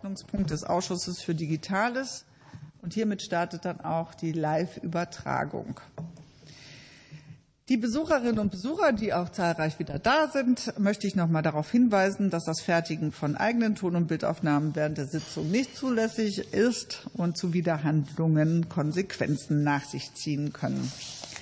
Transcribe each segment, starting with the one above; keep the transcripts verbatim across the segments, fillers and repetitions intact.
Tagesordnungspunkt des Ausschusses für Digitales. Und hiermit startet dann auch die Live-Übertragung. Die Besucherinnen und Besucher, die auch zahlreich wieder da sind, möchte ich noch mal darauf hinweisen, dass das Fertigen von eigenen Ton- und Bildaufnahmen während der Sitzung nicht zulässig ist und Zuwiderhandlungen Konsequenzen nach sich ziehen können.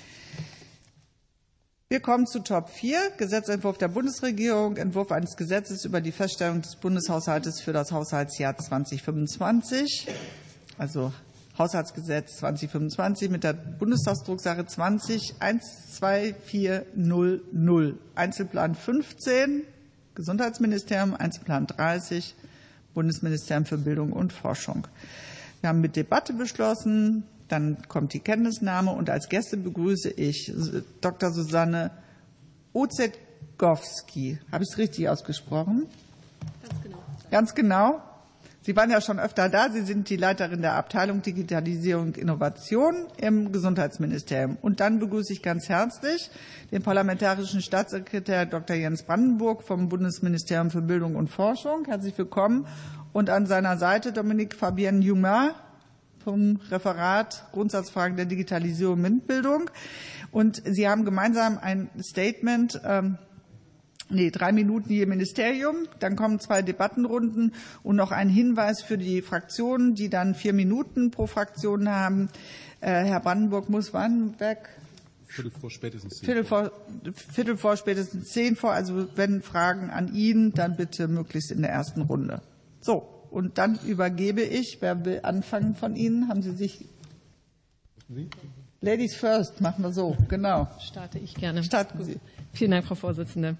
Wir kommen zu Top vier, Gesetzentwurf der Bundesregierung, Entwurf eines Gesetzes über die Feststellung des Bundeshaushaltes für das Haushaltsjahr zweitausendfünfundzwanzig, also Haushaltsgesetz zweitausendfünfundzwanzig mit der Bundestagsdrucksache zwanzig eins zwei vier null null, Einzelplan fünfzehn, Gesundheitsministerium, Einzelplan dreißig, Bundesministerium für Bildung und Forschung. Wir haben mit Debatte beschlossen, dann kommt die Kenntnisnahme und als Gäste begrüße ich Doktor Susanne Ozetkowski. Habe ich es richtig ausgesprochen? Ganz genau. Ganz genau. Sie waren ja schon öfter da. Sie sind die Leiterin der Abteilung Digitalisierung und Innovation im Gesundheitsministerium. Und dann begrüße ich ganz herzlich den parlamentarischen Staatssekretär Doktor Jens Brandenburg vom Bundesministerium für Bildung und Forschung. Herzlich willkommen. Und an seiner Seite Dominique Fabienne Jungmar vom Referat Grundsatzfragen der Digitalisierung und MINT-Bildung. Und Sie haben gemeinsam ein Statement, ähm, Nee, drei Minuten je Ministerium, dann kommen zwei Debattenrunden und noch ein Hinweis für die Fraktionen, die dann vier Minuten pro Fraktion haben. Äh, Herr Brandenburg muss wann weg? Viertel vor spätestens zehn. Viertel vor, Viertel vor spätestens zehn vor. Also wenn Fragen an ihn, dann bitte möglichst in der ersten Runde. So, und dann übergebe ich. Wer will anfangen von Ihnen? Haben Sie sich... Sie? Ladies first, machen wir so, genau. Starte ich gerne. Starten Sie. Vielen Dank, Frau Vorsitzende.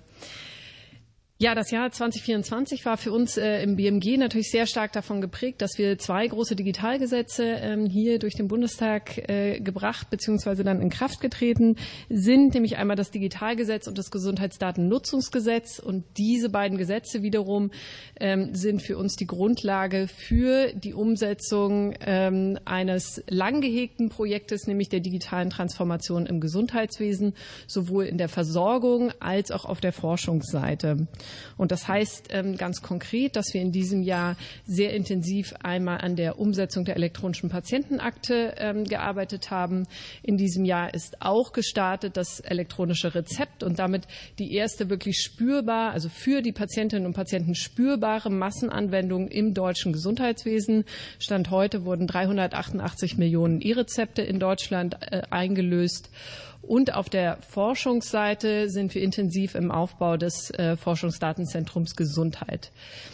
Ja, das Jahr zweitausendvierundzwanzig war für uns äh, im B M G natürlich sehr stark davon geprägt, dass wir zwei große Digitalgesetze ähm, hier durch den Bundestag äh, gebracht bzw. dann in Kraft getreten sind, nämlich einmal das Digitalgesetz und das Gesundheitsdatennutzungsgesetz. Und diese beiden Gesetze wiederum ähm, sind für uns die Grundlage für die Umsetzung ähm, eines lang gehegten Projektes, nämlich der digitalen Transformation im Gesundheitswesen, sowohl in der Versorgung als auch auf der Forschungsseite. Und das heißt ganz konkret, dass wir in diesem Jahr sehr intensiv einmal an der Umsetzung der elektronischen Patientenakte gearbeitet haben. In diesem Jahr ist auch gestartet das elektronische Rezept und damit die erste wirklich spürbar, also für die Patientinnen und Patienten spürbare Massenanwendung im deutschen Gesundheitswesen. Stand heute wurden dreihundertachtundachtzig Millionen E-Rezepte in Deutschland eingelöst. Und auf der Forschungsseite sind wir intensiv im Aufbau des Forschungsdatenzentrums Gesundheit.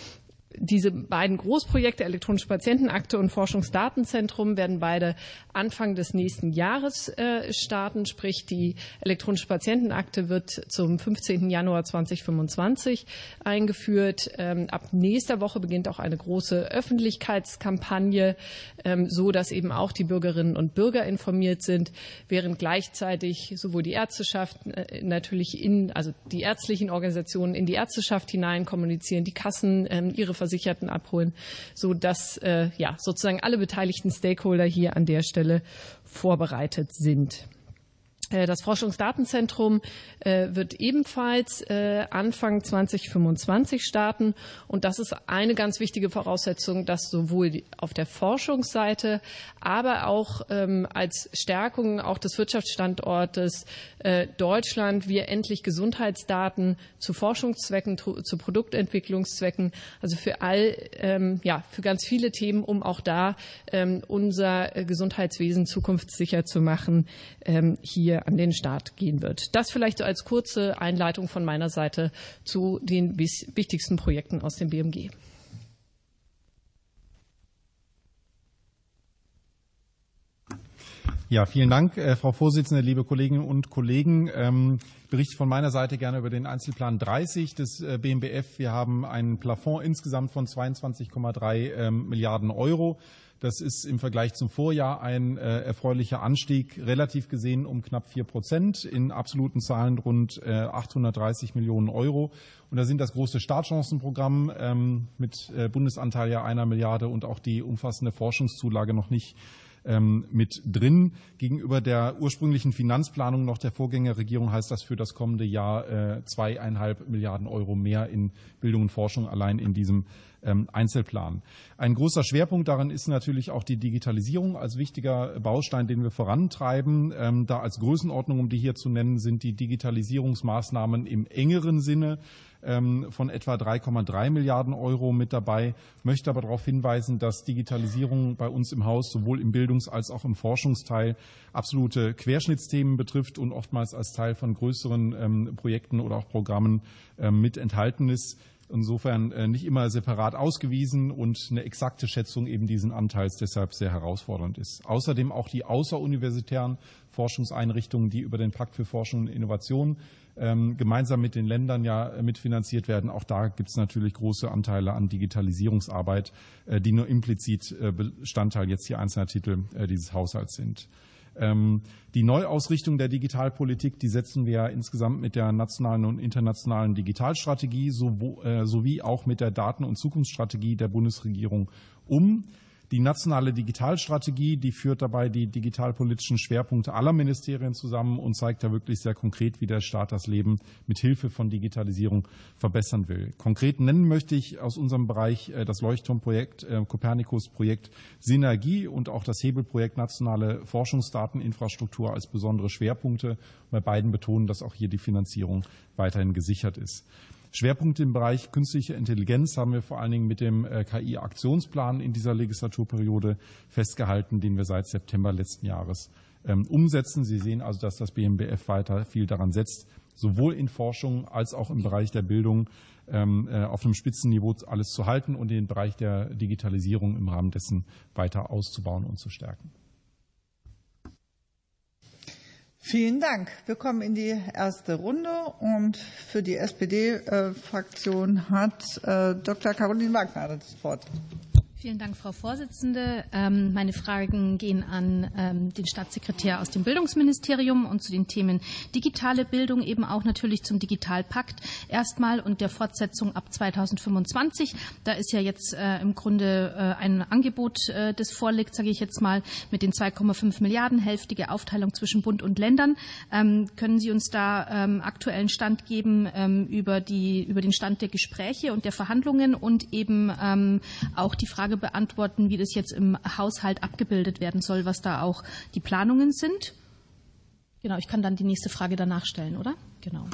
Diese beiden Großprojekte, elektronische Patientenakte und Forschungsdatenzentrum, werden beide Anfang des nächsten Jahres starten. Sprich, die elektronische Patientenakte wird zum fünfzehnten Januar zweitausendfünfundzwanzig eingeführt. Ab nächster Woche beginnt auch eine große Öffentlichkeitskampagne, so dass eben auch die Bürgerinnen und Bürger informiert sind, während gleichzeitig sowohl die Ärzteschaft natürlich in, also die ärztlichen Organisationen in die Ärzteschaft hinein kommunizieren, die Kassen ihre Versicherten abholen, so dass äh, ja, sozusagen alle beteiligten Stakeholder hier an der Stelle vorbereitet sind. Das Forschungsdatenzentrum wird ebenfalls Anfang zweitausendfünfundzwanzig starten. Und das ist eine ganz wichtige Voraussetzung, dass sowohl auf der Forschungsseite, aber auch als Stärkung auch des Wirtschaftsstandortes Deutschland wir endlich Gesundheitsdaten zu Forschungszwecken, zu Produktentwicklungszwecken, also für all, ja, für ganz viele Themen, um auch da unser Gesundheitswesen zukunftssicher zu machen, hier an den Start gehen wird. Das vielleicht so als kurze Einleitung von meiner Seite zu den wichtigsten Projekten aus dem B M G. Ja, vielen Dank, Frau Vorsitzende, liebe Kolleginnen und Kollegen. Ähm, Bericht von meiner Seite gerne über den Einzelplan dreißig des B M B F. Wir haben einen Plafond insgesamt von zweiundzwanzig Komma drei ähm, Milliarden Euro. Das ist im Vergleich zum Vorjahr ein äh, erfreulicher Anstieg, relativ gesehen um knapp vier Prozent, in absoluten Zahlen rund äh, achthundertdreißig Millionen Euro. Und da sind das große Startchancenprogramm ähm, mit äh, Bundesanteil ja einer Milliarde und auch die umfassende Forschungszulage noch nicht ähm, mit drin. Gegenüber der ursprünglichen Finanzplanung noch der Vorgängerregierung heißt das für das kommende Jahr äh, zweieinhalb Milliarden Euro mehr in Bildung und Forschung allein in diesem Einzelplan. Ein großer Schwerpunkt darin ist natürlich auch die Digitalisierung als wichtiger Baustein, den wir vorantreiben. Da als Größenordnung, um die hier zu nennen, sind die Digitalisierungsmaßnahmen im engeren Sinne von etwa drei Komma drei Milliarden Euro mit dabei. Ich möchte aber darauf hinweisen, dass Digitalisierung bei uns im Haus sowohl im Bildungs- als auch im Forschungsteil absolute Querschnittsthemen betrifft und oftmals als Teil von größeren ähm, Projekten oder auch Programmen ähm, mit enthalten ist. Insofern äh, nicht immer separat ausgewiesen und eine exakte Schätzung eben diesen Anteils deshalb sehr herausfordernd ist. Außerdem auch die außeruniversitären Forschungseinrichtungen, die über den Pakt für Forschung und Innovation ähm, gemeinsam mit den Ländern ja mitfinanziert werden. Auch da gibt es natürlich große Anteile an Digitalisierungsarbeit, äh, die nur implizit äh, Bestandteil jetzt hier einzelner Titel äh, dieses Haushalts sind. Die Neuausrichtung der Digitalpolitik, die setzen wir insgesamt mit der nationalen und internationalen Digitalstrategie sowie auch mit der Daten- und Zukunftsstrategie der Bundesregierung um. Die nationale Digitalstrategie, die führt dabei die digitalpolitischen Schwerpunkte aller Ministerien zusammen und zeigt da wirklich sehr konkret, wie der Staat das Leben mit Hilfe von Digitalisierung verbessern will. Konkret nennen möchte ich aus unserem Bereich das Leuchtturmprojekt, Copernicus-Projekt Synergie und auch das Hebelprojekt Nationale Forschungsdateninfrastruktur als besondere Schwerpunkte. Bei beiden betonen, dass auch hier die Finanzierung weiterhin gesichert ist. Schwerpunkte im Bereich künstliche Intelligenz haben wir vor allen Dingen mit dem K I-Aktionsplan in dieser Legislaturperiode festgehalten, den wir seit September letzten Jahres ähm, umsetzen. Sie sehen also, dass das B M B F weiter viel daran setzt, sowohl in Forschung als auch im Bereich der Bildung ähm, äh, auf einem Spitzenniveau alles zu halten und den Bereich der Digitalisierung im Rahmen dessen weiter auszubauen und zu stärken. Vielen Dank. Wir kommen in die erste Runde und für die S P D-Fraktion hat äh, Doktor Caroline Wagner das Wort. Vielen Dank, Frau Vorsitzende. Ähm, meine Fragen gehen an ähm, den Staatssekretär aus dem Bildungsministerium und zu den Themen digitale Bildung, eben auch natürlich zum Digitalpakt erstmal und der Fortsetzung ab zweitausendfünfundzwanzig. Da ist ja jetzt äh, im Grunde äh, ein Angebot, äh, das vorliegt, sage ich jetzt mal, mit den zwei Komma fünf Milliarden, hälftige Aufteilung zwischen Bund und Ländern. Ähm, können Sie uns da ähm, aktuellen Stand geben ähm, über, die, über den Stand der Gespräche und der Verhandlungen und eben ähm, auch die Frage beantworten, wie das jetzt im Haushalt abgebildet werden soll, was da auch die Planungen sind? Genau, ich kann dann die nächste Frage danach stellen, oder? Genau.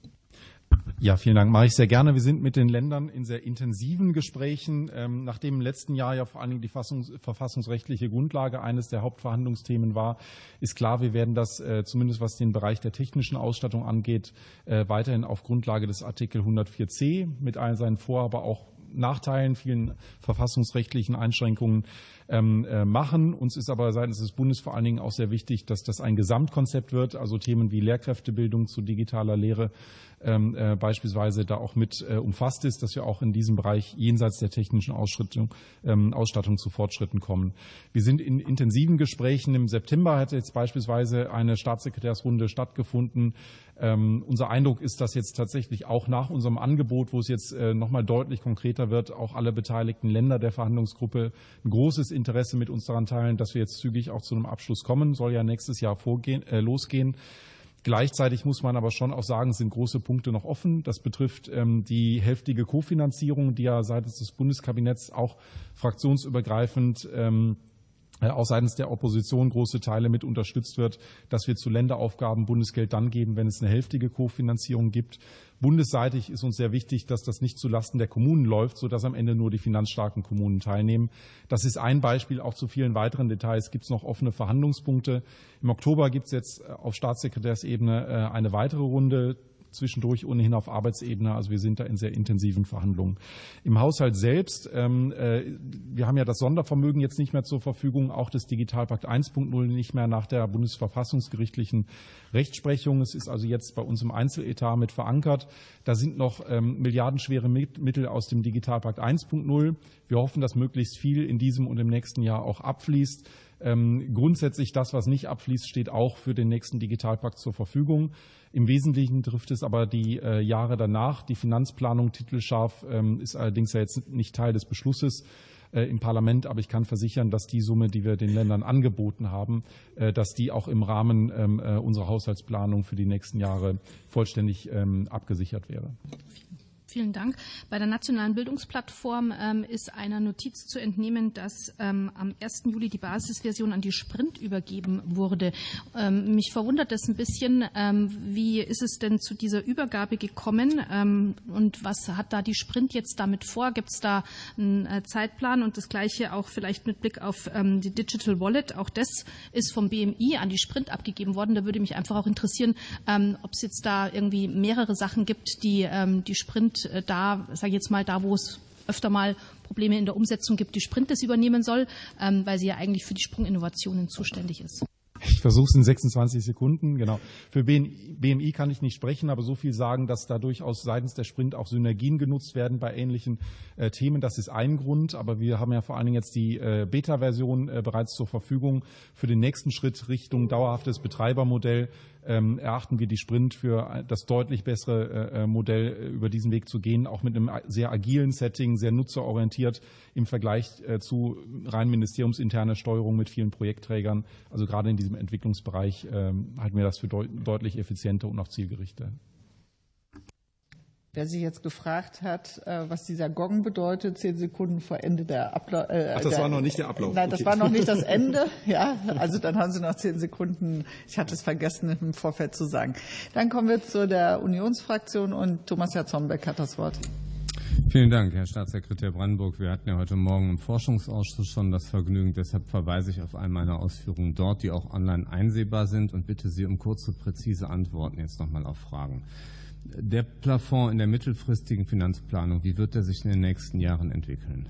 Ja, vielen Dank. Mache ich sehr gerne. Wir sind mit den Ländern in sehr intensiven Gesprächen. Ähm, nachdem im letzten Jahr ja vor allen Dingen die Fassungs- verfassungsrechtliche Grundlage eines der Hauptverhandlungsthemen war, ist klar, wir werden das äh, zumindest was den Bereich der technischen Ausstattung angeht, äh, weiterhin auf Grundlage des Artikel hundertvier c mit all seinen Vor-, aber auch Nachteilen, vielen verfassungsrechtlichen Einschränkungen ähm, äh, machen. Uns ist aber seitens des Bundes vor allen Dingen auch sehr wichtig, dass das ein Gesamtkonzept wird, also Themen wie Lehrkräftebildung zu digitaler Lehre ähm, äh, beispielsweise da auch mit äh, umfasst ist, dass wir auch in diesem Bereich jenseits der technischen Ausstattung, ähm, Ausstattung zu Fortschritten kommen. Wir sind in intensiven Gesprächen. Im September hat jetzt beispielsweise eine Staatssekretärsrunde stattgefunden. Ähm, unser Eindruck ist, dass jetzt tatsächlich auch nach unserem Angebot, wo es jetzt äh, noch mal deutlich konkreter wird, auch alle beteiligten Länder der Verhandlungsgruppe ein großes Interesse mit uns daran teilen, dass wir jetzt zügig auch zu einem Abschluss kommen. Soll ja nächstes Jahr vorgehen, äh, losgehen. Gleichzeitig muss man aber schon auch sagen, es sind große Punkte noch offen. Das betrifft ähm, die hälftige Kofinanzierung, die ja seitens des Bundeskabinetts auch fraktionsübergreifend ähm, auch seitens der Opposition große Teile mit unterstützt wird, dass wir zu Länderaufgaben Bundesgeld dann geben, wenn es eine hälftige Kofinanzierung gibt. Bundesseitig ist uns sehr wichtig, dass das nicht zulasten der Kommunen läuft, sodass am Ende nur die finanzstarken Kommunen teilnehmen. Das ist ein Beispiel. Auch zu vielen weiteren Details gibt es noch offene Verhandlungspunkte. Im Oktober gibt es jetzt auf Staatssekretärsebene eine weitere Runde, zwischendurch ohnehin auf Arbeitsebene. Also wir sind da in sehr intensiven Verhandlungen. Im Haushalt selbst, ähm, äh, wir haben ja das Sondervermögen jetzt nicht mehr zur Verfügung, auch das Digitalpakt eins Punkt null nicht mehr nach der bundesverfassungsgerichtlichen Rechtsprechung. Es ist also jetzt bei uns im Einzeletat mit verankert. Da sind noch ähm, milliardenschwere Mittel aus dem Digitalpakt eins Punkt null. Wir hoffen, dass möglichst viel in diesem und im nächsten Jahr auch abfließt. Ähm, grundsätzlich das, was nicht abfließt, steht auch für den nächsten Digitalpakt zur Verfügung. Im Wesentlichen trifft es aber die äh, Jahre danach. Die Finanzplanung titelscharf ähm, ist allerdings ja jetzt nicht Teil des Beschlusses äh, im Parlament, aber ich kann versichern, dass die Summe, die wir den Ländern angeboten haben, äh, dass die auch im Rahmen ähm, äh, unserer Haushaltsplanung für die nächsten Jahre vollständig ähm, abgesichert wäre. Vielen Dank. Bei der Nationalen Bildungsplattform ähm, ist einer Notiz zu entnehmen, dass ähm, am ersten Juli die Basisversion an die Sprint übergeben wurde. Ähm, mich verwundert das ein bisschen. Ähm, wie ist es denn zu dieser Übergabe gekommen ähm, und was hat da die Sprint jetzt damit vor? Gibt es da einen äh, Zeitplan und das Gleiche auch vielleicht mit Blick auf ähm, die Digital Wallet? Auch das ist vom B M I an die Sprint abgegeben worden. Da würde mich einfach auch interessieren, ähm, ob es jetzt da irgendwie mehrere Sachen gibt, die ähm, die Sprint da, sage ich jetzt mal, da, wo es öfter mal Probleme in der Umsetzung gibt, die Sprint das übernehmen soll, ähm, weil sie ja eigentlich für die Sprunginnovationen zuständig ist. Ich versuche es in sechsundzwanzig Sekunden. Genau. Für B M I kann ich nicht sprechen, aber so viel sagen, dass da durchaus seitens der Sprint auch Synergien genutzt werden bei ähnlichen äh, Themen. Das ist ein Grund. Aber wir haben ja vor allen Dingen jetzt die äh, Beta-Version äh, bereits zur Verfügung. Für den nächsten Schritt Richtung dauerhaftes Betreibermodell ähm, erachten wir die Sprint für das deutlich bessere äh, Modell, äh, über diesen Weg zu gehen, auch mit einem sehr agilen Setting, sehr nutzerorientiert im Vergleich äh, zu rein ministeriumsinterner Steuerung mit vielen Projektträgern. Also gerade in diesem Entwicklungsbereich ähm, halten wir das für deut deutlich effizienter und auch zielgerichter. Wer sich jetzt gefragt hat, was dieser Gong bedeutet, zehn Sekunden vor Ende der Ablauf. Äh, Ach, das der, war noch nicht der Ablauf. Nein, okay. Das war noch nicht das Ende. Ja, also dann haben Sie noch zehn Sekunden. Ich hatte es vergessen, im Vorfeld zu sagen. Dann kommen wir zu der Unionsfraktion und Thomas Jarzombeck hat das Wort. Vielen Dank, Herr Staatssekretär Brandenburg. Wir hatten ja heute Morgen im Forschungsausschuss schon das Vergnügen. Deshalb verweise ich auf eine meiner Ausführungen dort, die auch online einsehbar sind, und bitte Sie um kurze, präzise Antworten jetzt nochmal auf Fragen. Der Plafond in der mittelfristigen Finanzplanung, wie wird er sich in den nächsten Jahren entwickeln?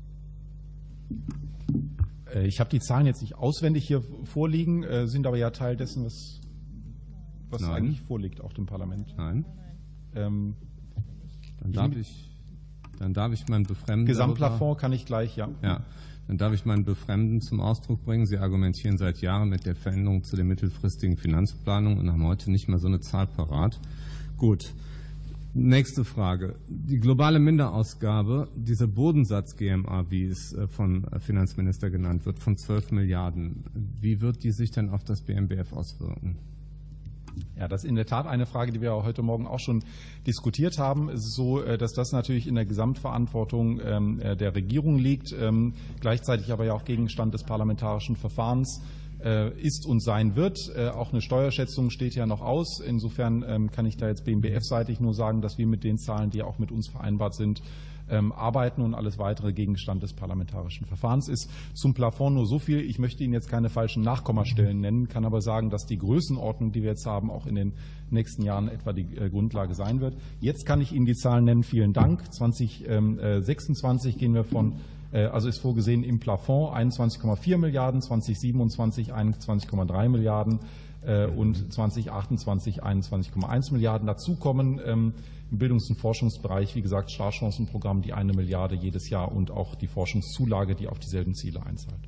Ich habe die Zahlen jetzt nicht auswendig hier vorliegen, sind aber ja Teil dessen, was, was eigentlich vorliegt, auch dem Parlament. Nein. Ähm, dann, darf ich, dann darf ich mein Befremden... Gesamtplafond kann ich gleich, ja. Ja. Dann darf ich meinen Befremden zum Ausdruck bringen. Sie argumentieren seit Jahren mit der Veränderung zu der mittelfristigen Finanzplanung und haben heute nicht mehr so eine Zahl parat. Gut. Nächste Frage. Die globale Minderausgabe, dieser Bodensatz G M A, wie es vom Finanzminister genannt wird, von zwölf Milliarden, wie wird die sich denn auf das B M B F auswirken? Ja, das ist in der Tat eine Frage, die wir heute Morgen auch schon diskutiert haben. Es ist so, dass das natürlich in der Gesamtverantwortung der Regierung liegt, gleichzeitig aber ja auch Gegenstand des parlamentarischen Verfahrens ist und sein wird. Auch eine Steuerschätzung steht ja noch aus. Insofern kann ich da jetzt B M B F-seitig nur sagen, dass wir mit den Zahlen, die auch mit uns vereinbart sind, arbeiten und alles weitere Gegenstand des parlamentarischen Verfahrens ist. Zum Plafond nur so viel. Ich möchte Ihnen jetzt keine falschen Nachkommastellen nennen, kann aber sagen, dass die Größenordnung, die wir jetzt haben, auch in den nächsten Jahren etwa die Grundlage sein wird. Jetzt kann ich Ihnen die Zahlen nennen. Vielen Dank. zwanzig sechsundzwanzig gehen wir von Also ist vorgesehen im Plafond einundzwanzig Komma vier Milliarden, zwanzig siebenundzwanzig einundzwanzig Komma drei Milliarden und zwanzig achtundzwanzig einundzwanzig Komma eins Milliarden. Dazu kommen ähm, im Bildungs- und Forschungsbereich, wie gesagt, Startchancenprogramm, die eine Milliarde jedes Jahr und auch die Forschungszulage, die auf dieselben Ziele einzahlt.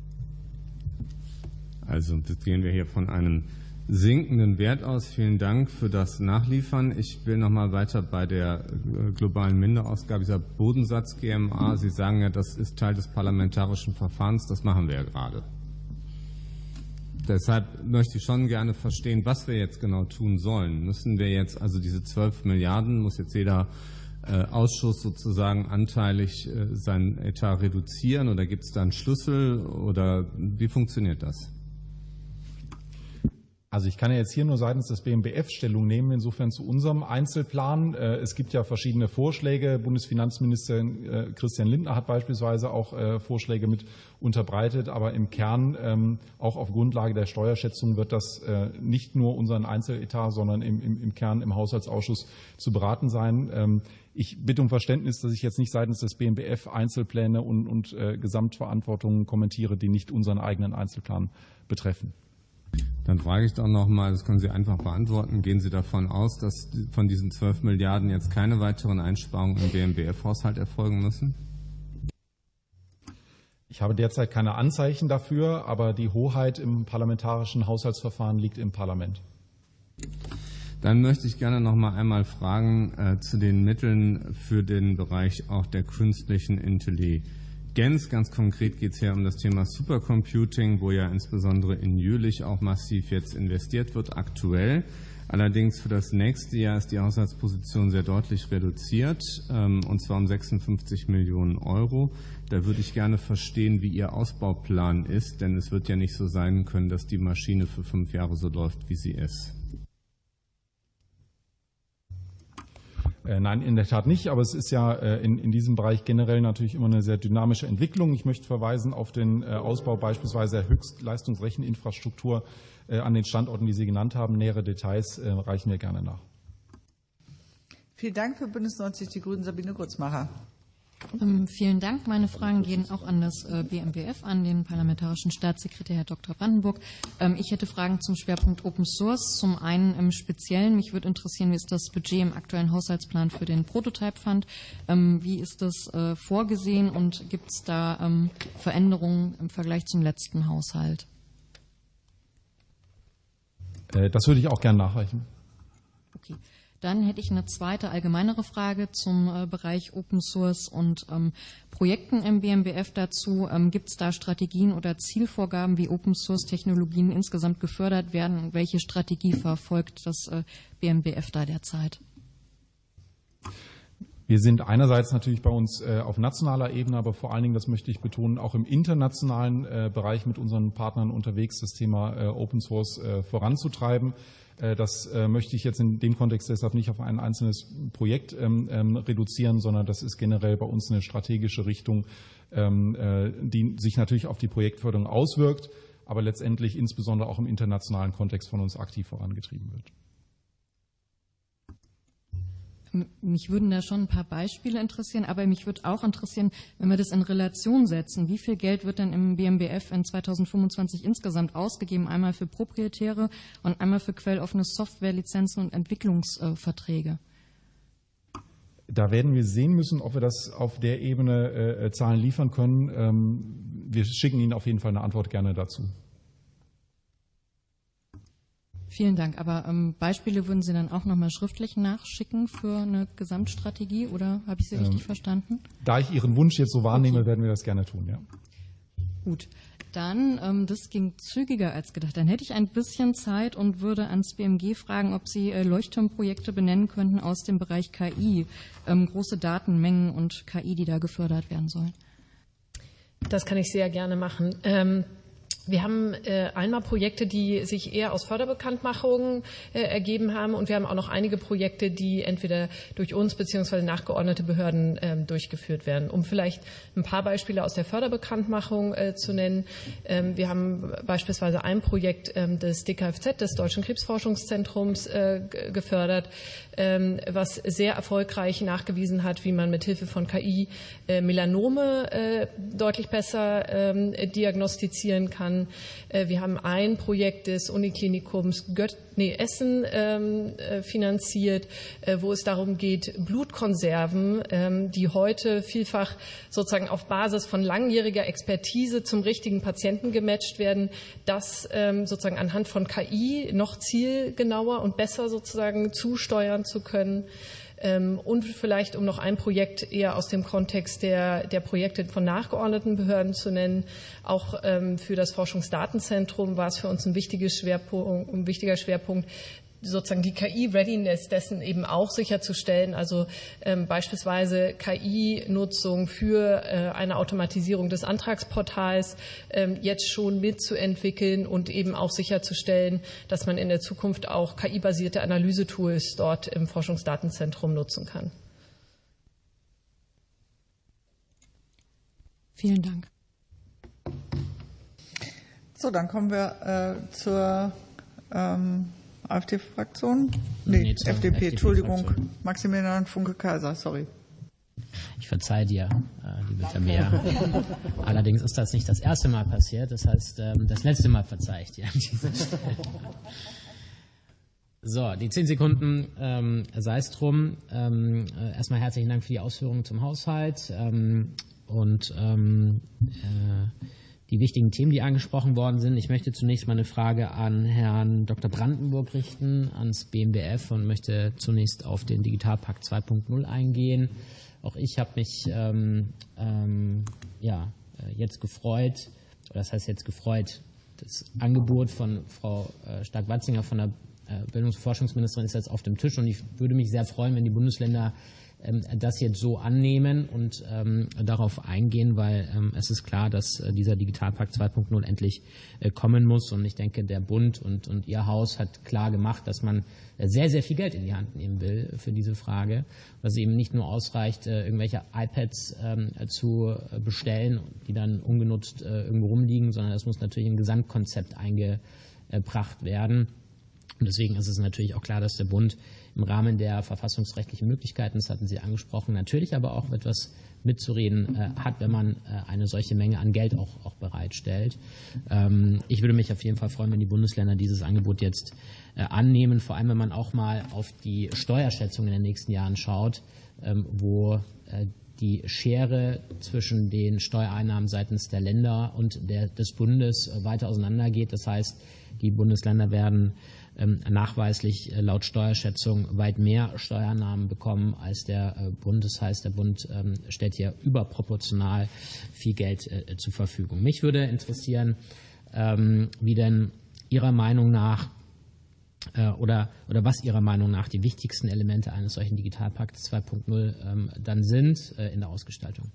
Also das gehen wir hier von einem sinkenden Wert aus. Vielen Dank für das Nachliefern. Ich will noch mal weiter bei der globalen Minderausgabe, dieser Bodensatz G M A. Sie sagen ja, das ist Teil des parlamentarischen Verfahrens. Das machen wir ja gerade. Deshalb möchte ich schon gerne verstehen, was wir jetzt genau tun sollen. Müssen wir jetzt also diese zwölf Milliarden, muss jetzt jeder äh, Ausschuss sozusagen anteilig äh, seinen Etat reduzieren, oder gibt es da einen Schlüssel, oder wie funktioniert das? Also ich kann ja jetzt hier nur seitens des B M B F Stellung nehmen, insofern zu unserem Einzelplan. Es gibt ja verschiedene Vorschläge. Bundesfinanzminister Christian Lindner hat beispielsweise auch Vorschläge mit unterbreitet, aber im Kern, auch auf Grundlage der Steuerschätzung, wird das nicht nur unseren Einzeletat, sondern im, im, im Kern im Haushaltsausschuss zu beraten sein. Ich bitte um Verständnis, dass ich jetzt nicht seitens des B M B F Einzelpläne und, und Gesamtverantwortungen kommentiere, die nicht unseren eigenen Einzelplan betreffen. Dann frage ich doch noch mal, das können Sie einfach beantworten, gehen Sie davon aus, dass von diesen zwölf Milliarden jetzt keine weiteren Einsparungen im B M B F-Haushalt erfolgen müssen? Ich habe derzeit keine Anzeichen dafür, aber die Hoheit im parlamentarischen Haushaltsverfahren liegt im Parlament. Dann möchte ich gerne noch mal einmal fragen äh, zu den Mitteln für den Bereich auch der künstlichen Intelligenz. Ganz konkret geht es hier um das Thema Supercomputing, wo ja insbesondere in Jülich auch massiv jetzt investiert wird aktuell. Allerdings für das nächste Jahr ist die Haushaltsposition sehr deutlich reduziert, und zwar um sechsundfünfzig Millionen Euro. Da würde ich gerne verstehen, wie Ihr Ausbauplan ist, denn es wird ja nicht so sein können, dass die Maschine für fünf Jahre so läuft, wie sie ist. Nein, in der Tat nicht, aber es ist ja in, in diesem Bereich generell natürlich immer eine sehr dynamische Entwicklung. Ich möchte verweisen auf den Ausbau beispielsweise der Höchstleistungsrecheninfrastruktur an den Standorten, die Sie genannt haben. Nähere Details reichen wir gerne nach. Vielen Dank. Für Bündnis neunzig Die Grünen Sabine Grützmacher. Ähm, vielen Dank. Meine Fragen gehen auch an das äh, B M B F, an den parlamentarischen Staatssekretär Herr Doktor Brandenburg. Ähm, ich hätte Fragen zum Schwerpunkt Open Source. Zum einen im Speziellen, mich würde interessieren, wie ist das Budget im aktuellen Haushaltsplan für den Prototype Fund? Ähm, wie ist das äh, vorgesehen und gibt es da ähm, Veränderungen im Vergleich zum letzten Haushalt? Äh, das würde ich auch gerne nachreichen. Okay. Dann hätte ich eine zweite allgemeinere Frage zum äh, Bereich Open Source und ähm, Projekten im B M B F dazu. Ähm, Gibt es da Strategien oder Zielvorgaben, wie Open Source Technologien insgesamt gefördert werden und welche Strategie verfolgt das äh, B M B F da derzeit? Wir sind einerseits natürlich bei uns äh, auf nationaler Ebene, aber vor allen Dingen, das möchte ich betonen, auch im internationalen äh, Bereich mit unseren Partnern unterwegs, das Thema äh, Open Source äh, voranzutreiben. Das möchte ich jetzt in dem Kontext deshalb nicht auf ein einzelnes Projekt reduzieren, sondern das ist generell bei uns eine strategische Richtung, die sich natürlich auf die Projektförderung auswirkt, aber letztendlich insbesondere auch im internationalen Kontext von uns aktiv vorangetrieben wird. Mich würden da schon ein paar Beispiele interessieren, aber mich würde auch interessieren, wenn wir das in Relation setzen, wie viel Geld wird denn im B M B F in zweitausendfünfundzwanzig insgesamt ausgegeben, einmal für proprietäre und einmal für quelloffene Softwarelizenzen und Entwicklungsverträge? Da werden wir sehen müssen, ob wir das auf der Ebene äh, Zahlen liefern können. Ähm, wir schicken Ihnen auf jeden Fall eine Antwort gerne dazu. Vielen Dank. Aber ähm, Beispiele würden Sie dann auch nochmal schriftlich nachschicken für eine Gesamtstrategie oder habe ich Sie richtig ähm, verstanden? Da ich Ihren Wunsch jetzt so wahrnehme, okay, werden wir das gerne tun, ja. Gut. Dann, ähm, das ging zügiger als gedacht. Dann hätte ich ein bisschen Zeit und würde ans B M G fragen, ob Sie äh, Leuchtturmprojekte benennen könnten aus dem Bereich K I, ähm, große Datenmengen und K I, die da gefördert werden sollen. Das kann ich sehr gerne machen. Ähm Wir haben äh, einmal Projekte, die sich eher aus Förderbekanntmachungen äh, ergeben haben, und wir haben auch noch einige Projekte, die entweder durch uns bzw. nachgeordnete Behörden äh, durchgeführt werden. Um vielleicht ein paar Beispiele aus der Förderbekanntmachung äh, zu nennen. Ähm, wir haben beispielsweise ein Projekt ähm, des D K F Z, des Deutschen Krebsforschungszentrums, äh, gefördert, ähm, was sehr erfolgreich nachgewiesen hat, wie man mit Hilfe von K I äh, Melanome äh, deutlich besser äh, diagnostizieren kann. Wir haben ein Projekt des Uniklinikums Göt nee, Essen ähm, finanziert, äh, wo es darum geht, Blutkonserven, ähm, die heute vielfach sozusagen auf Basis von langjähriger Expertise zum richtigen Patienten gematcht werden, das ähm, sozusagen anhand von K I noch zielgenauer und besser sozusagen zusteuern zu können. Und vielleicht, um noch ein Projekt eher aus dem Kontext der, der Projekte von nachgeordneten Behörden zu nennen, auch ähm, für das Forschungsdatenzentrum war es für uns ein, wichtiges Schwerpunkt, ein wichtiger Schwerpunkt, sozusagen die K I-Readiness dessen eben auch sicherzustellen, also ähm, beispielsweise K I-Nutzung für äh, eine Automatisierung des Antragsportals ähm, jetzt schon mitzuentwickeln und eben auch sicherzustellen, dass man in der Zukunft auch K I-basierte Analysetools dort im Forschungsdatenzentrum nutzen kann. Vielen Dank. So, dann kommen wir äh, zur ähm AfD-Fraktion? Nee, nee F D P, Entschuldigung. Maximilian Funke-Kaiser, sorry. Ich verzeihe dir, äh, liebe Tabea. Allerdings ist das nicht das erste Mal passiert, das heißt, ähm, das letzte Mal verzeihe ich dir an dieser Stelle. So, die zehn Sekunden, ähm, sei es drum. Ähm, äh, erstmal herzlichen Dank für die Ausführungen zum Haushalt ähm, und ähm, äh, die wichtigen Themen, die angesprochen worden sind. Ich möchte zunächst mal eine Frage an Herrn Doktor Brandenburg richten, ans B M B F, und möchte zunächst auf den Digitalpakt zwei Punkt null eingehen. Auch ich habe mich ähm, ähm, ja, jetzt gefreut, oder das heißt jetzt gefreut, das Angebot von Frau Stark-Watzinger von der Bildungs- und Forschungsministerin ist jetzt auf dem Tisch und ich würde mich sehr freuen, wenn die Bundesländer ähm, das jetzt so annehmen und ähm, darauf eingehen, weil ähm, es ist klar, dass äh, dieser Digitalpakt zwei Punkt null endlich äh, kommen muss und ich denke, der Bund und, und Ihr Haus hat klar gemacht, dass man sehr, sehr viel Geld in die Hand nehmen will für diese Frage, dass es eben nicht nur ausreicht, äh, irgendwelche iPads ähm, zu bestellen, die dann ungenutzt äh, irgendwo rumliegen, sondern es muss natürlich ein Gesamtkonzept eingebracht werden. Und deswegen ist es natürlich auch klar, dass der Bund im Rahmen der verfassungsrechtlichen Möglichkeiten, das hatten Sie angesprochen, natürlich aber auch etwas mitzureden äh, hat, wenn man äh, eine solche Menge an Geld auch, auch bereitstellt. Ähm, ich würde mich auf jeden Fall freuen, wenn die Bundesländer dieses Angebot jetzt äh, annehmen, vor allem wenn man auch mal auf die Steuerschätzung in den nächsten Jahren schaut, ähm, wo äh, die Schere zwischen den Steuereinnahmen seitens der Länder und der, des Bundes weiter auseinandergeht. Das heißt, die Bundesländer werden ähm, nachweislich äh, laut Steuerschätzung weit mehr Steuereinnahmen bekommen als der äh, Bund. Das heißt, der Bund ähm, stellt hier überproportional viel Geld äh, zur Verfügung. Mich würde interessieren, ähm, wie denn Ihrer Meinung nach äh, oder, oder was Ihrer Meinung nach die wichtigsten Elemente eines solchen Digitalpakts zwei Punkt null ähm, dann sind äh, in der Ausgestaltung.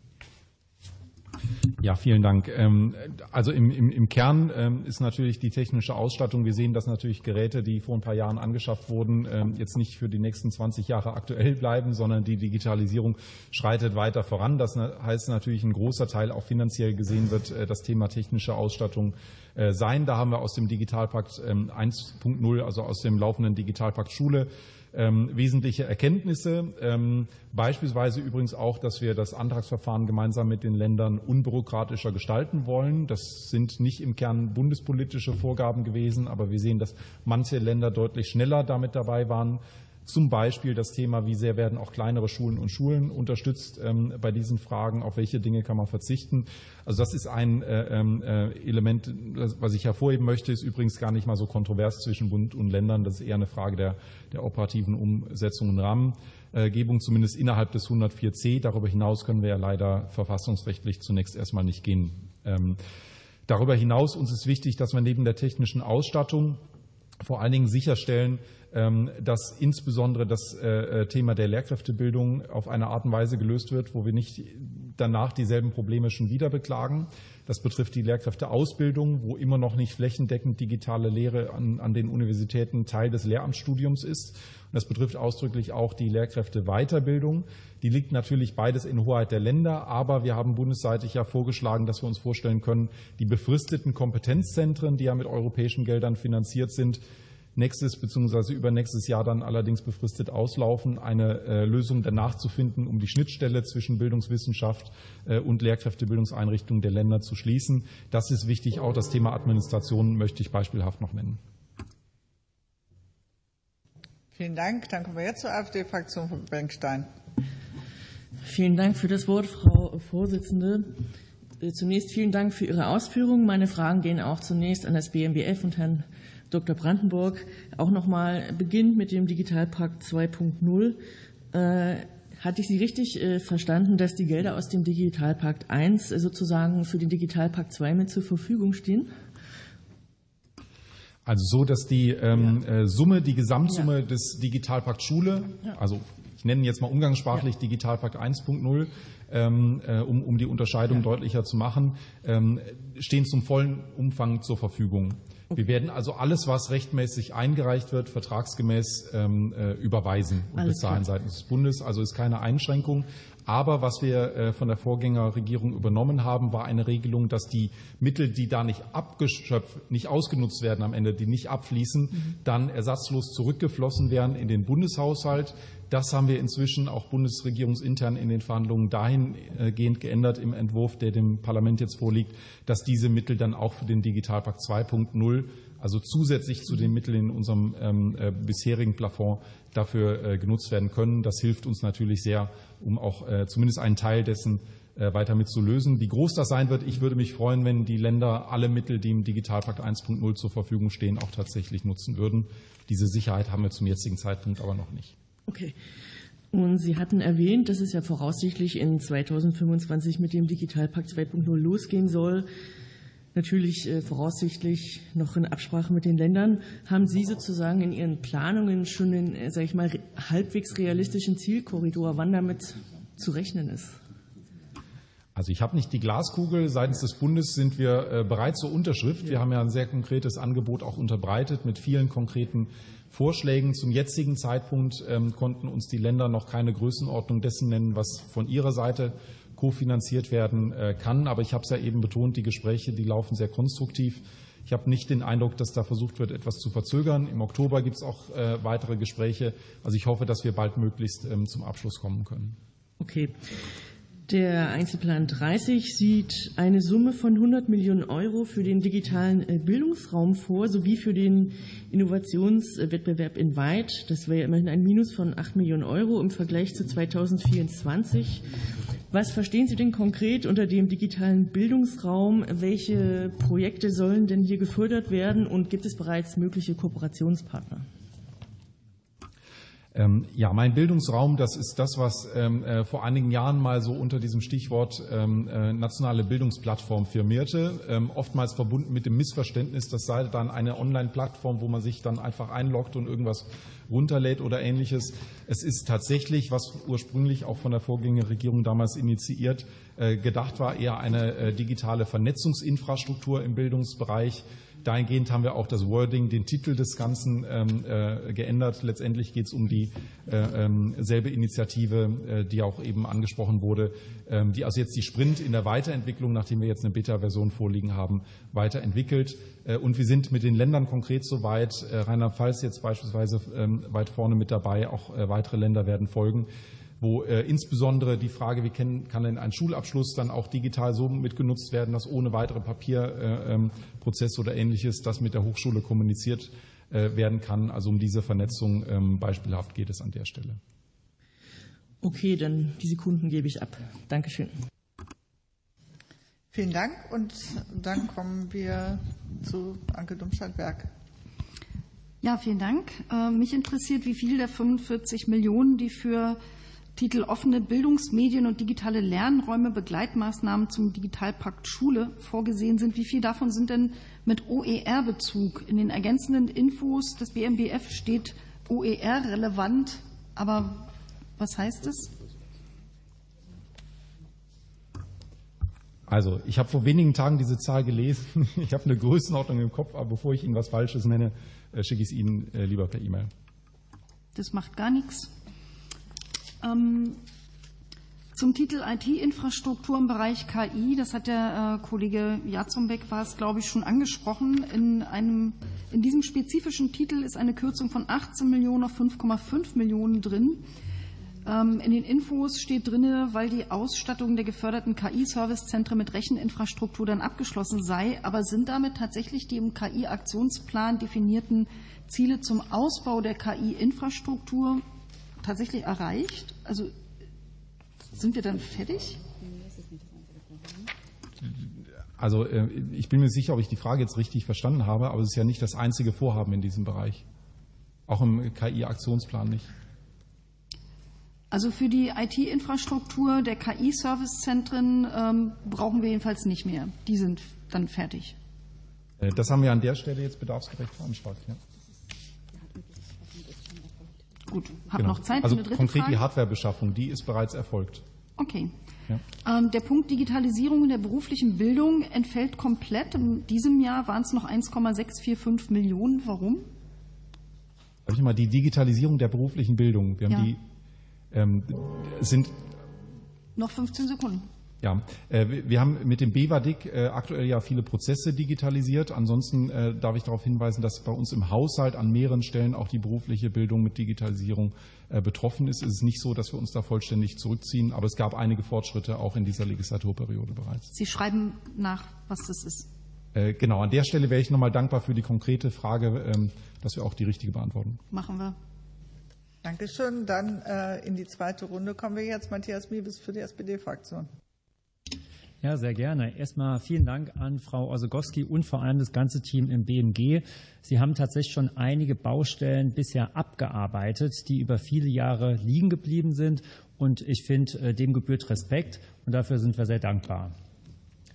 Ja, vielen Dank. Also im, im, im Kern ist natürlich die technische Ausstattung. Wir sehen, dass natürlich Geräte, die vor ein paar Jahren angeschafft wurden, jetzt nicht für die nächsten zwanzig Jahre aktuell bleiben, sondern die Digitalisierung schreitet weiter voran. Das heißt natürlich, ein großer Teil auch finanziell gesehen wird das Thema technische Ausstattung sein. Da haben wir aus dem Digitalpakt eins Punkt null, also aus dem laufenden Digitalpakt Schule, Ähm, wesentliche Erkenntnisse, ähm, beispielsweise übrigens auch, dass wir das Antragsverfahren gemeinsam mit den Ländern unbürokratischer gestalten wollen. Das sind nicht im Kern bundespolitische Vorgaben gewesen, aber wir sehen, dass manche Länder deutlich schneller damit dabei waren. Zum Beispiel das Thema, wie sehr werden auch kleinere Schulen und Schulen unterstützt ähm, bei diesen Fragen, auf welche Dinge kann man verzichten. Also das ist ein äh, äh, Element, was ich hervorheben möchte, ist übrigens gar nicht mal so kontrovers zwischen Bund und Ländern. Das ist eher eine Frage der, der operativen Umsetzung und Rahmengebung, zumindest innerhalb des hundertvier c. Darüber hinaus können wir ja leider verfassungsrechtlich zunächst erstmal nicht gehen. Ähm, darüber hinaus uns ist wichtig, dass wir neben der technischen Ausstattung vor allen Dingen sicherstellen, dass insbesondere das Thema der Lehrkräftebildung auf eine Art und Weise gelöst wird, wo wir nicht danach dieselben Probleme schon wieder beklagen. Das betrifft die Lehrkräfteausbildung, wo immer noch nicht flächendeckend digitale Lehre an, an den Universitäten Teil des Lehramtsstudiums ist. Und das betrifft ausdrücklich auch die Lehrkräfteweiterbildung. Die liegt natürlich beides in Hoheit der Länder, aber wir haben bundesseitig ja vorgeschlagen, dass wir uns vorstellen können, die befristeten Kompetenzzentren, die ja mit europäischen Geldern finanziert sind, nächstes bzw. übernächstes Jahr dann allerdings befristet auslaufen, eine äh, Lösung danach zu finden, um die Schnittstelle zwischen Bildungswissenschaft äh, und Lehrkräftebildungseinrichtungen der Länder zu schließen. Das ist wichtig. Auch das Thema Administration möchte ich beispielhaft noch nennen. Vielen Dank. Dann kommen wir jetzt zur AfD-Fraktion von Bernstein. Vielen Dank für das Wort, Frau Vorsitzende. Zunächst vielen Dank für Ihre Ausführungen. Meine Fragen gehen auch zunächst an das B M B F und Herrn Doktor Brandenburg. Auch nochmal beginnt mit dem Digitalpakt zwei Punkt null. Äh, hatte ich Sie richtig äh, verstanden, dass die Gelder aus dem Digitalpakt eins sozusagen für den Digitalpakt zwei mit zur Verfügung stehen? Also so, dass die ähm, ja. Summe, die Gesamtsumme ja. des Digitalpakt Schule, ja. also ich nenne jetzt mal umgangssprachlich ja. Digitalpakt eins Punkt null, ähm, äh, um, um die Unterscheidung ja. deutlicher zu machen, ähm, stehen zum vollen Umfang zur Verfügung. Okay. Wir werden also alles, was rechtmäßig eingereicht wird, vertragsgemäß ähm, äh, überweisen und alles bezahlen klar. Seitens des Bundes. Also ist keine Einschränkung. Aber was wir äh, von der Vorgängerregierung übernommen haben, war eine Regelung, dass die Mittel, die da nicht abgeschöpft, nicht ausgenutzt werden am Ende, die nicht abfließen, mhm. dann ersatzlos zurückgeflossen werden in den Bundeshaushalt. Das haben wir inzwischen auch bundesregierungsintern in den Verhandlungen dahingehend geändert im Entwurf, der dem Parlament jetzt vorliegt, dass diese Mittel dann auch für den Digitalpakt zwei Punkt null, also zusätzlich zu den Mitteln in unserem ähm, äh, bisherigen Plafond, dafür äh, genutzt werden können. Das hilft uns natürlich sehr, um auch äh, zumindest einen Teil dessen äh, weiter mit zu lösen. Wie groß das sein wird, ich würde mich freuen, wenn die Länder alle Mittel, die im Digitalpakt eins Punkt null zur Verfügung stehen, auch tatsächlich nutzen würden. Diese Sicherheit haben wir zum jetzigen Zeitpunkt aber noch nicht. Okay. Und Sie hatten erwähnt, dass es ja voraussichtlich in zweitausendfünfundzwanzig mit dem Digitalpakt zwei Punkt null losgehen soll. natürlich voraussichtlich noch in Absprache mit den Ländern. Haben Sie sozusagen in Ihren Planungen schon einen, sage ich mal, halbwegs realistischen Zielkorridor, wann damit zu rechnen ist? Also ich habe nicht die Glaskugel. Seitens des Bundes sind wir bereit zur Unterschrift. Wir haben ja ein sehr konkretes Angebot auch unterbreitet mit vielen konkreten Vorschlägen. Zum jetzigen Zeitpunkt ähm, konnten uns die Länder noch keine Größenordnung dessen nennen, was von ihrer Seite kofinanziert werden äh, kann. Aber ich habe es ja eben betont, die Gespräche, die laufen sehr konstruktiv. Ich habe nicht den Eindruck, dass da versucht wird, etwas zu verzögern. Im Oktober gibt es auch äh, weitere Gespräche. Also ich hoffe, dass wir baldmöglichst ähm, zum Abschluss kommen können. Okay. Der Einzelplan dreißig sieht eine Summe von hundert Millionen Euro für den digitalen Bildungsraum vor, sowie für den Innovationswettbewerb in Weit. Das wäre immerhin ein Minus von acht Millionen Euro im Vergleich zu zweitausendvierundzwanzig. Was verstehen Sie denn konkret unter dem digitalen Bildungsraum? Welche Projekte sollen denn hier gefördert werden und gibt es bereits mögliche Kooperationspartner? Ja, mein Bildungsraum, das ist das, was ähm, äh, vor einigen Jahren mal so unter diesem Stichwort ähm, äh, nationale Bildungsplattform firmierte, ähm, oftmals verbunden mit dem Missverständnis, das sei dann eine Online-Plattform, wo man sich dann einfach einloggt und irgendwas runterlädt oder Ähnliches. Es ist tatsächlich, was ursprünglich auch von der Vorgängerregierung damals initiiert, äh, gedacht war, eher eine äh, digitale Vernetzungsinfrastruktur im Bildungsbereich. Dahingehend haben wir auch das Wording, den Titel des Ganzen ähm, äh, geändert. Letztendlich geht es um die äh, ähm, selbe Initiative, äh, die auch eben angesprochen wurde, ähm, die also jetzt die Sprint in der Weiterentwicklung, nachdem wir jetzt eine Beta-Version vorliegen haben, weiterentwickelt. Äh, und wir sind mit den Ländern konkret so weit, äh, Rheinland-Pfalz jetzt beispielsweise ähm, weit vorne mit dabei, auch äh, weitere Länder werden folgen, wo äh, insbesondere die Frage, wie kann, kann denn ein Schulabschluss dann auch digital so mitgenutzt werden, dass ohne weitere Papierprozesse äh, oder Ähnliches das mit der Hochschule kommuniziert äh, werden kann. Also um diese Vernetzung ähm, beispielhaft geht es an der Stelle. Okay, dann die Sekunden gebe ich ab. Dankeschön. Vielen Dank und dann kommen wir zu Anke Domscheit-Berg. Ja, vielen Dank. Äh, mich interessiert, wie viel der fünfundvierzig Millionen, die für Titel offene Bildungsmedien und digitale Lernräume, Begleitmaßnahmen zum Digitalpakt Schule vorgesehen sind. Wie viel davon sind denn mit O E R-Bezug? In den ergänzenden Infos des B M B F steht O E R relevant, aber was heißt es? Also, ich habe vor wenigen Tagen diese Zahl gelesen. Ich habe eine Größenordnung im Kopf, aber bevor ich Ihnen was Falsches nenne, schicke ich es Ihnen lieber per E-Mail. Das macht gar nichts. Ähm, zum Titel I T-Infrastruktur im Bereich K I, das hat der äh, Kollege Jarzembek, war es, glaube ich, schon angesprochen. In, einem, in diesem spezifischen Titel ist eine Kürzung von achtzehn Millionen auf fünf Komma fünf Millionen drin. Ähm, in den Infos steht drin, weil die Ausstattung der geförderten K I-Servicezentren mit Recheninfrastruktur dann abgeschlossen sei. Aber sind damit tatsächlich die im K I-Aktionsplan definierten Ziele zum Ausbau der K I-Infrastruktur tatsächlich erreicht? Also sind wir dann fertig? Also ich bin mir sicher, ob ich die Frage jetzt richtig verstanden habe, aber es ist ja nicht das einzige Vorhaben in diesem Bereich. Auch im K I-Aktionsplan nicht. Also für die I T-Infrastruktur der K I-Servicezentren ähm, brauchen wir jedenfalls nicht mehr. Die sind dann fertig. Das haben wir an der Stelle jetzt bedarfsgerecht veranschlagt. Ja. Gut, habe genau. noch Zeit also für eine dritte konkret Frage. Die Hardwarebeschaffung, die ist bereits erfolgt. Okay. Ja. Ähm, der Punkt Digitalisierung in der beruflichen Bildung entfällt komplett. In diesem Jahr waren es noch eins Komma sechs vier fünf Millionen. Warum? Sag ich mal, die Digitalisierung der beruflichen Bildung. Wir haben ja. die ähm, sind noch fünfzehn Sekunden. Ja, äh, wir haben mit dem B W A D I C äh, aktuell ja viele Prozesse digitalisiert. Ansonsten äh, darf ich darauf hinweisen, dass bei uns im Haushalt an mehreren Stellen auch die berufliche Bildung mit Digitalisierung äh, betroffen ist. Es ist nicht so, dass wir uns da vollständig zurückziehen, aber es gab einige Fortschritte auch in dieser Legislaturperiode bereits. Sie schreiben nach, was das ist. Äh, genau, an der Stelle wäre ich nochmal dankbar für die konkrete Frage, ähm, dass wir auch die richtige beantworten. Machen wir. Dankeschön. Dann äh, in die zweite Runde kommen wir jetzt. Matthias Miebes für die S P D-Fraktion. Ja, sehr gerne. Erstmal vielen Dank an Frau Ossegowski und vor allem das ganze Team im B M G. Sie haben tatsächlich schon einige Baustellen bisher abgearbeitet, die über viele Jahre liegen geblieben sind. Und ich finde, dem gebührt Respekt und dafür sind wir sehr dankbar.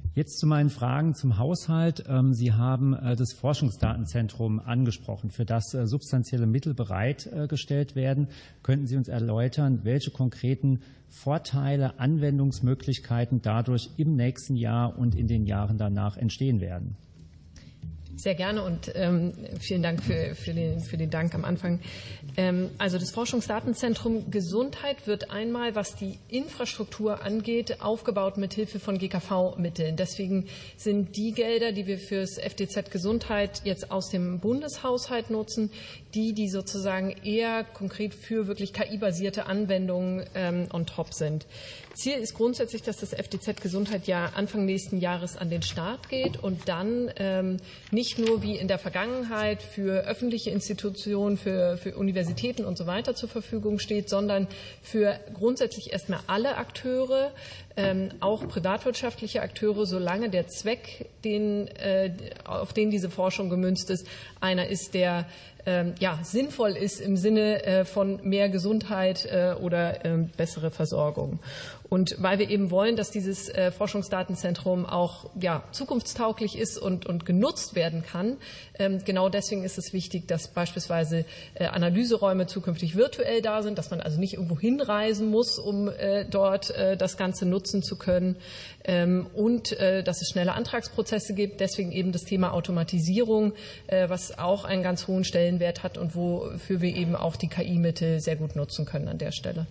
Jetzt zu meinen Fragen zum Haushalt. Sie haben das Forschungsdatenzentrum angesprochen, für das substanzielle Mittel bereitgestellt werden. Könnten Sie uns erläutern, welche konkreten Vorteile, Anwendungsmöglichkeiten dadurch im nächsten Jahr und in den Jahren danach entstehen werden? Sehr gerne und ähm, vielen Dank für, für, den, für den Dank am Anfang. Ähm, also das Forschungsdatenzentrum Gesundheit wird einmal, was die Infrastruktur angeht, aufgebaut mit Hilfe von G K V-Mitteln. Deswegen sind die Gelder, die wir fürs F D Z Gesundheit jetzt aus dem Bundeshaushalt nutzen, die, die sozusagen eher konkret für wirklich K I-basierte Anwendungen ähm, on top sind. Ziel ist grundsätzlich, dass das F D Z Gesundheit ja Anfang nächsten Jahres an den Start geht und dann ähm, nicht nur wie in der Vergangenheit für öffentliche Institutionen, für, für Universitäten und so weiter zur Verfügung steht, sondern für grundsätzlich erstmal alle Akteure, ähm, auch privatwirtschaftliche Akteure, solange der Zweck, den, äh, auf den diese Forschung gemünzt ist, einer ist, der ähm, ja, sinnvoll ist im Sinne äh, von mehr Gesundheit äh, oder äh, bessere Versorgung. Und weil wir eben wollen, dass dieses äh, Forschungsdatenzentrum auch ja, zukunftstauglich ist und, und genutzt werden kann, ähm, genau deswegen ist es wichtig, dass beispielsweise äh, Analyseräume zukünftig virtuell da sind, dass man also nicht irgendwo hinreisen muss, um äh, dort äh, das Ganze nutzen zu können, ähm, und äh, dass es schnelle Antragsprozesse gibt. Deswegen eben das Thema Automatisierung, äh, was auch einen ganz hohen Stellenwert hat und wofür wir eben auch die K I-Mittel sehr gut nutzen können an der Stelle.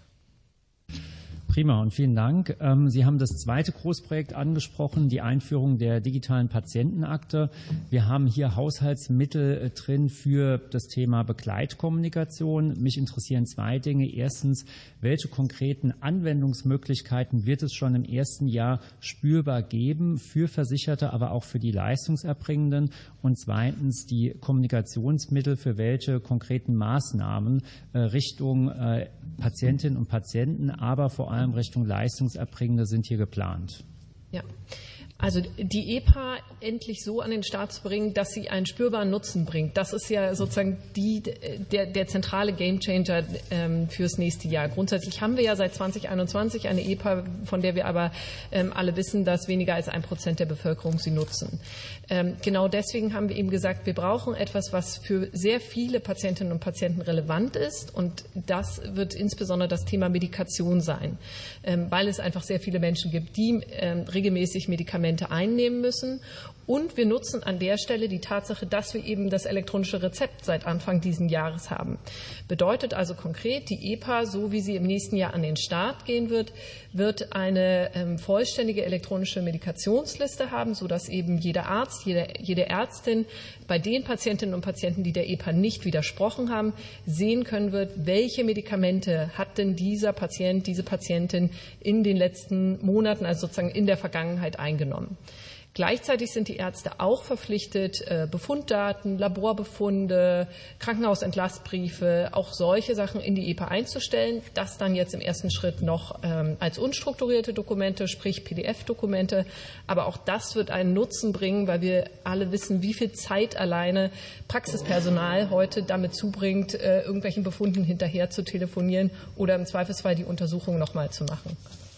Prima und vielen Dank. Sie haben das zweite Großprojekt angesprochen, die Einführung der digitalen Patientenakte. Wir haben hier Haushaltsmittel drin für das Thema Begleitkommunikation. Mich interessieren zwei Dinge. Erstens, welche konkreten Anwendungsmöglichkeiten wird es schon im ersten Jahr spürbar geben für Versicherte, aber auch für die Leistungserbringenden? Und zweitens, die Kommunikationsmittel für welche konkreten Maßnahmen Richtung Patientinnen und Patienten, aber vor allem Richtung Leistungserbringende sind hier geplant? Ja. Also die E P A endlich so an den Start zu bringen, dass sie einen spürbaren Nutzen bringt. Das ist ja sozusagen die, der, der zentrale Gamechanger ähm, fürs nächste Jahr. Grundsätzlich haben wir ja seit zwanzig einundzwanzig eine E P A, von der wir aber ähm, alle wissen, dass weniger als ein Prozent der Bevölkerung sie nutzen. Ähm, genau deswegen haben wir eben gesagt, wir brauchen etwas, was für sehr viele Patientinnen und Patienten relevant ist. Und das wird insbesondere das Thema Medikation sein, ähm, weil es einfach sehr viele Menschen gibt, die ähm, regelmäßig Medikamente einnehmen müssen. Und wir nutzen an der Stelle die Tatsache, dass wir eben das elektronische Rezept seit Anfang dieses Jahres haben. Bedeutet also konkret, die E P A, so wie sie im nächsten Jahr an den Start gehen wird, wird eine ähm, vollständige elektronische Medikationsliste haben, sodass eben jeder Arzt, jede, jede Ärztin bei den Patientinnen und Patienten, die der E P A nicht widersprochen haben, sehen können wird, welche Medikamente hat denn dieser Patient, diese Patientin in den letzten Monaten, also sozusagen in der Vergangenheit eingenommen. Gleichzeitig sind die Ärzte auch verpflichtet, Befunddaten, Laborbefunde, Krankenhausentlastbriefe, auch solche Sachen in die E P A einzustellen. Das dann jetzt im ersten Schritt noch als unstrukturierte Dokumente, sprich P D F-Dokumente. Aber auch das wird einen Nutzen bringen, weil wir alle wissen, wie viel Zeit alleine Praxispersonal heute damit zubringt, irgendwelchen Befunden hinterher zu telefonieren oder im Zweifelsfall die Untersuchung noch mal zu machen.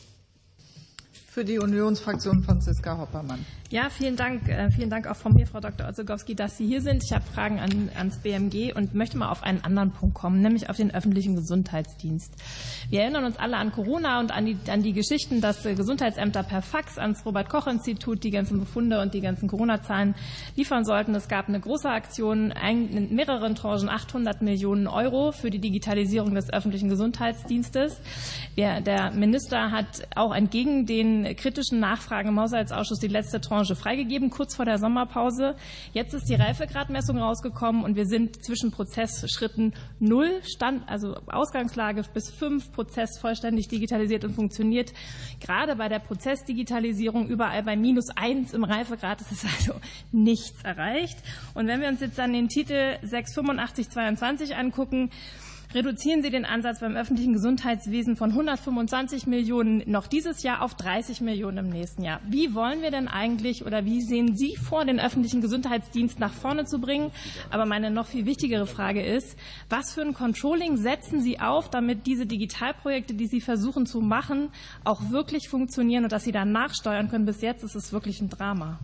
Für die Unionsfraktion Franziska Hoppermann. Ja, vielen Dank. Vielen Dank auch von mir, Frau Doktor Orzegowski, dass Sie hier sind. Ich habe Fragen an, ans B M G und möchte mal auf einen anderen Punkt kommen, nämlich auf den öffentlichen Gesundheitsdienst. Wir erinnern uns alle an Corona und an die, an die Geschichten, dass Gesundheitsämter per Fax ans Robert-Koch-Institut die ganzen Befunde und die ganzen Corona-Zahlen liefern sollten. Es gab eine große Aktion in mehreren Tranchen, achthundert Millionen Euro für die Digitalisierung des öffentlichen Gesundheitsdienstes. Der Minister hat auch entgegen den kritischen Nachfragen im Haushaltsausschuss die letzte Tranche freigegeben, kurz vor der Sommerpause. Jetzt ist die Reifegradmessung rausgekommen und wir sind zwischen Prozessschritten null, Stand, also Ausgangslage bis fünf, Prozess vollständig digitalisiert und funktioniert. Gerade bei der Prozessdigitalisierung überall bei minus eins im Reifegrad ist es also nichts erreicht. Und wenn wir uns jetzt dann den Titel sechshundertfünfundachtzig zweiundzwanzig angucken, reduzieren Sie den Ansatz beim öffentlichen Gesundheitswesen von hundertfünfundzwanzig Millionen noch dieses Jahr auf dreißig Millionen im nächsten Jahr. Wie wollen wir denn eigentlich oder wie sehen Sie vor, den öffentlichen Gesundheitsdienst nach vorne zu bringen? Aber meine noch viel wichtigere Frage ist, was für ein Controlling setzen Sie auf, damit diese Digitalprojekte, die Sie versuchen zu machen, auch wirklich funktionieren und dass Sie dann nachsteuern können? Bis jetzt ist es wirklich ein Drama.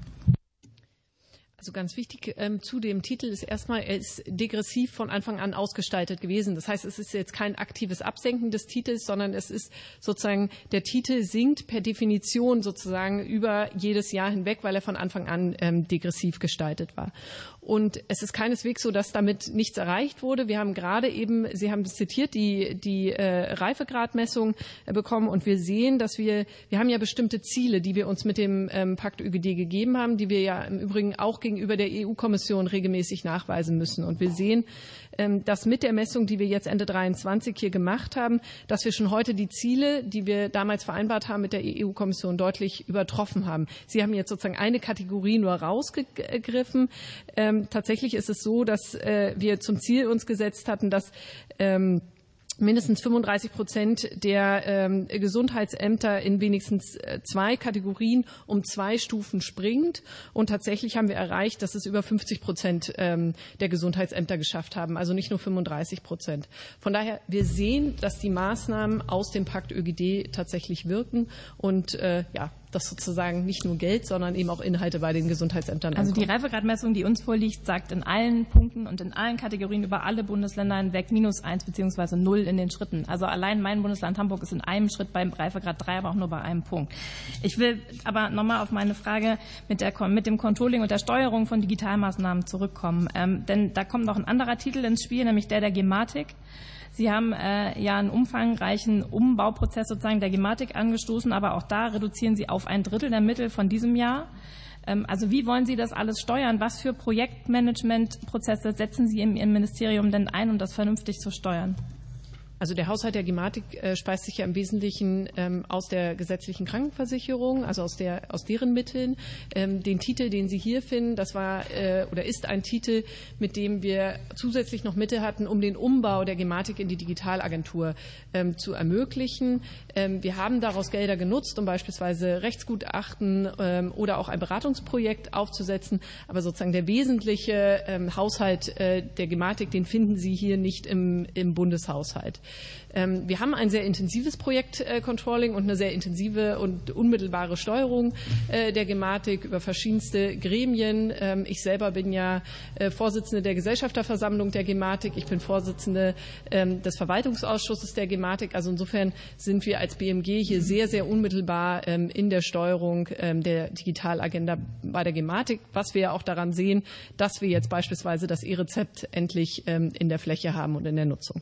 Also ganz wichtig ähm, zu dem Titel ist erstmal, er ist degressiv von Anfang an ausgestaltet gewesen. Das heißt, es ist jetzt kein aktives Absenken des Titels, sondern es ist sozusagen, der Titel sinkt per Definition sozusagen über jedes Jahr hinweg, weil er von Anfang an ähm, degressiv gestaltet war. Und es ist keineswegs so, dass damit nichts erreicht wurde. Wir haben gerade eben, Sie haben es zitiert, die, die äh, Reifegradmessung äh, bekommen. Und wir sehen, dass wir, wir haben ja bestimmte Ziele, die wir uns mit dem ähm, Pakt Ö G D gegeben haben, die wir ja im Übrigen auch gegenüber der E U-Kommission regelmäßig nachweisen müssen. Und wir sehen, ähm, dass mit der Messung, die wir jetzt Ende dreiundzwanzig hier gemacht haben, dass wir schon heute die Ziele, die wir damals vereinbart haben mit der E U-Kommission, deutlich übertroffen haben. Sie haben jetzt sozusagen eine Kategorie nur rausgegriffen. Ähm, Tatsächlich ist es so, dass äh, wir zum Ziel uns gesetzt hatten, dass ähm, mindestens fünfunddreißig Prozent der ähm, Gesundheitsämter in wenigstens äh, zwei Kategorien um zwei Stufen springt. Und tatsächlich haben wir erreicht, dass es über fünfzig Prozent ähm, der Gesundheitsämter geschafft haben, also nicht nur fünfunddreißig Prozent. Von daher, wir sehen, dass die Maßnahmen aus dem Pakt Ö G D tatsächlich wirken und äh, ja, dass sozusagen nicht nur Geld, sondern eben auch Inhalte bei den Gesundheitsämtern Also ankommen. die Reifegradmessung, die uns vorliegt, sagt in allen Punkten und in allen Kategorien über alle Bundesländer hinweg minus eins beziehungsweise null in den Schritten. Also allein mein Bundesland Hamburg ist in einem Schritt beim Reifegrad drei, aber auch nur bei einem Punkt. Ich will aber nochmal auf meine Frage mit, der, mit dem Controlling und der Steuerung von Digitalmaßnahmen zurückkommen. Ähm, denn da kommt noch ein anderer Titel ins Spiel, nämlich der der Gematik. Sie haben äh, ja einen umfangreichen Umbauprozess sozusagen der Gematik angestoßen, aber auch da reduzieren Sie auf ein Drittel der Mittel von diesem Jahr. Ähm, also wie wollen Sie das alles steuern? Was für Projektmanagementprozesse setzen Sie im, im Ministerium denn ein, um das vernünftig zu steuern? Also der Haushalt der Gematik äh, speist sich ja im Wesentlichen ähm, aus der gesetzlichen Krankenversicherung, also aus, der, aus deren Mitteln. Ähm, den Titel, den Sie hier finden, das war äh, oder ist ein Titel, mit dem wir zusätzlich noch Mittel hatten, um den Umbau der Gematik in die Digitalagentur ähm, zu ermöglichen. Ähm, wir haben daraus Gelder genutzt, um beispielsweise Rechtsgutachten ähm, oder auch ein Beratungsprojekt aufzusetzen. Aber sozusagen der wesentliche ähm, Haushalt äh, der Gematik, den finden Sie hier nicht im, im Bundeshaushalt. Wir haben ein sehr intensives Projektcontrolling und eine sehr intensive und unmittelbare Steuerung der Gematik über verschiedenste Gremien. Ich selber bin ja Vorsitzende der Gesellschafterversammlung der Gematik. Ich bin Vorsitzende des Verwaltungsausschusses der Gematik. Also insofern sind wir als B M G hier sehr, sehr unmittelbar in der Steuerung der Digitalagenda bei der Gematik, was wir ja auch daran sehen, dass wir jetzt beispielsweise das E-Rezept endlich in der Fläche haben und in der Nutzung.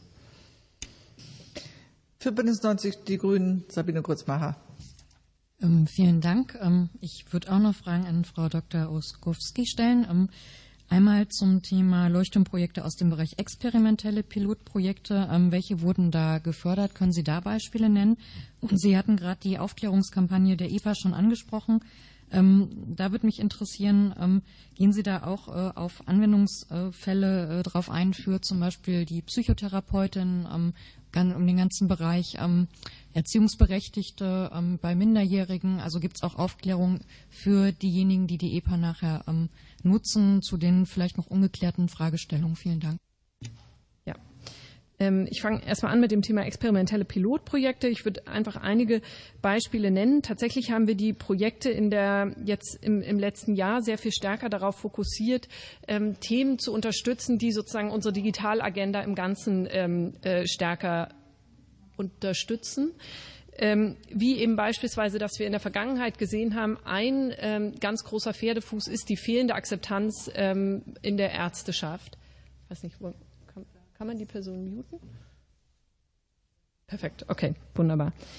Für Bündnis neunzig Die Grünen, Sabine Grützmacher. Ähm, vielen Dank. Ähm, ich würde auch noch Fragen an Frau Doktor Oskowski stellen. Ähm, einmal zum Thema Leuchtturmprojekte aus dem Bereich experimentelle Pilotprojekte. Ähm, welche wurden da gefördert? Können Sie da Beispiele nennen? Und Sie hatten gerade die Aufklärungskampagne der E P A schon angesprochen. Ähm, da würde mich interessieren, ähm, gehen Sie da auch äh, auf Anwendungsfälle äh, drauf ein, für zum Beispiel die Psychotherapeutin, ähm, um den ganzen Bereich ähm, Erziehungsberechtigte ähm, bei Minderjährigen. Also gibt es auch Aufklärung für diejenigen, die die E P A nachher ähm, nutzen, zu den vielleicht noch ungeklärten Fragestellungen. Vielen Dank. Ja. Ich fange erstmal an mit dem Thema experimentelle Pilotprojekte. Ich würde einfach einige Beispiele nennen. Tatsächlich haben wir die Projekte in der, jetzt im, im letzten Jahr sehr viel stärker darauf fokussiert, ähm, Themen zu unterstützen, die sozusagen unsere Digitalagenda im Ganzen ähm, äh, stärker unterstützen. Ähm, wie eben beispielsweise, dass wir in der Vergangenheit gesehen haben, ein ähm, ganz großer Pferdefuß ist die fehlende Akzeptanz ähm, in der Ärzteschaft. Ich weiß nicht, wo Kann man die Person muten? Perfekt, okay, wunderbar.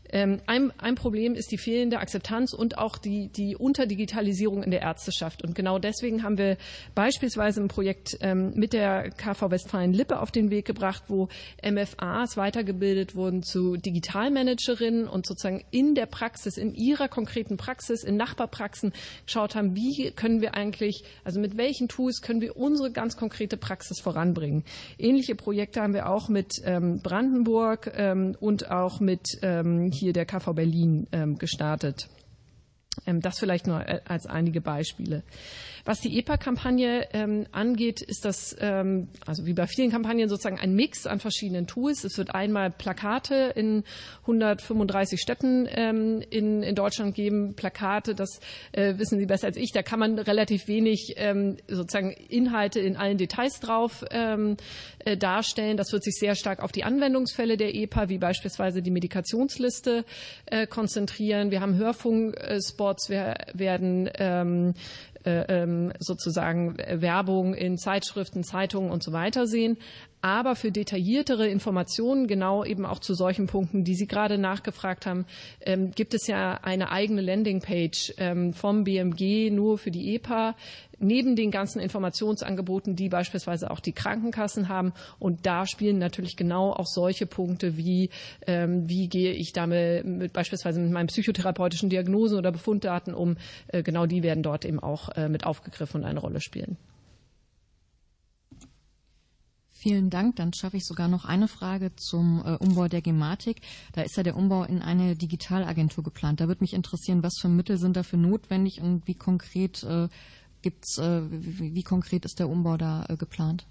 Ein, ein Problem ist die fehlende Akzeptanz und auch die, die Unterdigitalisierung in der Ärzteschaft. Und genau deswegen haben wir beispielsweise ein Projekt mit der K V Westfalen-Lippe auf den Weg gebracht, wo M F As weitergebildet wurden zu Digitalmanagerinnen und sozusagen in der Praxis, in ihrer konkreten Praxis, in Nachbarpraxen geschaut haben, wie können wir eigentlich, also mit welchen Tools können wir unsere ganz konkrete Praxis voranbringen. Ähnliche Projekte haben wir auch mit ähm, Brandenburg ähm, und auch mit ähm, hier der K V Berlin ähm, gestartet. Ähm, das vielleicht nur als einige Beispiele. Was die E P A-Kampagne ähm, angeht, ist das, ähm, also wie bei vielen Kampagnen, sozusagen ein Mix an verschiedenen Tools. Es wird einmal Plakate in hundertfünfunddreißig Städten ähm, in, in Deutschland geben. Plakate, das äh, wissen Sie besser als ich, da kann man relativ wenig ähm, sozusagen Inhalte in allen Details drauf ähm, äh, darstellen. Das wird sich sehr stark auf die Anwendungsfälle der E P A, wie beispielsweise die Medikationsliste, äh, konzentrieren. Wir haben Hörfunkspots, wir werden ähm, sozusagen Werbung in Zeitschriften, Zeitungen und so weiter sehen. Aber für detailliertere Informationen, genau eben auch zu solchen Punkten, die Sie gerade nachgefragt haben, ähm, gibt es ja eine eigene Landingpage ähm, vom B M G nur für die E P A, neben den ganzen Informationsangeboten, die beispielsweise auch die Krankenkassen haben. Und da spielen natürlich genau auch solche Punkte wie, ähm, wie gehe ich damit mit, beispielsweise mit meinen psychotherapeutischen Diagnosen oder Befunddaten um. Äh, genau die werden dort eben auch äh, mit aufgegriffen und eine Rolle spielen. Vielen Dank. Dann schaffe ich sogar noch eine Frage zum äh, Umbau der Gematik. Da ist ja der Umbau in eine Digitalagentur geplant. Da würde mich interessieren, was für Mittel sind dafür notwendig und wie konkret äh, gibt's, äh, wie, wie konkret ist der Umbau da äh, geplant?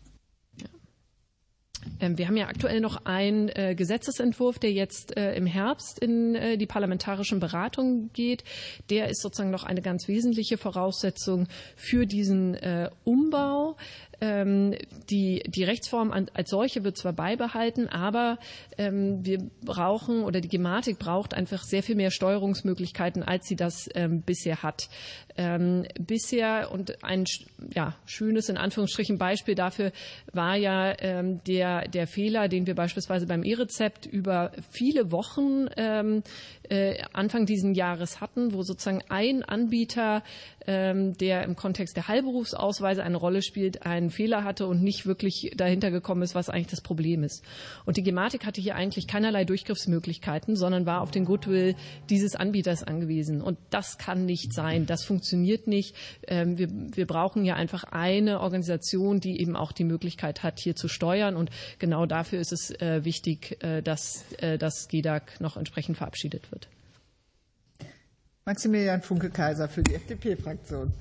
Wir haben ja aktuell noch einen äh, Gesetzesentwurf, der jetzt äh, im Herbst in äh, die parlamentarischen Beratungen geht. Der ist sozusagen noch eine ganz wesentliche Voraussetzung für diesen äh, Umbau. Ähm, die, die Rechtsform an, als solche wird zwar beibehalten, aber ähm, wir brauchen oder die Gematik braucht einfach sehr viel mehr Steuerungsmöglichkeiten, als sie das ähm, bisher hat. Ähm, bisher, und ein ja, schönes in Anführungsstrichen Beispiel dafür war ja ähm, der, der Fehler, den wir beispielsweise beim E-Rezept über viele Wochen ähm, äh, Anfang dieses Jahres hatten, wo sozusagen ein Anbieter, ähm, der im Kontext der Heilberufsausweise eine Rolle spielt, einen Fehler hatte und nicht wirklich dahinter gekommen ist, was eigentlich das Problem ist. Und die Gematik hatte hier eigentlich keinerlei Durchgriffsmöglichkeiten, sondern war auf den Goodwill dieses Anbieters angewiesen. Und das kann nicht sein. Das funktioniert nicht. Ähm, wir, wir brauchen ja einfach eine Organisation, die eben auch die Möglichkeit hat, hier zu steuern. Und genau dafür ist es äh, wichtig, äh, dass äh, das G E D A C noch entsprechend verabschiedet wird. Maximilian Funke-Kaiser für die F D P-Fraktion.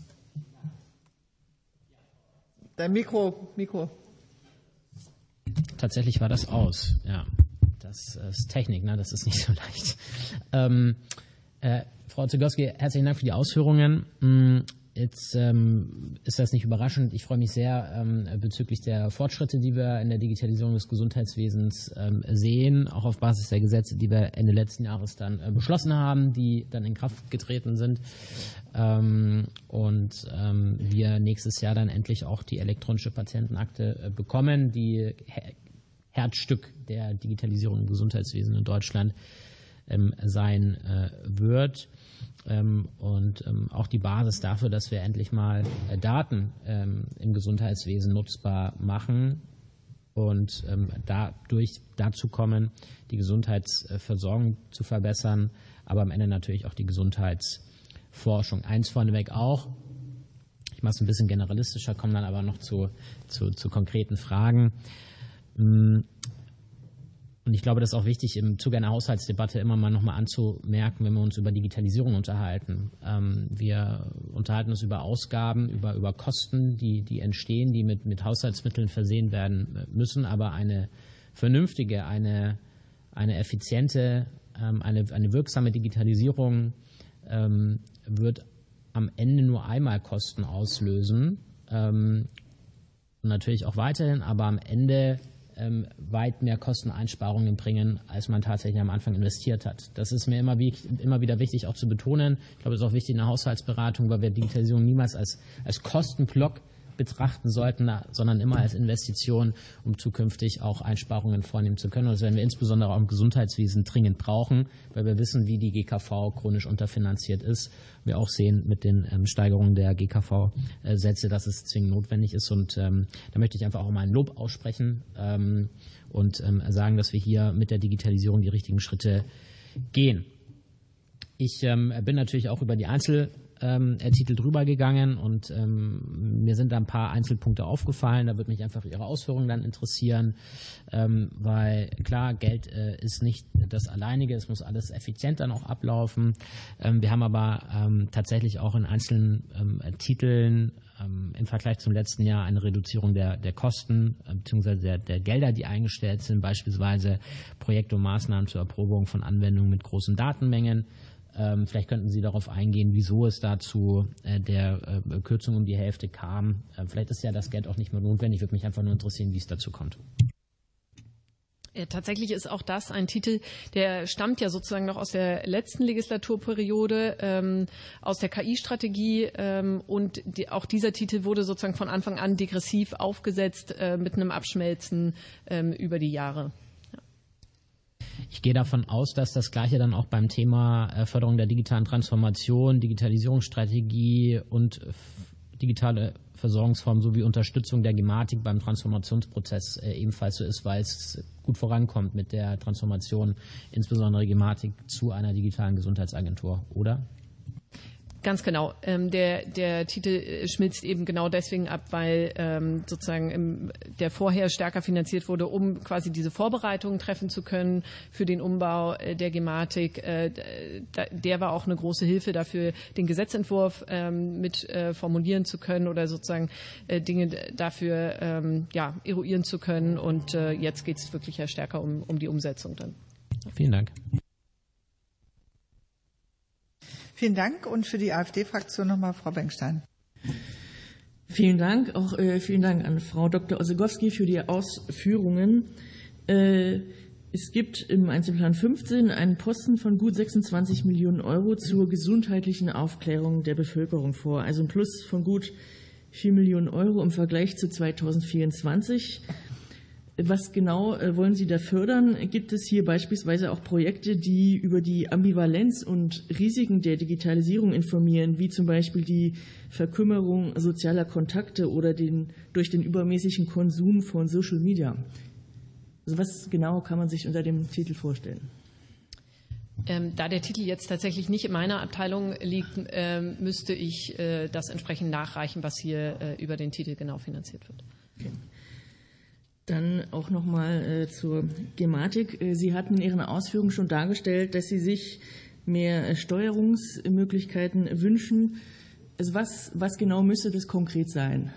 Dein Mikro, Mikro. Tatsächlich war das aus, ja. Das ist Technik, ne? Das ist nicht so leicht. Ähm, äh, Frau Zygowski, herzlichen Dank für die Ausführungen. Jetzt ähm, ist das nicht überraschend. Ich freue mich sehr ähm, bezüglich der Fortschritte, die wir in der Digitalisierung des Gesundheitswesens ähm, sehen, auch auf Basis der Gesetze, die wir Ende letzten Jahres dann äh, beschlossen haben, die dann in Kraft getreten sind. Ähm, und ähm, wir nächstes Jahr dann endlich auch die elektronische Patientenakte äh, bekommen, die Her- Herzstück der Digitalisierung im Gesundheitswesen in Deutschland ähm, sein äh, wird. Ähm, und ähm, auch die Basis dafür, dass wir endlich mal äh, Daten ähm, im Gesundheitswesen nutzbar machen und ähm, dadurch dazu kommen, die Gesundheitsversorgung zu verbessern, aber am Ende natürlich auch die Gesundheitsforschung. Eins vorneweg auch, ich mache es ein bisschen generalistischer, komme dann aber noch zu, zu, zu konkreten Fragen. Ähm, Und ich glaube, das ist auch wichtig, im Zuge einer Haushaltsdebatte immer mal nochmal anzumerken, wenn wir uns über Digitalisierung unterhalten. Ähm, wir unterhalten uns über Ausgaben, über, über Kosten, die, die entstehen, die mit, mit Haushaltsmitteln versehen werden müssen. Aber eine vernünftige, eine, eine effiziente, ähm, eine, eine wirksame Digitalisierung ähm, wird am Ende nur einmal Kosten auslösen. Ähm, und natürlich auch weiterhin, aber am Ende Ähm, weit mehr Kosteneinsparungen bringen, als man tatsächlich am Anfang investiert hat. Das ist mir immer, wie, immer wieder wichtig auch zu betonen. Ich glaube, es ist auch wichtig in der Haushaltsberatung, weil wir Digitalisierung niemals als, als Kostenblock betrachten sollten, sondern immer als Investition, um zukünftig auch Einsparungen vornehmen zu können. Und das werden wir insbesondere auch im Gesundheitswesen dringend brauchen, weil wir wissen, wie die G K V chronisch unterfinanziert ist. Wir auch sehen mit den ähm, Steigerungen der G K V-Sätze, dass es zwingend notwendig ist. Und ähm, da möchte ich einfach auch mal ein Lob aussprechen ähm, und ähm, sagen, dass wir hier mit der Digitalisierung die richtigen Schritte gehen. Ich ähm, bin natürlich auch über die Einzeltitel ähm, drüber gegangen und ähm, mir sind da ein paar Einzelpunkte aufgefallen. Da würde mich einfach Ihre Ausführungen dann interessieren, ähm, weil klar, Geld äh, ist nicht das Alleinige, es muss alles effizient dann auch ablaufen. Ähm, wir haben aber ähm, tatsächlich auch in einzelnen ähm, Titeln ähm, im Vergleich zum letzten Jahr eine Reduzierung der, der Kosten äh, bzw. Der, der Gelder, die eingestellt sind, beispielsweise Projekte und Maßnahmen zur Erprobung von Anwendungen mit großen Datenmengen. Ähm, vielleicht könnten Sie darauf eingehen, wieso es dazu äh, der äh, Kürzung um die Hälfte kam. Äh, vielleicht ist ja das Geld auch nicht mehr notwendig. Würde mich einfach nur interessieren, wie es dazu kommt. Ja, tatsächlich ist auch das ein Titel, der stammt ja sozusagen noch aus der letzten Legislaturperiode, ähm, aus der K I-Strategie. Ähm, und die, auch dieser Titel wurde sozusagen von Anfang an degressiv aufgesetzt äh, mit einem Abschmelzen ähm, über die Jahre. Ich gehe davon aus, dass das Gleiche dann auch beim Thema Förderung der digitalen Transformation, Digitalisierungsstrategie und digitale Versorgungsformen sowie Unterstützung der Gematik beim Transformationsprozess ebenfalls so ist, weil es gut vorankommt mit der Transformation, insbesondere Gematik zu einer digitalen Gesundheitsagentur, oder? Ganz genau. Ähm, der, der Titel schmilzt eben genau deswegen ab, weil ähm, sozusagen im, der vorher stärker finanziert wurde, um quasi diese Vorbereitungen treffen zu können für den Umbau äh, der Gematik. Äh, da, der war auch eine große Hilfe dafür, den Gesetzentwurf ähm, mit äh, formulieren zu können oder sozusagen äh, Dinge dafür ähm, ja, eruieren zu können. Und äh, jetzt geht es wirklich ja stärker um, um die Umsetzung dann. Vielen Dank. Vielen Dank und für die AfD-Fraktion nochmal Frau Bengstein. Vielen Dank, auch äh, vielen Dank an Frau Doktor Ossegowski für die Ausführungen. Äh, es gibt im Einzelplan fünfzehn einen Posten von gut sechsundzwanzig Millionen Euro zur gesundheitlichen Aufklärung der Bevölkerung vor, also ein Plus von gut vier Millionen Euro im Vergleich zu zweitausendvierundzwanzig. Was genau wollen Sie da fördern? Gibt es hier beispielsweise auch Projekte, die über die Ambivalenz und Risiken der Digitalisierung informieren, wie zum Beispiel die Verkümmerung sozialer Kontakte oder den, durch den übermäßigen Konsum von Social Media? Also was genau kann man sich unter dem Titel vorstellen? Ähm, da der Titel jetzt tatsächlich nicht in meiner Abteilung liegt, ähm, müsste ich äh, das entsprechend nachreichen, was hier äh, über den Titel genau finanziert wird. Okay. Dann auch noch mal äh, zur Gematik. Sie hatten in Ihren Ausführungen schon dargestellt, dass Sie sich mehr Steuerungsmöglichkeiten wünschen. Also was, was genau müsste das konkret sein?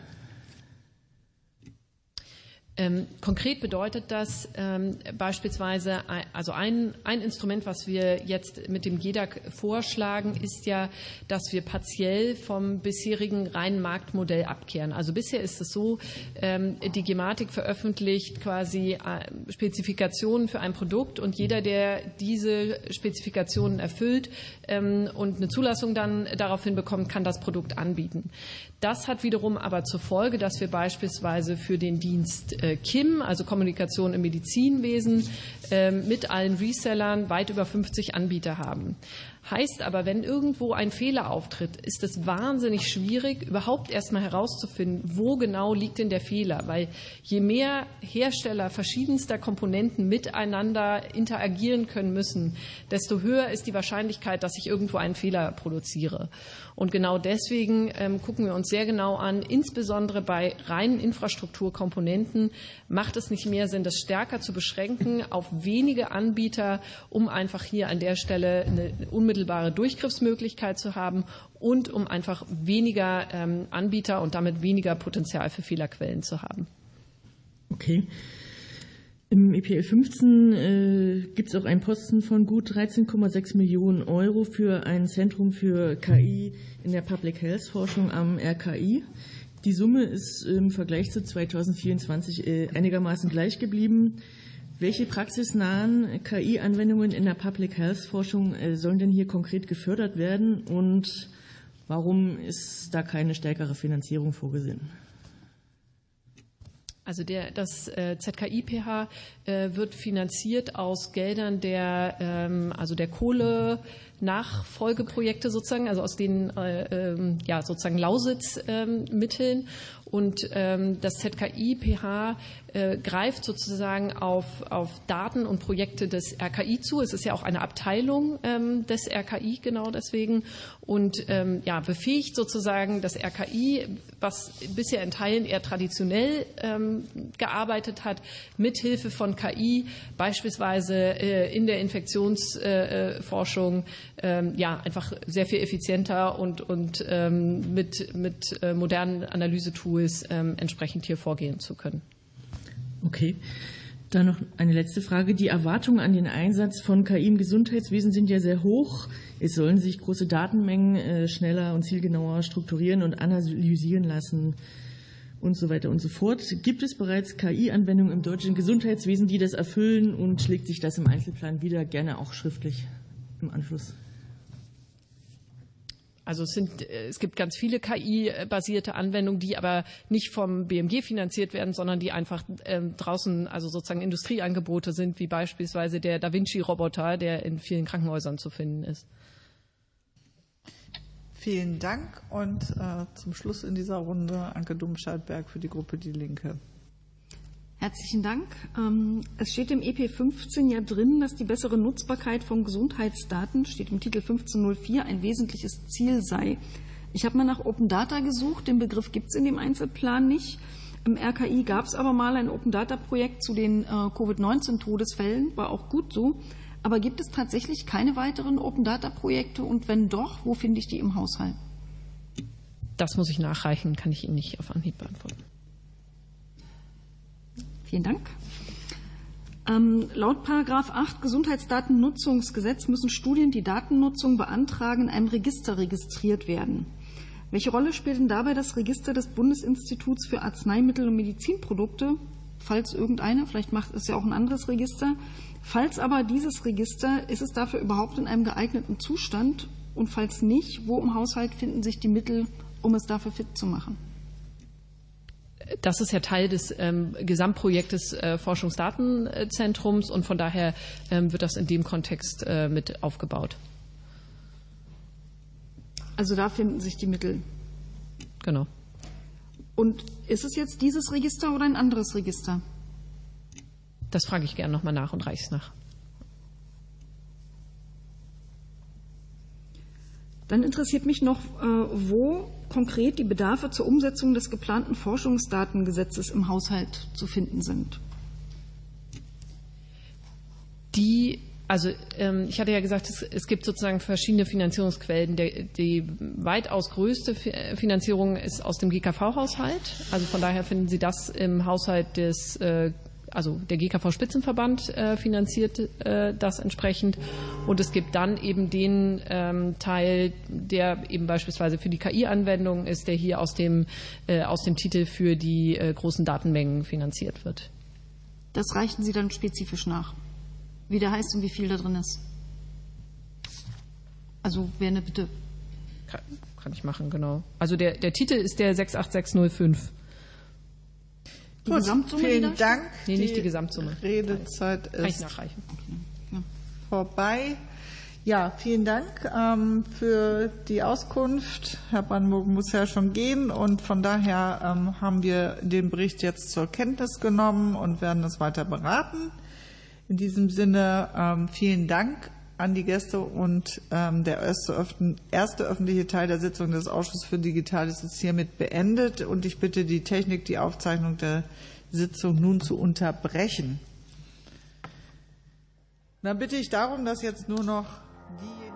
Ähm, konkret bedeutet das ähm, beispielsweise, also ein, ein Instrument, was wir jetzt mit dem G E D A C vorschlagen, ist ja, dass wir partiell vom bisherigen reinen Marktmodell abkehren. Also bisher ist es so, ähm, die Gematik veröffentlicht quasi äh, Spezifikationen für ein Produkt und jeder, der diese Spezifikationen erfüllt ähm, und eine Zulassung dann daraufhin bekommt, kann das Produkt anbieten. Das hat wiederum aber zur Folge, dass wir beispielsweise für den Dienst äh, K I M, also Kommunikation im Medizinwesen, äh, mit allen Resellern weit über fünfzig Anbieter haben. Heißt aber, wenn irgendwo ein Fehler auftritt, ist es wahnsinnig schwierig, überhaupt erstmal herauszufinden, wo genau liegt denn der Fehler. Weil je mehr Hersteller verschiedenster Komponenten miteinander interagieren können müssen, desto höher ist die Wahrscheinlichkeit, dass ich irgendwo einen Fehler produziere. Und genau deswegen ähm, gucken wir uns sehr genau an, insbesondere bei reinen Infrastrukturkomponenten macht es nicht mehr Sinn, das stärker zu beschränken auf wenige Anbieter, um einfach hier an der Stelle eine unmittelbare Durchgriffsmöglichkeit zu haben und um einfach weniger ähm, Anbieter und damit weniger Potenzial für Fehlerquellen zu haben. Okay. Im E P L fünfzehn äh, gibt es auch einen Posten von gut dreizehn Komma sechs Millionen Euro für ein Zentrum für K I in der Public Health Forschung am R K I. Die Summe ist im Vergleich zu zweitausendvierundzwanzig äh, einigermaßen gleich geblieben. Welche praxisnahen K I-Anwendungen in der Public Health Forschung äh, sollen denn hier konkret gefördert werden und warum ist da keine stärkere Finanzierung vorgesehen? Also der, das äh, Z K I P H äh, wird finanziert aus Geldern der, ähm, also der Kohle-Nachfolgeprojekte sozusagen, also aus den äh, ähm, ja, sozusagen Lausitz-Mitteln. Ähm, Und ähm, das Z K I P H äh, greift sozusagen auf, auf Daten und Projekte des R K I zu. Es ist ja auch eine Abteilung ähm, des R K I genau deswegen und ähm, ja, befähigt sozusagen das R K I, was bisher in Teilen eher traditionell ähm, gearbeitet hat, mithilfe von K I, beispielsweise äh, in der Infektionsforschung, äh, äh, ja, einfach sehr viel effizienter und, und ähm, mit, mit äh, modernen Analysetools ähm, entsprechend hier vorgehen zu können. Okay. Dann noch eine letzte Frage. Die Erwartungen an den Einsatz von K I im Gesundheitswesen sind ja sehr hoch. Es sollen sich große Datenmengen äh, schneller und zielgenauer strukturieren und analysieren lassen und so weiter und so fort. Gibt es bereits K I-Anwendungen im deutschen Gesundheitswesen, die das erfüllen, und schlägt sich das im Einzelplan wieder, gerne auch schriftlich im Anschluss? Also es sind, es gibt ganz viele K I-basierte Anwendungen, die aber nicht vom B M G finanziert werden, sondern die einfach ähm, draußen, also sozusagen Industrieangebote sind, wie beispielsweise der Da Vinci-Roboter, der in vielen Krankenhäusern zu finden ist. Vielen Dank und äh, zum Schluss in dieser Runde Anke Domscheit-Berg für die Gruppe Die Linke. Herzlichen Dank. Es steht im E P fünfzehn ja drin, dass die bessere Nutzbarkeit von Gesundheitsdaten, steht im Titel fünfzehn null vier, ein wesentliches Ziel sei. Ich habe mal nach Open Data gesucht, den Begriff gibt es in dem Einzelplan nicht. Im R K I gab es aber mal ein Open Data Projekt zu den äh, Covid neunzehn Todesfällen, war auch gut so. Aber gibt es tatsächlich keine weiteren Open Data Projekte, und wenn doch, wo finde ich die im Haushalt? Das muss ich nachreichen, kann ich Ihnen nicht auf Anhieb beantworten. Vielen Dank. Ähm, laut Paragraph acht Gesundheitsdatennutzungsgesetz müssen Studien, die Datennutzung beantragen, in einem Register registriert werden. Welche Rolle spielt denn dabei das Register des Bundesinstituts für Arzneimittel und Medizinprodukte, falls irgendeine, vielleicht macht es ja auch ein anderes Register. Falls aber dieses Register, ist es dafür überhaupt in einem geeigneten Zustand, und falls nicht, wo im Haushalt finden sich die Mittel, um es dafür fit zu machen? Das ist ja Teil des ähm, Gesamtprojektes äh, Forschungsdatenzentrums, und von daher ähm, wird das in dem Kontext äh, mit aufgebaut. Also da finden sich die Mittel. Genau. Und ist es jetzt dieses Register oder ein anderes Register? Das frage ich gerne nochmal nach und reiche es nach. Dann interessiert mich noch, äh, wo konkret die Bedarfe zur Umsetzung des geplanten Forschungsdatengesetzes im Haushalt zu finden sind. Die, also ähm, ich hatte ja gesagt, es, es gibt sozusagen verschiedene Finanzierungsquellen. Der, die weitaus größte Finanzierung ist aus dem G K V-Haushalt. Also von daher finden Sie das im Haushalt des äh, Also der G K V-Spitzenverband äh, finanziert äh, das entsprechend. Und es gibt dann eben den ähm, Teil, der eben beispielsweise für die K I-Anwendung ist, der hier aus dem, äh, aus dem Titel für die äh, großen Datenmengen finanziert wird. Das reichen Sie dann spezifisch nach, wie der heißt und wie viel da drin ist. Also wäre eine Bitte. Kann, kann ich machen, genau. Also der, der Titel ist der sechs acht sechs null fünf. Die Gut, Gesamtsumme vielen Dank. Nee, nicht die Gesamtsumme. Redezeit Kann ist ich nachreichen. Okay. vorbei. Ja, vielen Dank ähm, für die Auskunft. Herr Brandenburg muss ja schon gehen, und von daher ähm, haben wir den Bericht jetzt zur Kenntnis genommen und werden es weiter beraten. In diesem Sinne ähm, vielen Dank an die Gäste, und ähm, der erste, erste öffentliche Teil der Sitzung des Ausschusses für Digitales ist hiermit beendet, und ich bitte die Technik, die Aufzeichnung der Sitzung nun zu unterbrechen. Dann bitte ich darum, dass jetzt nur noch diejenigen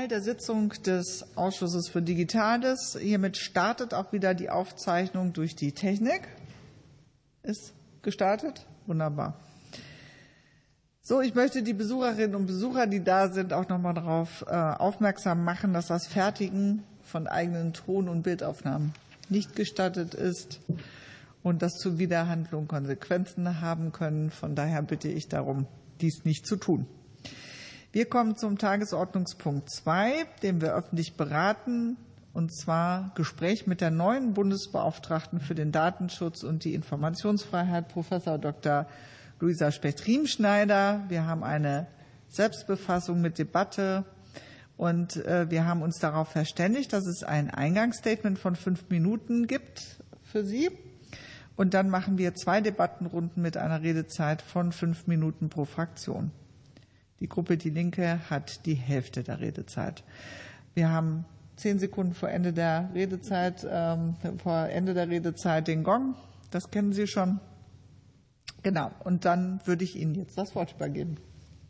Teil der Sitzung des Ausschusses für Digitales. Hiermit startet auch wieder die Aufzeichnung durch die Technik. Ist gestartet? Wunderbar. So, ich möchte die Besucherinnen und Besucher, die da sind, auch noch mal darauf äh, aufmerksam machen, dass das Fertigen von eigenen Ton- und Bildaufnahmen nicht gestattet ist und dass Zuwiderhandlungen Konsequenzen haben können. Von daher bitte ich darum, dies nicht zu tun. Wir kommen zum Tagesordnungspunkt zwei, den wir öffentlich beraten, und zwar Gespräch mit der neuen Bundesbeauftragten für den Datenschutz und die Informationsfreiheit, Professor Doktor Luisa Specht-Riemschneider. Wir haben eine Selbstbefassung mit Debatte und wir haben uns darauf verständigt, dass es ein Eingangsstatement von fünf Minuten gibt für Sie. Und dann machen wir zwei Debattenrunden mit einer Redezeit von fünf Minuten pro Fraktion. Die Gruppe Die Linke hat die Hälfte der Redezeit. Wir haben zehn Sekunden vor Ende der Redezeit, ähm, vor Ende der Redezeit den Gong. Das kennen Sie schon. Genau. Und dann würde ich Ihnen jetzt das Wort übergeben.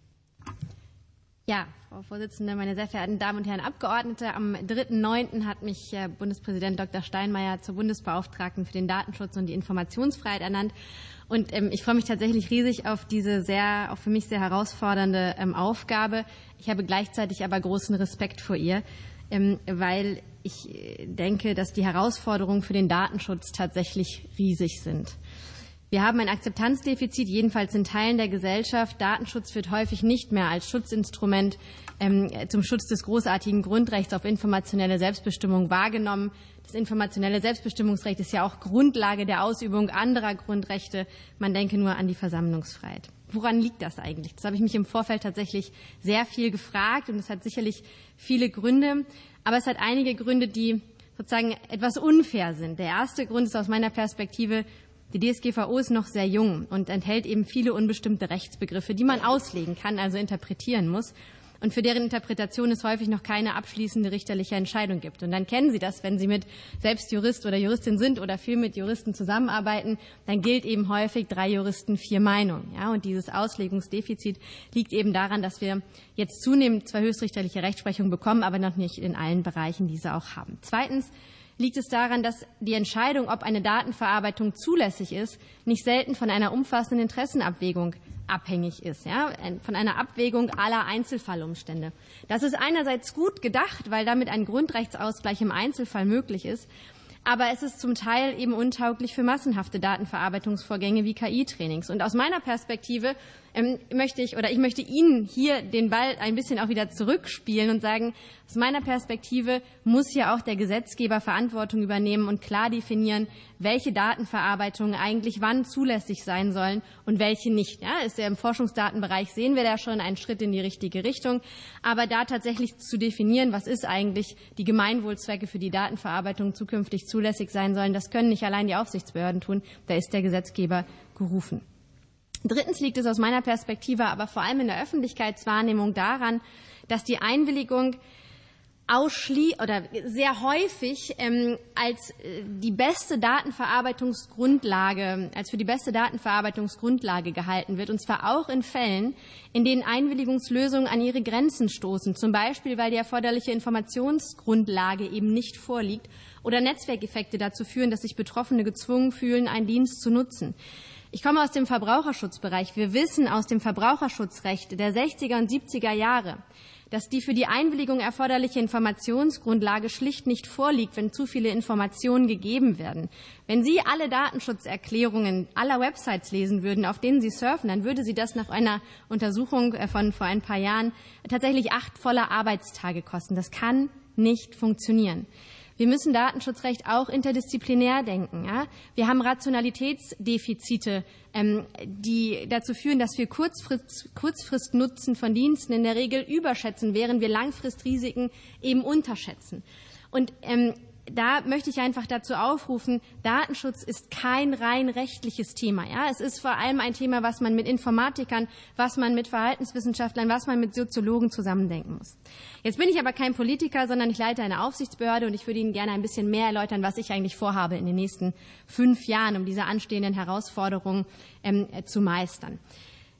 Ja, Frau Vorsitzende, meine sehr verehrten Damen und Herren Abgeordnete, am dritten neunten hat mich Bundespräsident Doktor Steinmeier zur Bundesbeauftragten für den Datenschutz und die Informationsfreiheit ernannt. Und ähm, ich freue mich tatsächlich riesig auf diese sehr, auch für mich sehr herausfordernde ähm, Aufgabe. Ich habe gleichzeitig aber großen Respekt vor ihr, ähm, weil ich denke, dass die Herausforderungen für den Datenschutz tatsächlich riesig sind. Wir haben ein Akzeptanzdefizit, jedenfalls in Teilen der Gesellschaft. Datenschutz wird häufig nicht mehr als Schutzinstrument ähm, zum Schutz des großartigen Grundrechts auf informationelle Selbstbestimmung wahrgenommen. Das informationelle Selbstbestimmungsrecht ist ja auch Grundlage der Ausübung anderer Grundrechte. Man denke nur an die Versammlungsfreiheit. Woran liegt das eigentlich? Das habe ich mich im Vorfeld tatsächlich sehr viel gefragt, und es hat sicherlich viele Gründe. Aber es hat einige Gründe, die sozusagen etwas unfair sind. Der erste Grund ist aus meiner Perspektive: Die D S G V O ist noch sehr jung und enthält eben viele unbestimmte Rechtsbegriffe, die man auslegen kann, also interpretieren muss, und für deren Interpretation es häufig noch keine abschließende richterliche Entscheidung gibt. Und dann kennen Sie das, wenn Sie mit selbst Jurist oder Juristin sind oder viel mit Juristen zusammenarbeiten, dann gilt eben häufig drei Juristen, vier Meinungen. Ja, und dieses Auslegungsdefizit liegt eben daran, dass wir jetzt zunehmend zwar höchstrichterliche Rechtsprechung bekommen, aber noch nicht in allen Bereichen diese auch haben. Zweitens liegt es daran, dass die Entscheidung, ob eine Datenverarbeitung zulässig ist, nicht selten von einer umfassenden Interessenabwägung abhängig ist, ja, von einer Abwägung aller Einzelfallumstände. Das ist einerseits gut gedacht, weil damit ein Grundrechtsausgleich im Einzelfall möglich ist, aber es ist zum Teil eben untauglich für massenhafte Datenverarbeitungsvorgänge wie K I-Trainings. Und aus meiner Perspektive ähm, möchte ich oder ich möchte Ihnen hier den Ball ein bisschen auch wieder zurückspielen und sagen, aus meiner Perspektive muss hier auch der Gesetzgeber Verantwortung übernehmen und klar definieren, welche Datenverarbeitungen eigentlich wann zulässig sein sollen und welche nicht. Ja, ist ja im Forschungsdatenbereich, sehen wir da schon einen Schritt in die richtige Richtung. Aber da tatsächlich zu definieren, was ist eigentlich die Gemeinwohlzwecke für die Datenverarbeitung zukünftig zulässig sein sollen, das können nicht allein die Aufsichtsbehörden tun. Da ist der Gesetzgeber gerufen. Drittens liegt es aus meiner Perspektive aber vor allem in der Öffentlichkeitswahrnehmung daran, dass die Einwilligung ausschließlich oder sehr häufig ähm, als die beste Datenverarbeitungsgrundlage, als für die beste Datenverarbeitungsgrundlage gehalten wird, und zwar auch in Fällen, in denen Einwilligungslösungen an ihre Grenzen stoßen, zum Beispiel, weil die erforderliche Informationsgrundlage eben nicht vorliegt oder Netzwerkeffekte dazu führen, dass sich Betroffene gezwungen fühlen, einen Dienst zu nutzen. Ich komme aus dem Verbraucherschutzbereich. Wir wissen aus dem Verbraucherschutzrecht der sechziger und siebziger Jahre, dass die für die Einwilligung erforderliche Informationsgrundlage schlicht nicht vorliegt, wenn zu viele Informationen gegeben werden. Wenn Sie alle Datenschutzerklärungen aller Websites lesen würden, auf denen Sie surfen, dann würde Sie das nach einer Untersuchung von vor ein paar Jahren tatsächlich acht volle Arbeitstage kosten. Das kann nicht funktionieren. Wir müssen Datenschutzrecht auch interdisziplinär denken. Ja? Wir haben Rationalitätsdefizite, ähm, die dazu führen, dass wir Kurzfrist, Kurzfristnutzen von Diensten in der Regel überschätzen, während wir Langfristrisiken eben unterschätzen. Und ähm, da möchte ich einfach dazu aufrufen, Datenschutz ist kein rein rechtliches Thema. Ja? Es ist vor allem ein Thema, was man mit Informatikern, was man mit Verhaltenswissenschaftlern, was man mit Soziologen zusammendenken muss. Jetzt bin ich aber kein Politiker, sondern ich leite eine Aufsichtsbehörde, und ich würde Ihnen gerne ein bisschen mehr erläutern, was ich eigentlich vorhabe in den nächsten fünf Jahren, um diese anstehenden Herausforderungen ähm, zu meistern.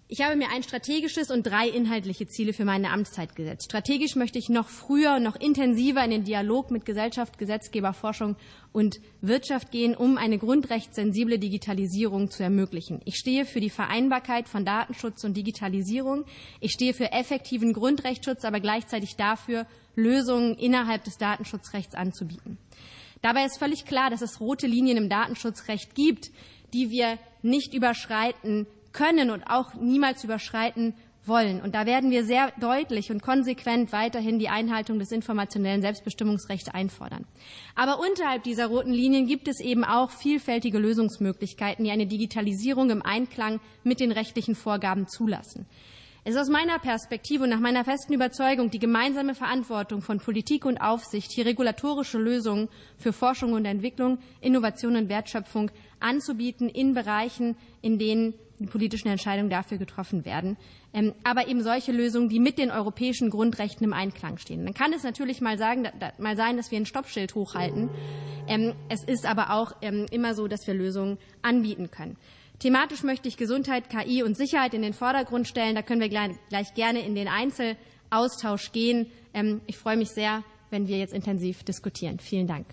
Ich habe mir ein strategisches und drei inhaltliche Ziele für meine Amtszeit gesetzt. Strategisch möchte ich noch früher, noch intensiver in den Dialog mit Gesellschaft, Gesetzgeber, Forschung und Wirtschaft gehen, um eine grundrechtssensible Digitalisierung zu ermöglichen. Ich stehe für die Vereinbarkeit von Datenschutz und Digitalisierung. Ich stehe für effektiven Grundrechtsschutz, aber gleichzeitig dafür, Lösungen innerhalb des Datenschutzrechts anzubieten. Dabei ist völlig klar, dass es rote Linien im Datenschutzrecht gibt, die wir nicht überschreiten können und auch niemals überschreiten wollen. Und da werden wir sehr deutlich und konsequent weiterhin die Einhaltung des informationellen Selbstbestimmungsrechts einfordern. Aber unterhalb dieser roten Linien gibt es eben auch vielfältige Lösungsmöglichkeiten, die eine Digitalisierung im Einklang mit den rechtlichen Vorgaben zulassen. Es ist aus meiner Perspektive und nach meiner festen Überzeugung die gemeinsame Verantwortung von Politik und Aufsicht, hier regulatorische Lösungen für Forschung und Entwicklung, Innovation und Wertschöpfung anzubieten in Bereichen, in denen die politischen Entscheidungen dafür getroffen werden, ähm, aber eben solche Lösungen, die mit den europäischen Grundrechten im Einklang stehen. Dann kann es natürlich mal, sagen, da, da, mal sein, dass wir ein Stoppschild hochhalten. Ähm, es ist aber auch ähm, immer so, dass wir Lösungen anbieten können. Thematisch möchte ich Gesundheit, K I und Sicherheit in den Vordergrund stellen. Da können wir gleich, gleich gerne in den Einzelaustausch gehen. Ähm, ich freue mich sehr, wenn wir jetzt intensiv diskutieren. Vielen Dank.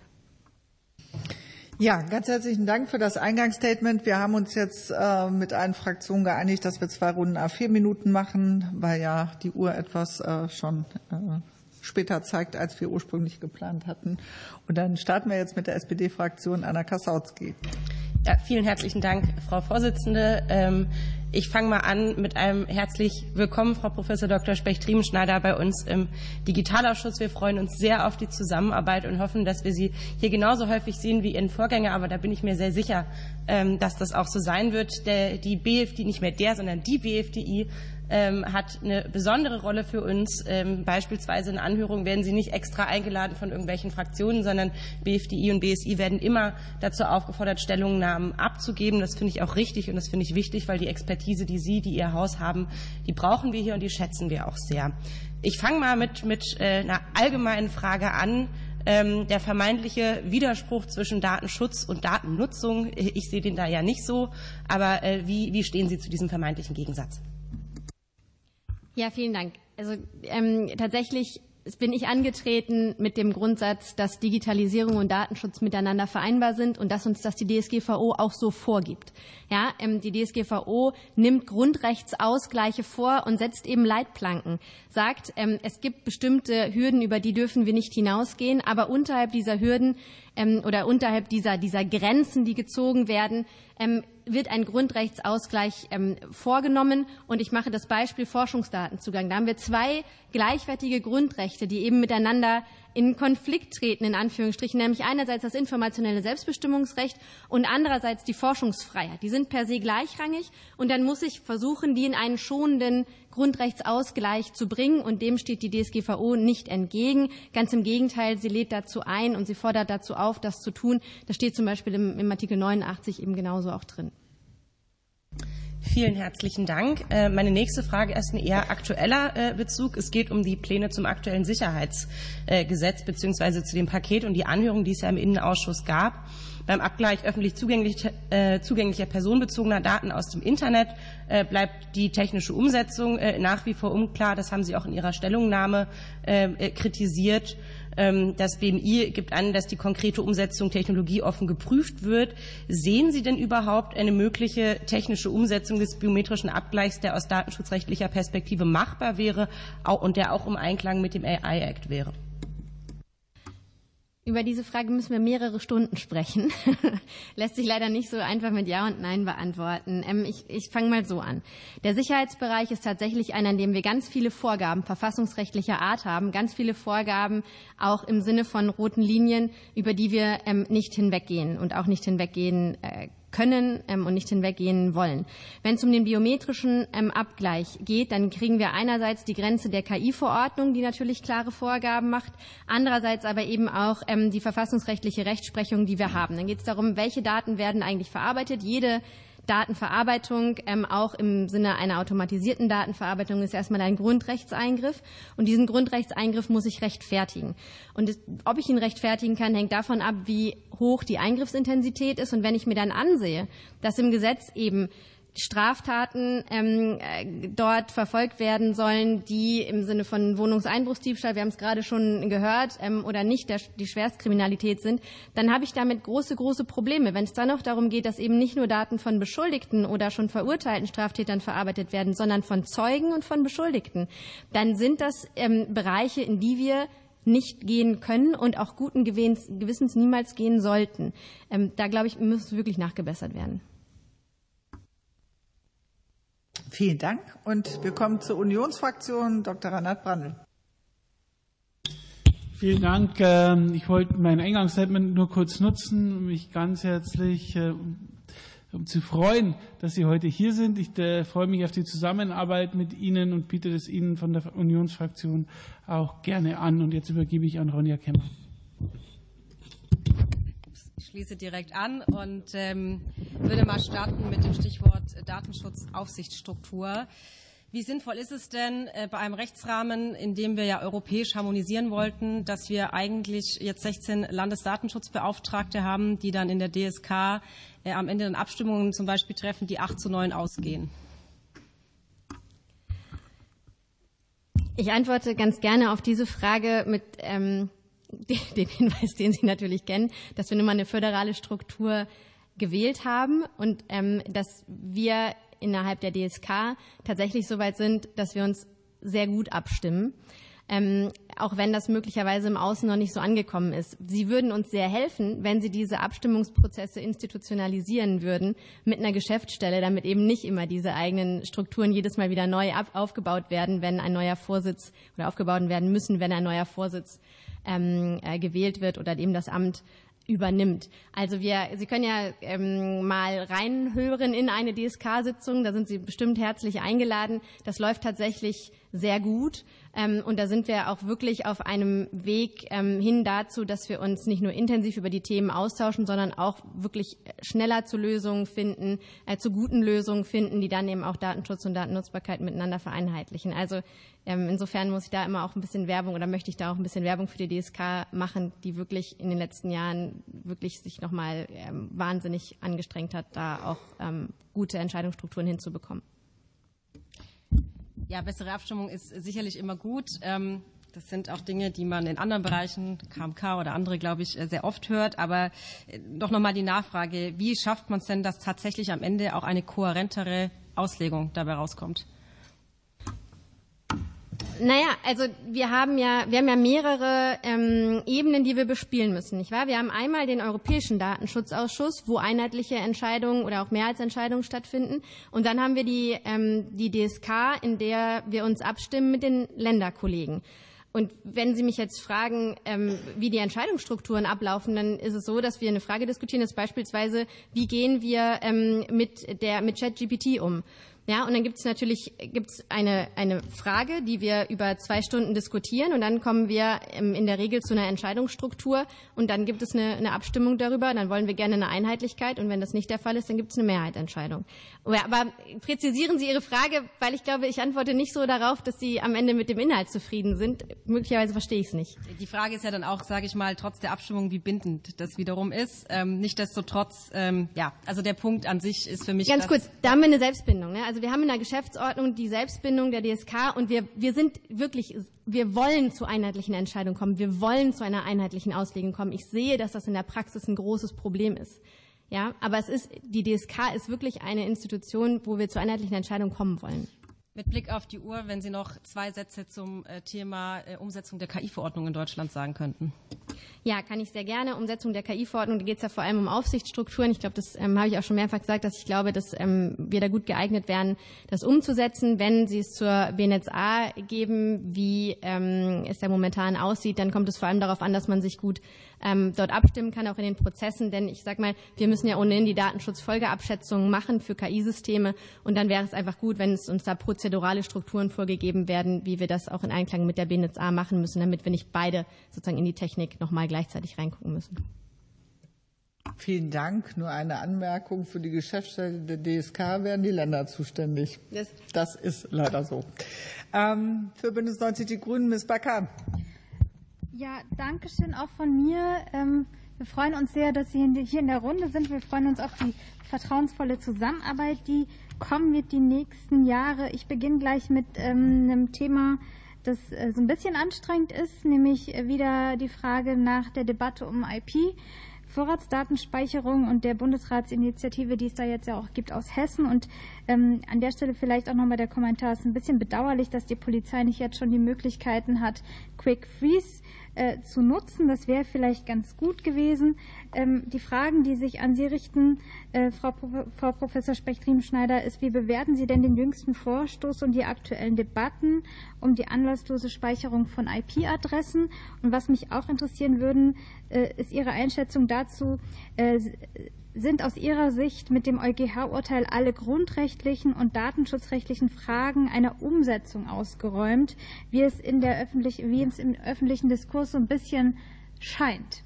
Ja, ganz herzlichen Dank für das Eingangsstatement. Wir haben uns jetzt äh, mit allen Fraktionen geeinigt, dass wir zwei Runden à vier Minuten machen, weil ja die Uhr etwas äh, schon äh, später zeigt, als wir ursprünglich geplant hatten. Und dann starten wir jetzt mit der S P D-Fraktion Anna Kassautzky. Ja, vielen herzlichen Dank, Frau Vorsitzende. Ähm, Ich fange mal an mit einem herzlich willkommen, Frau Professor Doktor Specht-Riemenschneider, bei uns im Digitalausschuss. Wir freuen uns sehr auf die Zusammenarbeit und hoffen, dass wir Sie hier genauso häufig sehen wie Ihren Vorgänger. Aber da bin ich mir sehr sicher, dass das auch so sein wird. Der, die B F D I, nicht mehr der, sondern die B F D I, Ähm, hat eine besondere Rolle für uns. Ähm, beispielsweise in Anhörungen werden sie nicht extra eingeladen von irgendwelchen Fraktionen, sondern B F D I und B S I werden immer dazu aufgefordert, Stellungnahmen abzugeben. Das finde ich auch richtig und das finde ich wichtig, weil die Expertise, die Sie, die Ihr Haus haben, die brauchen wir hier und die schätzen wir auch sehr. Ich fange mal mit, mit äh, einer allgemeinen Frage an. Ähm, der vermeintliche Widerspruch zwischen Datenschutz und Datennutzung. Ich sehe den da ja nicht so. Aber äh, wie, wie stehen Sie zu diesem vermeintlichen Gegensatz? Ja, vielen Dank. Also ähm, tatsächlich bin ich angetreten mit dem Grundsatz, dass Digitalisierung und Datenschutz miteinander vereinbar sind und dass uns das die D S G V O auch so vorgibt. Ja, ähm, die D S G V O nimmt Grundrechtsausgleiche vor und setzt eben Leitplanken, sagt, ähm, es gibt bestimmte Hürden, über die dürfen wir nicht hinausgehen, aber unterhalb dieser Hürden ähm, oder unterhalb dieser, dieser Grenzen, die gezogen werden, ähm, wird ein Grundrechtsausgleich ähm, vorgenommen. Und ich mache das Beispiel Forschungsdatenzugang. Da haben wir zwei gleichwertige Grundrechte, die eben miteinander in Konflikt treten, in Anführungsstrichen, nämlich einerseits das informationelle Selbstbestimmungsrecht und andererseits die Forschungsfreiheit. Die sind per se gleichrangig und dann muss ich versuchen, die in einen schonenden Grundrechtsausgleich zu bringen und dem steht die D S G V O nicht entgegen. Ganz im Gegenteil, sie lädt dazu ein und sie fordert dazu auf, das zu tun. Das steht zum Beispiel im, im Artikel neunundachtzig eben genauso auch drin. Vielen herzlichen Dank. Meine nächste Frage ist ein eher aktueller Bezug. Es geht um die Pläne zum aktuellen Sicherheitsgesetz bzw. zu dem Paket und die Anhörung, die es ja im Innenausschuss gab. Beim Abgleich öffentlich zugänglich, äh, zugänglicher personenbezogener Daten aus dem Internet äh, bleibt die technische Umsetzung äh, nach wie vor unklar. Das haben Sie auch in Ihrer Stellungnahme äh, kritisiert. Ähm, das B M I gibt an, dass die konkrete Umsetzung technologieoffen geprüft wird. Sehen Sie denn überhaupt eine mögliche technische Umsetzung des biometrischen Abgleichs, der aus datenschutzrechtlicher Perspektive machbar wäre und der auch im Einklang mit dem A I Act wäre? Über diese Frage müssen wir mehrere Stunden sprechen. Lässt sich leider nicht so einfach mit Ja und Nein beantworten. Ähm, ich ich fange mal so an. Der Sicherheitsbereich ist tatsächlich einer, in dem wir ganz viele Vorgaben verfassungsrechtlicher Art haben, ganz viele Vorgaben auch im Sinne von roten Linien, über die wir ähm, nicht hinweggehen und auch nicht hinweggehen äh, können ähm, und nicht hinweggehen wollen. Wenn es um den biometrischen ähm, Abgleich geht, dann kriegen wir einerseits die Grenze der K I-Verordnung, die natürlich klare Vorgaben macht, andererseits aber eben auch ähm, die verfassungsrechtliche Rechtsprechung, die wir haben. Dann geht es darum, welche Daten werden eigentlich verarbeitet. Jede Datenverarbeitung, ähm, auch im Sinne einer automatisierten Datenverarbeitung, ist erstmal ein Grundrechtseingriff. Und diesen Grundrechtseingriff muss ich rechtfertigen. Und es, ob ich ihn rechtfertigen kann, hängt davon ab, wie hoch die Eingriffsintensität ist. Und wenn ich mir dann ansehe, dass im Gesetz eben Straftaten ähm, dort verfolgt werden sollen, die im Sinne von Wohnungseinbruchsdiebstahl, wir haben es gerade schon gehört, ähm, oder nicht der, die Schwerstkriminalität sind, dann habe ich damit große, große Probleme. Wenn es dann noch darum geht, dass eben nicht nur Daten von Beschuldigten oder schon verurteilten Straftätern verarbeitet werden, sondern von Zeugen und von Beschuldigten, dann sind das ähm, Bereiche, in die wir nicht gehen können und auch guten Gewissens niemals gehen sollten. Ähm, da, glaube ich, muss wirklich nachgebessert werden. Vielen Dank. Und wir kommen zur Unionsfraktion. Doktor Reinhard Brandl. Vielen Dank. Ich wollte mein Eingangsstatement nur kurz nutzen, um mich ganz herzlich um zu freuen, dass Sie heute hier sind. Ich freue mich auf die Zusammenarbeit mit Ihnen und biete es Ihnen von der Unionsfraktion auch gerne an. Und jetzt übergebe ich an Ronja Kemmer. Ich schließe direkt an und ähm, würde mal starten mit dem Stichwort Datenschutzaufsichtsstruktur. Wie sinnvoll ist es denn äh, bei einem Rechtsrahmen, in dem wir ja europäisch harmonisieren wollten, dass wir eigentlich jetzt sechzehn Landesdatenschutzbeauftragte haben, die dann in der D S K äh, am Ende dann Abstimmungen zum Beispiel treffen, die acht zu neun ausgehen? Ich antworte ganz gerne auf diese Frage mit ähm, den Hinweis, den Sie natürlich kennen, dass wir nun mal eine föderale Struktur gewählt haben und ähm, dass wir innerhalb der D S K tatsächlich so weit sind, dass wir uns sehr gut abstimmen, ähm, auch wenn das möglicherweise im Außen noch nicht so angekommen ist. Sie würden uns sehr helfen, wenn Sie diese Abstimmungsprozesse institutionalisieren würden mit einer Geschäftsstelle, damit eben nicht immer diese eigenen Strukturen jedes Mal wieder neu ab- aufgebaut werden, wenn ein neuer Vorsitz oder aufgebaut werden müssen, wenn ein neuer Vorsitz ähm, äh, gewählt wird oder eben das Amt übernimmt. Also wir, Sie können ja ähm, mal reinhören in eine D S K-Sitzung, da sind Sie bestimmt herzlich eingeladen. Das läuft tatsächlich sehr gut ähm, und da sind wir auch wirklich auf einem Weg ähm, hin dazu, dass wir uns nicht nur intensiv über die Themen austauschen, sondern auch wirklich schneller zu Lösungen finden, äh, zu guten Lösungen finden, die dann eben auch Datenschutz und Datennutzbarkeit miteinander vereinheitlichen. Also ähm, insofern muss ich da immer auch ein bisschen Werbung oder möchte ich da auch ein bisschen Werbung für die D S K machen, die wirklich in den letzten Jahren wirklich sich nochmal ähm, wahnsinnig angestrengt hat, da auch ähm, gute Entscheidungsstrukturen hinzubekommen. Ja, bessere Abstimmung ist sicherlich immer gut. Das sind auch Dinge, die man in anderen Bereichen, K M K oder andere, glaube ich, sehr oft hört. Aber doch nochmal die Nachfrage, wie schafft man es denn, dass tatsächlich am Ende auch eine kohärentere Auslegung dabei rauskommt? Naja, also wir haben ja, wir haben ja mehrere ähm, Ebenen, die wir bespielen müssen, nicht wahr? Wir haben einmal den Europäischen Datenschutzausschuss, wo einheitliche Entscheidungen oder auch Mehrheitsentscheidungen stattfinden. Und dann haben wir die, ähm, die D S K, in der wir uns abstimmen mit den Länderkollegen. Und wenn Sie mich jetzt fragen, ähm, wie die Entscheidungsstrukturen ablaufen, dann ist es so, dass wir eine Frage diskutieren, das ist beispielsweise, wie gehen wir ähm, mit der mit ChatGPT um? Ja, und dann gibt es natürlich gibt's eine, eine Frage, die wir über zwei Stunden diskutieren und dann kommen wir in der Regel zu einer Entscheidungsstruktur und dann gibt es eine, eine Abstimmung darüber, dann wollen wir gerne eine Einheitlichkeit und wenn das nicht der Fall ist, dann gibt es eine Mehrheitsentscheidung. Aber präzisieren Sie Ihre Frage, weil ich glaube, ich antworte nicht so darauf, dass Sie am Ende mit dem Inhalt zufrieden sind. Möglicherweise verstehe ich es nicht. Die Frage ist ja dann auch, sage ich mal, trotz der Abstimmung, wie bindend das wiederum ist. Ähm, Nichtsdestotrotz, ähm, ja, also der Punkt an sich ist für mich... Ganz kurz, da haben wir eine Selbstbindung, ne? Also wir haben in der Geschäftsordnung die Selbstbindung der D S K und wir, wir sind wirklich, wir wollen zu einheitlichen Entscheidungen kommen. Wir wollen zu einer einheitlichen Auslegung kommen. Ich sehe, dass das in der Praxis ein großes Problem ist. Ja, aber es ist, die D S K ist wirklich eine Institution, wo wir zu einheitlichen Entscheidungen kommen wollen. Mit Blick auf die Uhr, wenn Sie noch zwei Sätze zum Thema Umsetzung der K I-Verordnung in Deutschland sagen könnten. Ja, kann ich sehr gerne. Umsetzung der K I-Verordnung, da geht es ja vor allem um Aufsichtsstrukturen. Ich glaube, das ähm, habe ich auch schon mehrfach gesagt, dass ich glaube, dass ähm, wir da gut geeignet wären, das umzusetzen. Wenn Sie es zur B N etzg A geben, wie ähm, es ja momentan aussieht, dann kommt es vor allem darauf an, dass man sich gut ähm, dort abstimmen kann, auch in den Prozessen. Denn ich sage mal, wir müssen ja ohnehin die Datenschutzfolgeabschätzungen machen für K I-Systeme. Und dann wäre es einfach gut, wenn es uns da prozedurale Strukturen vorgegeben werden, wie wir das auch in Einklang mit der B N etzg A machen müssen, damit wir nicht beide sozusagen in die Technik nochmal gleichzeitig reingucken müssen. Vielen Dank. Nur eine Anmerkung: Für die Geschäftsstelle der D S K werden die Länder zuständig. Yes. Das ist leider so. Ähm, für Bündnis neunzig Die Grünen, Miz Bakan. Ja, danke schön auch von mir. Ähm, Wir freuen uns sehr, dass Sie hier in der Runde sind. Wir freuen uns auf die vertrauensvolle Zusammenarbeit, die kommen wird die nächsten Jahre. Ich beginne gleich mit ähm, einem Thema, das äh, so ein bisschen anstrengend ist, nämlich äh, wieder die Frage nach der Debatte um I P. Vorratsdatenspeicherung und der Bundesratsinitiative, die es da jetzt ja auch gibt aus Hessen. Und ähm, an der Stelle vielleicht auch nochmal der Kommentar, es ist ein bisschen bedauerlich, dass die Polizei nicht jetzt schon die Möglichkeiten hat, Quick Freeze äh, zu nutzen. Das wäre vielleicht ganz gut gewesen. Ähm, die Fragen, die sich an Sie richten, äh, Frau, Pro Frau Professor Specht-Riemenschneider, ist, wie bewerten Sie denn den jüngsten Vorstoß und die aktuellen Debatten um die anlasslose Speicherung von I P-Adressen? Und was mich auch interessieren würde, äh, ist Ihre Einschätzung dazu, äh, sind aus Ihrer Sicht mit dem EuGH-Urteil alle grundrechtlichen und datenschutzrechtlichen Fragen einer Umsetzung ausgeräumt, wie es, in der öffentlich wie es im öffentlichen Diskurs so ein bisschen scheint?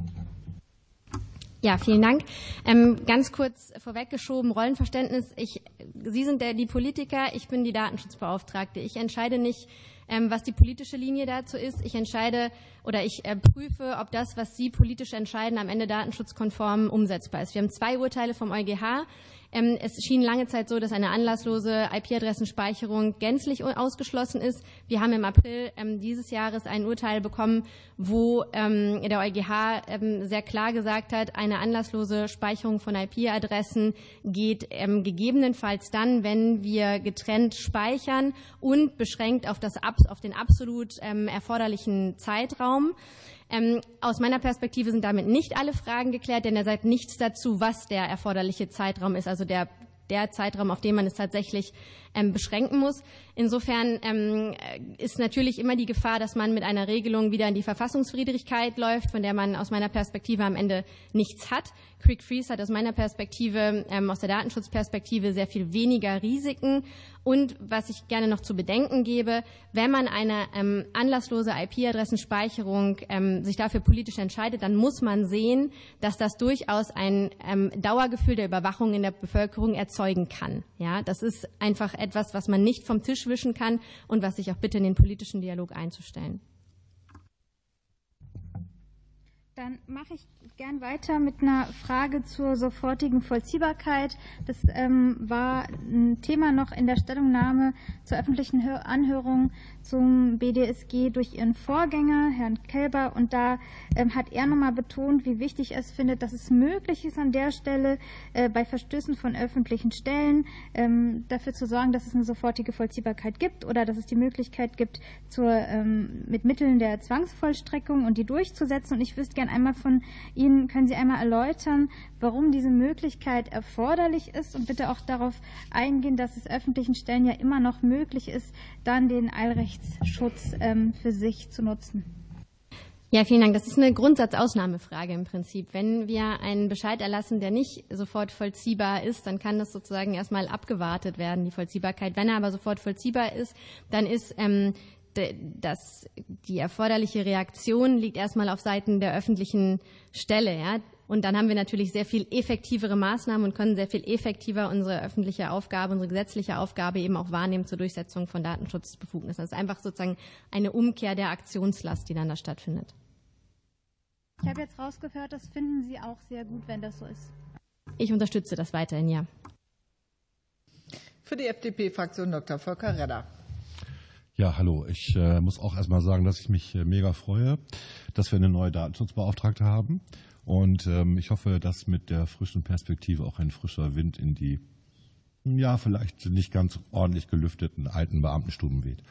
Ja, vielen Dank. Ähm, ganz kurz vorweggeschoben, Rollenverständnis. Ich, Sie sind der, die Politiker, ich bin die Datenschutzbeauftragte. Ich entscheide nicht, ähm, was die politische Linie dazu ist. Ich entscheide oder ich äh, prüfe, ob das, was Sie politisch entscheiden, am Ende datenschutzkonform umsetzbar ist. Wir haben zwei Urteile vom EuGH. Ähm, es schien lange Zeit so, dass eine anlasslose I P-Adressenspeicherung gänzlich ausgeschlossen ist. Wir haben im April ähm, dieses Jahres ein Urteil bekommen, wo ähm, der EuGH ähm, sehr klar gesagt hat, eine anlasslose Speicherung von I P-Adressen geht ähm, gegebenenfalls dann, wenn wir getrennt speichern und beschränkt auf, das, auf den absolut ähm, erforderlichen Zeitraum. Ähm, aus meiner Perspektive sind damit nicht alle Fragen geklärt, denn er sagt nichts dazu, was der erforderliche Zeitraum ist, also der, der Zeitraum, auf den man es tatsächlich ähm, beschränken muss. Insofern ähm, ist natürlich immer die Gefahr, dass man mit einer Regelung wieder in die Verfassungswidrigkeit läuft, von der man aus meiner Perspektive am Ende nichts hat. Quick Freeze hat aus meiner Perspektive, ähm, aus der Datenschutzperspektive sehr viel weniger Risiken. Und was ich gerne noch zu bedenken gebe, wenn man eine ähm, anlasslose I P-Adressenspeicherung ähm, sich dafür politisch entscheidet, dann muss man sehen, dass das durchaus ein ähm, Dauergefühl der Überwachung in der Bevölkerung erzeugen kann. Ja, das ist einfach etwas, was man nicht vom Tisch wischen kann und was ich auch bitte in den politischen Dialog einzustellen. Dann mache ich gern weiter mit einer Frage zur sofortigen Vollziehbarkeit. Das ähm, war ein Thema noch in der Stellungnahme zur öffentlichen Anhörung zum B D S G durch Ihren Vorgänger, Herrn Kelber. Und da ähm, hat er nochmal betont, wie wichtig er es findet, dass es möglich ist, an der Stelle äh, bei Verstößen von öffentlichen Stellen ähm, dafür zu sorgen, dass es eine sofortige Vollziehbarkeit gibt oder dass es die Möglichkeit gibt, zur, ähm, mit Mitteln der Zwangsvollstreckung und die durchzusetzen. Und ich wüsste gerne einmal von Ihnen, können Sie einmal erläutern, warum diese Möglichkeit erforderlich ist und bitte auch darauf eingehen, dass es öffentlichen Stellen ja immer noch möglich ist, dann den Eilrechtsschutz ähm, für sich zu nutzen. Ja, vielen Dank. Das ist eine Grundsatzausnahmefrage im Prinzip. Wenn wir einen Bescheid erlassen, der nicht sofort vollziehbar ist, dann kann das sozusagen erstmal abgewartet werden, die Vollziehbarkeit. Wenn er aber sofort vollziehbar ist, dann ist ähm, dass die erforderliche Reaktion liegt erstmal auf Seiten der öffentlichen Stelle. Ja? Und dann haben wir natürlich sehr viel effektivere Maßnahmen und können sehr viel effektiver unsere öffentliche Aufgabe, unsere gesetzliche Aufgabe eben auch wahrnehmen zur Durchsetzung von Datenschutzbefugnissen. Das ist einfach sozusagen eine Umkehr der Aktionslast, die dann da stattfindet. Ich habe jetzt rausgehört, das finden Sie auch sehr gut, wenn das so ist. Ich unterstütze das weiterhin, ja. Für die F D P-Fraktion Doktor Volker Redder. Ja, hallo. Ich äh, muss auch erstmal sagen, dass ich mich äh, mega freue, dass wir eine neue Datenschutzbeauftragte haben. Und ähm, ich hoffe, dass mit der frischen Perspektive auch ein frischer Wind in die, ja, vielleicht nicht ganz ordentlich gelüfteten alten Beamtenstuben weht.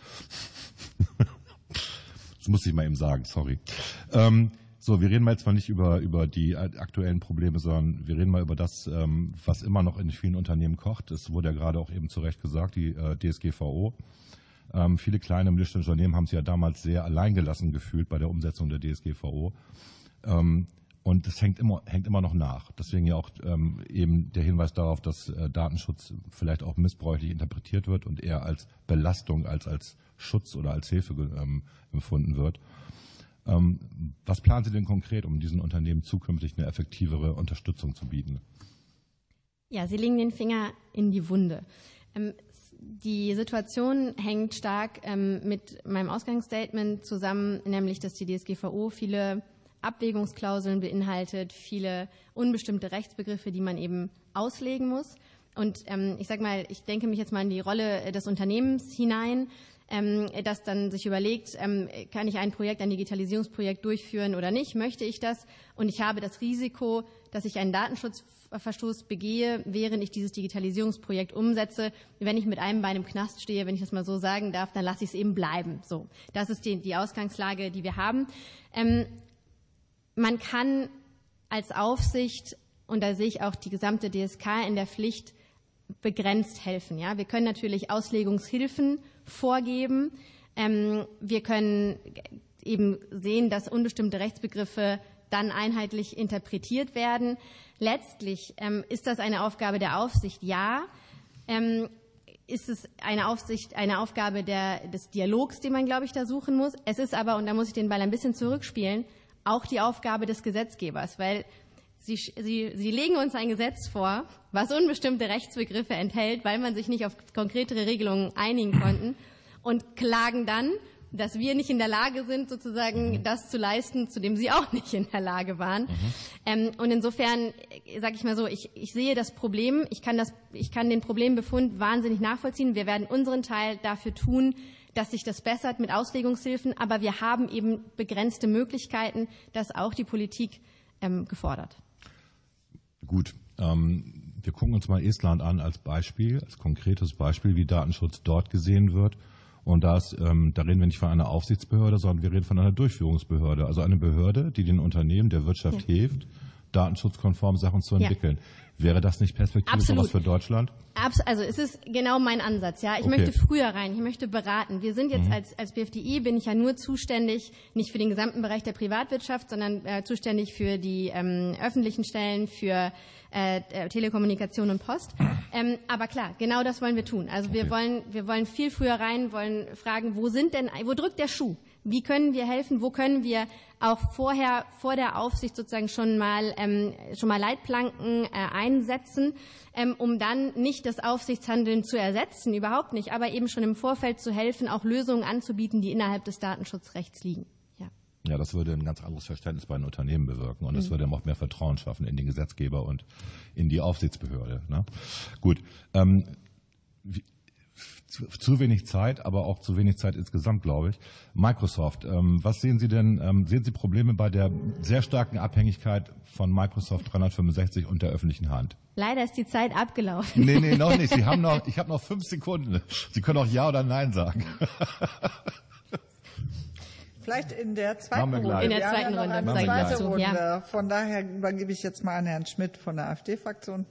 Das muss ich mal eben sagen, sorry. Ähm, so, wir reden mal jetzt mal nicht über, über die aktuellen Probleme, sondern wir reden mal über das, ähm, was immer noch in vielen Unternehmen kocht. Es wurde ja gerade auch eben zu Recht gesagt, die äh, D S G V O. Ähm, viele kleine mittelständische Unternehmen haben sich ja damals sehr alleingelassen gefühlt bei der Umsetzung der D S G V O. Ähm, und das hängt immer, hängt immer noch nach. Deswegen ja auch ähm, eben der Hinweis darauf, dass äh, Datenschutz vielleicht auch missbräuchlich interpretiert wird und eher als Belastung als als Schutz oder als Hilfe ähm, empfunden wird. Ähm, was planen Sie denn konkret, um diesen Unternehmen zukünftig eine effektivere Unterstützung zu bieten? Ja, Sie legen den Finger in die Wunde. Ähm, Die Situation hängt stark ähm, mit meinem Ausgangsstatement zusammen, nämlich dass die D S G V O viele Abwägungsklauseln beinhaltet, viele unbestimmte Rechtsbegriffe, die man eben auslegen muss. Und ähm, ich sage mal, ich denke mich jetzt mal in die Rolle des Unternehmens hinein, ähm, das dann sich überlegt, ähm, kann ich ein Projekt, ein Digitalisierungsprojekt durchführen oder nicht, möchte ich das? Und ich habe das Risiko, dass ich einen Datenschutzverstoß begehe, während ich dieses Digitalisierungsprojekt umsetze. Wenn ich mit einem Bein im Knast stehe, wenn ich das mal so sagen darf, dann lasse ich es eben bleiben. So, das ist die, die Ausgangslage, die wir haben. Ähm, man kann als Aufsicht, und da sehe ich auch die gesamte D S K in der Pflicht, begrenzt helfen. Ja, wir können natürlich Auslegungshilfen vorgeben. Ähm, wir können eben sehen, dass unbestimmte Rechtsbegriffe dann einheitlich interpretiert werden. Letztlich ähm, ist das eine Aufgabe der Aufsicht, ja. Ähm, ist es eine Aufsicht, eine Aufgabe der, des Dialogs, den man, glaube ich, da suchen muss. Es ist aber, und da muss ich den Ball ein bisschen zurückspielen, auch die Aufgabe des Gesetzgebers, weil Sie, Sie, Sie legen uns ein Gesetz vor, was unbestimmte Rechtsbegriffe enthält, weil man sich nicht auf konkretere Regelungen einigen konnten, und klagen dann, dass wir nicht in der Lage sind, sozusagen das zu leisten, zu dem Sie auch nicht in der Lage waren. Mhm. Ähm, und insofern, sage ich mal so, ich, ich sehe das Problem, ich kann, das, ich kann den Problembefund wahnsinnig nachvollziehen. Wir werden unseren Teil dafür tun, dass sich das bessert mit Auslegungshilfen, aber wir haben eben begrenzte Möglichkeiten, dass auch die Politik ähm, gefordert. Gut, ähm, wir gucken uns mal Estland an als Beispiel, als konkretes Beispiel, wie Datenschutz dort gesehen wird. Und da, ist, ähm, da reden wir nicht von einer Aufsichtsbehörde, sondern wir reden von einer Durchführungsbehörde. Also eine Behörde, die den Unternehmen der Wirtschaft ja. hilft, datenschutzkonform Sachen zu entwickeln. Ja. Wäre das nicht perspektivisch sowas für Deutschland? Abs- also es ist genau mein Ansatz. Ja, ich okay. möchte früher rein, ich möchte beraten. Wir sind jetzt mhm. als, als B F D I, bin ich ja nur zuständig, nicht für den gesamten Bereich der Privatwirtschaft, sondern äh, zuständig für die ähm, öffentlichen Stellen, für äh, Telekommunikation und Post. Ähm, aber klar, genau das wollen wir tun. Also okay. wir wollen, wir wollen viel früher rein, wollen fragen, wo sind denn, wo drückt der Schuh? Wie können wir helfen? Wo können wir auch vorher, vor der Aufsicht sozusagen schon mal, ähm, schon mal Leitplanken äh, einsetzen, ähm, um dann nicht das Aufsichtshandeln zu ersetzen, überhaupt nicht, aber eben schon im Vorfeld zu helfen, auch Lösungen anzubieten, die innerhalb des Datenschutzrechts liegen. Ja, ja, das würde ein ganz anderes Verständnis bei den Unternehmen bewirken und es mhm. würde auch mehr Vertrauen schaffen in den Gesetzgeber und in die Aufsichtsbehörde. Ne? Gut. Ähm, wie, Zu, zu wenig Zeit, aber auch zu wenig Zeit insgesamt, glaube ich. Microsoft, ähm, was sehen Sie denn, ähm, sehen Sie Probleme bei der sehr starken Abhängigkeit von Microsoft dreihundertfünfundsechzig und der öffentlichen Hand? Leider ist die Zeit abgelaufen. Nee, nee, noch nicht. Sie haben noch, ich habe noch fünf Sekunden. Sie können auch Ja oder Nein sagen. Vielleicht in der zweiten Runde. In der zweiten Runde. Eine zweite Runde. Ja. Von daher übergebe ich jetzt mal an Herrn Schmidt von der AfD-Fraktion.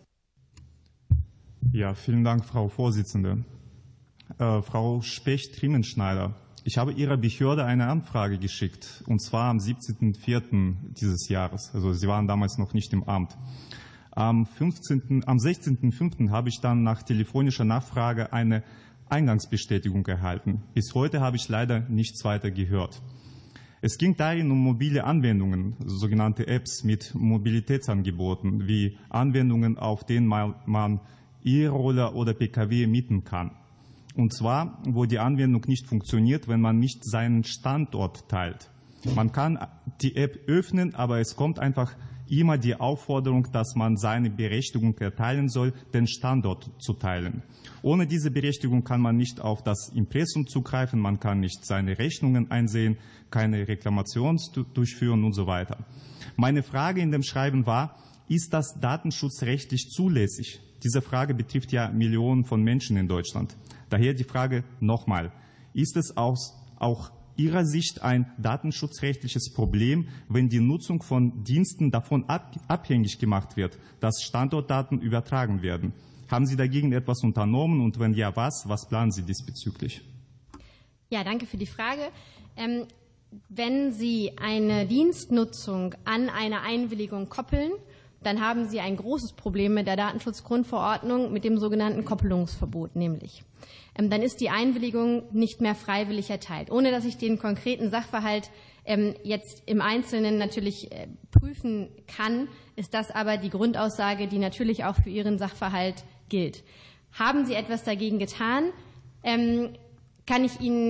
Ja, vielen Dank, Frau Vorsitzende. Äh, Frau Specht-Riemenschneider, ich habe Ihrer Behörde eine Anfrage geschickt, und zwar am siebzehnten vierten dieses Jahres. Also Sie waren damals noch nicht im Amt. Am, fünfzehnten, am sechzehnten fünften habe ich dann nach telefonischer Nachfrage eine Eingangsbestätigung erhalten. Bis heute habe ich leider nichts weiter gehört. Es ging darin um mobile Anwendungen, sogenannte Apps mit Mobilitätsangeboten, wie Anwendungen, auf denen man E-Roller oder P K W mieten kann. Und zwar, wo die Anwendung nicht funktioniert, wenn man nicht seinen Standort teilt. Man kann die App öffnen, aber es kommt einfach immer die Aufforderung, dass man seine Berechtigung erteilen soll, den Standort zu teilen. Ohne diese Berechtigung kann man nicht auf das Impressum zugreifen, man kann nicht seine Rechnungen einsehen, keine Reklamation durchführen und so weiter. Meine Frage in dem Schreiben war, ist das datenschutzrechtlich zulässig? Diese Frage betrifft ja Millionen von Menschen in Deutschland. Daher die Frage nochmal, ist es aus auch Ihrer Sicht ein datenschutzrechtliches Problem, wenn die Nutzung von Diensten davon ab, abhängig gemacht wird, dass Standortdaten übertragen werden? Haben Sie dagegen etwas unternommen und wenn ja, was? Was planen Sie diesbezüglich? Ja, danke für die Frage. Ähm, wenn Sie eine Dienstnutzung an eine Einwilligung koppeln, dann haben Sie ein großes Problem mit der Datenschutzgrundverordnung, mit dem sogenannten Koppelungsverbot nämlich. Ähm, dann ist die Einwilligung nicht mehr freiwillig erteilt. Ohne dass ich den konkreten Sachverhalt ähm, jetzt im Einzelnen natürlich äh, prüfen kann, ist das aber die Grundaussage, die natürlich auch für Ihren Sachverhalt gilt. Haben Sie etwas dagegen getan? Ähm, kann ich Ihnen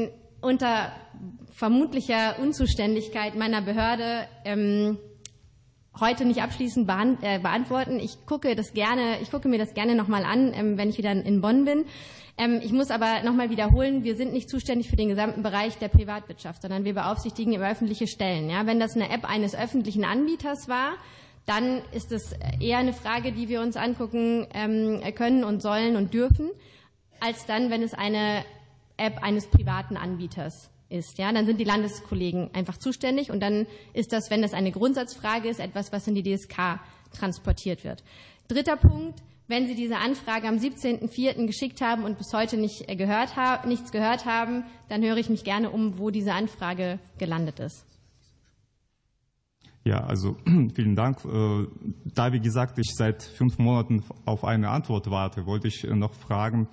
unter vermutlicher Unzuständigkeit meiner Behörde ähm, heute nicht abschließend beantworten. Ich gucke das gerne, ich gucke mir das gerne nochmal an, ähm, wenn ich wieder in Bonn bin. Ähm, ich muss aber nochmal wiederholen, wir sind nicht zuständig für den gesamten Bereich der Privatwirtschaft, sondern wir beaufsichtigen über öffentliche Stellen. Ja? Wenn das eine App eines öffentlichen Anbieters war, dann ist es eher eine Frage, die wir uns angucken ähm, können und sollen und dürfen, als dann, wenn es eine App eines privaten Anbieters ist. Ja, dann sind die Landeskollegen einfach zuständig und dann ist das, wenn das eine Grundsatzfrage ist, etwas, was in die D S K transportiert wird. Dritter Punkt, wenn Sie diese Anfrage am siebzehnten vierten geschickt haben und bis heute nicht gehört haben, nichts gehört haben, dann höre ich mich gerne um, wo diese Anfrage gelandet ist. Ja, also vielen Dank. Da, wie gesagt, ich seit fünf Monaten auf eine Antwort warte, wollte ich noch fragen,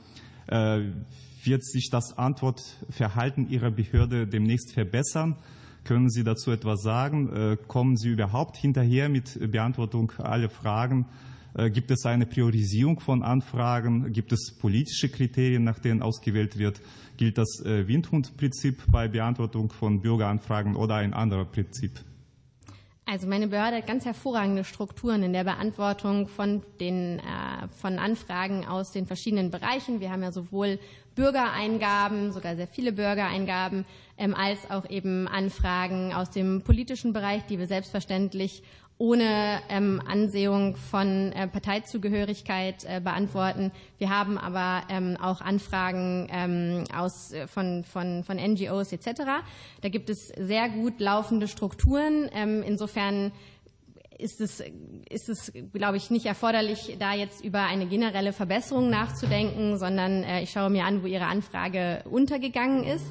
wird sich das Antwortverhalten Ihrer Behörde demnächst verbessern? Können Sie dazu etwas sagen? Kommen Sie überhaupt hinterher mit Beantwortung aller Fragen? Gibt es eine Priorisierung von Anfragen? Gibt es politische Kriterien, nach denen ausgewählt wird? Gilt das Windhundprinzip bei Beantwortung von Bürgeranfragen oder ein anderes Prinzip? Also meine Behörde hat ganz hervorragende Strukturen in der Beantwortung von den äh, von Anfragen aus den verschiedenen Bereichen. Wir haben ja sowohl Bürgereingaben, sogar sehr viele Bürgereingaben, ähm, als auch eben Anfragen aus dem politischen Bereich, die wir selbstverständlich ohne ähm, Ansehung von äh, Parteizugehörigkeit äh, beantworten. Wir haben aber ähm, auch Anfragen ähm, aus, äh, von, von, von N G Os et cetera. Da gibt es sehr gut laufende Strukturen. Ähm, insofern ist es, ist es, glaube ich, nicht erforderlich, da jetzt über eine generelle Verbesserung nachzudenken, sondern äh, ich schaue mir an, wo Ihre Anfrage untergegangen ist.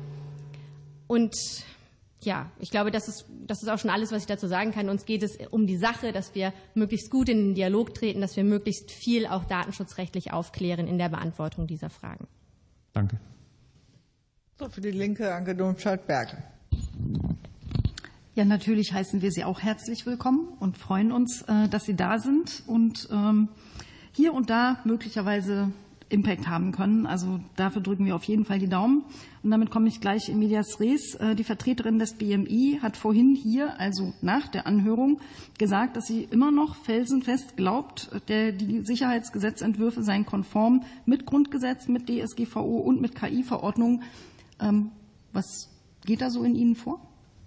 Und ja, ich glaube, das ist, das ist auch schon alles, was ich dazu sagen kann. Uns geht es um die Sache, dass wir möglichst gut in den Dialog treten, dass wir möglichst viel auch datenschutzrechtlich aufklären in der Beantwortung dieser Fragen. Danke. So, für die Linke Anke Domscheit-Berge. Ja, natürlich heißen wir Sie auch herzlich willkommen und freuen uns, dass Sie da sind und hier und da möglicherweise Impact haben können. Also dafür drücken wir auf jeden Fall die Daumen. Und damit komme ich gleich in medias res. Die Vertreterin des B M I hat vorhin hier, also nach der Anhörung, gesagt, dass sie immer noch felsenfest glaubt, der, die Sicherheitsgesetzentwürfe seien konform mit Grundgesetz, mit D S G V O und mit K I-Verordnung. Ähm, was geht da so in Ihnen vor?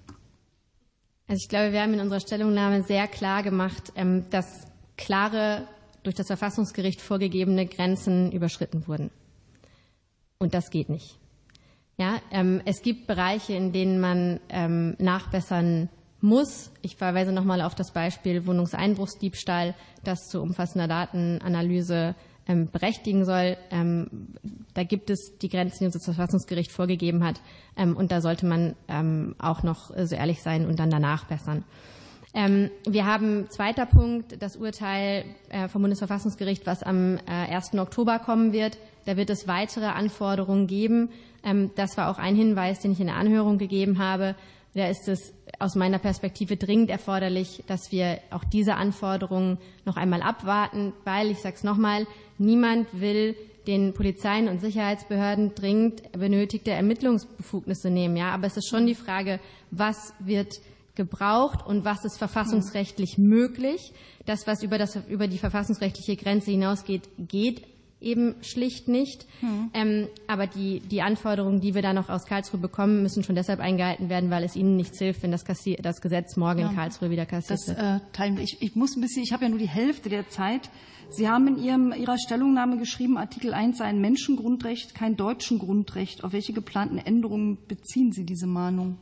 Also ich glaube, wir haben in unserer Stellungnahme sehr klar gemacht, dass klare, durch das Verfassungsgericht vorgegebene Grenzen überschritten wurden. Und das geht nicht. Ja, ähm, es gibt Bereiche, in denen man ähm, nachbessern muss. Ich verweise nochmal auf das Beispiel Wohnungseinbruchsdiebstahl, das zu umfassender Datenanalyse ähm, berechtigen soll. Ähm, da gibt es die Grenzen, die uns das Verfassungsgericht vorgegeben hat. Ähm, und da sollte man ähm, auch noch so ehrlich sein und dann danach bessern. Ähm, wir haben, zweiter Punkt, das Urteil äh, vom Bundesverfassungsgericht, was am äh, ersten Oktober kommen wird. Da wird es weitere Anforderungen geben. Ähm, das war auch ein Hinweis, den ich in der Anhörung gegeben habe. Da ist es aus meiner Perspektive dringend erforderlich, dass wir auch diese Anforderungen noch einmal abwarten, weil, ich sage es nochmal, niemand will den Polizeien und Sicherheitsbehörden dringend benötigte Ermittlungsbefugnisse nehmen. Ja? Aber es ist schon die Frage, was wird gebraucht und was ist verfassungsrechtlich möglich. Das, was über, das, über die verfassungsrechtliche Grenze hinausgeht, geht eben schlicht nicht. Hm. Ähm, aber die, die Anforderungen, die wir da noch aus Karlsruhe bekommen, müssen schon deshalb eingehalten werden, weil es Ihnen nichts hilft, wenn das, Kassi- das Gesetz morgen ja. in Karlsruhe wieder kassiert das, wird. Äh, teilen ich, ich muss ein bisschen, ich habe ja nur die Hälfte der Zeit. Sie haben in Ihrem, Ihrer Stellungnahme geschrieben, Artikel eins sei ein Menschengrundrecht, kein deutschen Grundrecht. Auf welche geplanten Änderungen beziehen Sie diese Mahnung?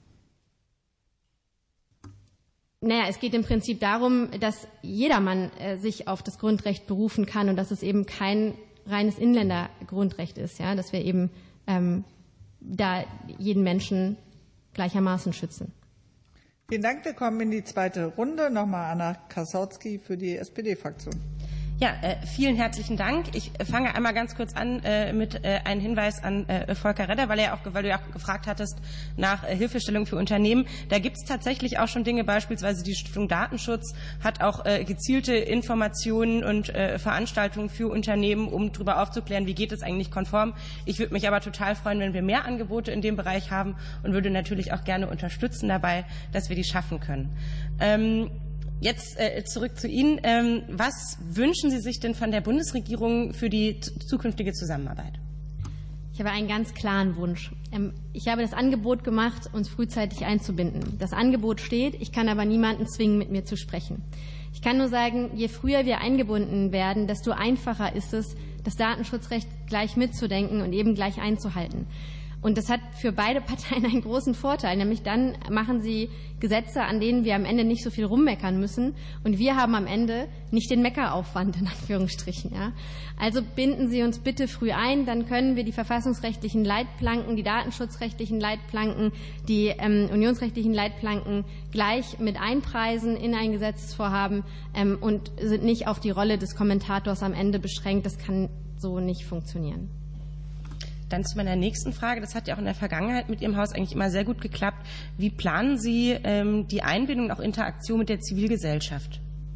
Naja, es geht im Prinzip darum, dass jedermann äh, sich auf das Grundrecht berufen kann und dass es eben kein reines Inländergrundrecht ist, ja, dass wir eben ähm, da jeden Menschen gleichermaßen schützen. Vielen Dank. Wir kommen in die zweite Runde. Nochmal Anna Kassowski für die S P D-Fraktion. Ja, äh, vielen herzlichen Dank. Ich äh, fange einmal ganz kurz an äh, mit äh, einem Hinweis an äh, Volker Redder, weil, er auch, weil du ja auch gefragt hattest nach äh, Hilfestellung für Unternehmen. Da gibt es tatsächlich auch schon Dinge, beispielsweise die Stiftung Datenschutz hat auch äh, gezielte Informationen und äh, Veranstaltungen für Unternehmen, um darüber aufzuklären, wie geht es eigentlich konform. Ich würde mich aber total freuen, wenn wir mehr Angebote in dem Bereich haben und würde natürlich auch gerne unterstützen dabei, dass wir die schaffen können. Ähm, Jetzt äh, zurück zu Ihnen. Ähm, was wünschen Sie sich denn von der Bundesregierung für die zukünftige Zusammenarbeit? Ich habe einen ganz klaren Wunsch. Ähm, ich habe das Angebot gemacht, uns frühzeitig einzubinden. Das Angebot steht, ich kann aber niemanden zwingen, mit mir zu sprechen. Ich kann nur sagen, je früher wir eingebunden werden, desto einfacher ist es, das Datenschutzrecht gleich mitzudenken und eben gleich einzuhalten. Und das hat für beide Parteien einen großen Vorteil, nämlich dann machen sie Gesetze, an denen wir am Ende nicht so viel rummeckern müssen. Und wir haben am Ende nicht den Meckeraufwand, in Anführungsstrichen. Ja. Also binden Sie uns bitte früh ein, dann können wir die verfassungsrechtlichen Leitplanken, die datenschutzrechtlichen Leitplanken, die ähm, unionsrechtlichen Leitplanken gleich mit einpreisen in ein Gesetzesvorhaben ähm, und sind nicht auf die Rolle des Kommentators am Ende beschränkt. Das kann so nicht funktionieren. Dann zu meiner nächsten Frage. Das hat ja auch in der Vergangenheit mit Ihrem Haus eigentlich immer sehr gut geklappt. Wie planen Sie ähm, die Einbindung und auch Interaktion mit der Zivilgesellschaft?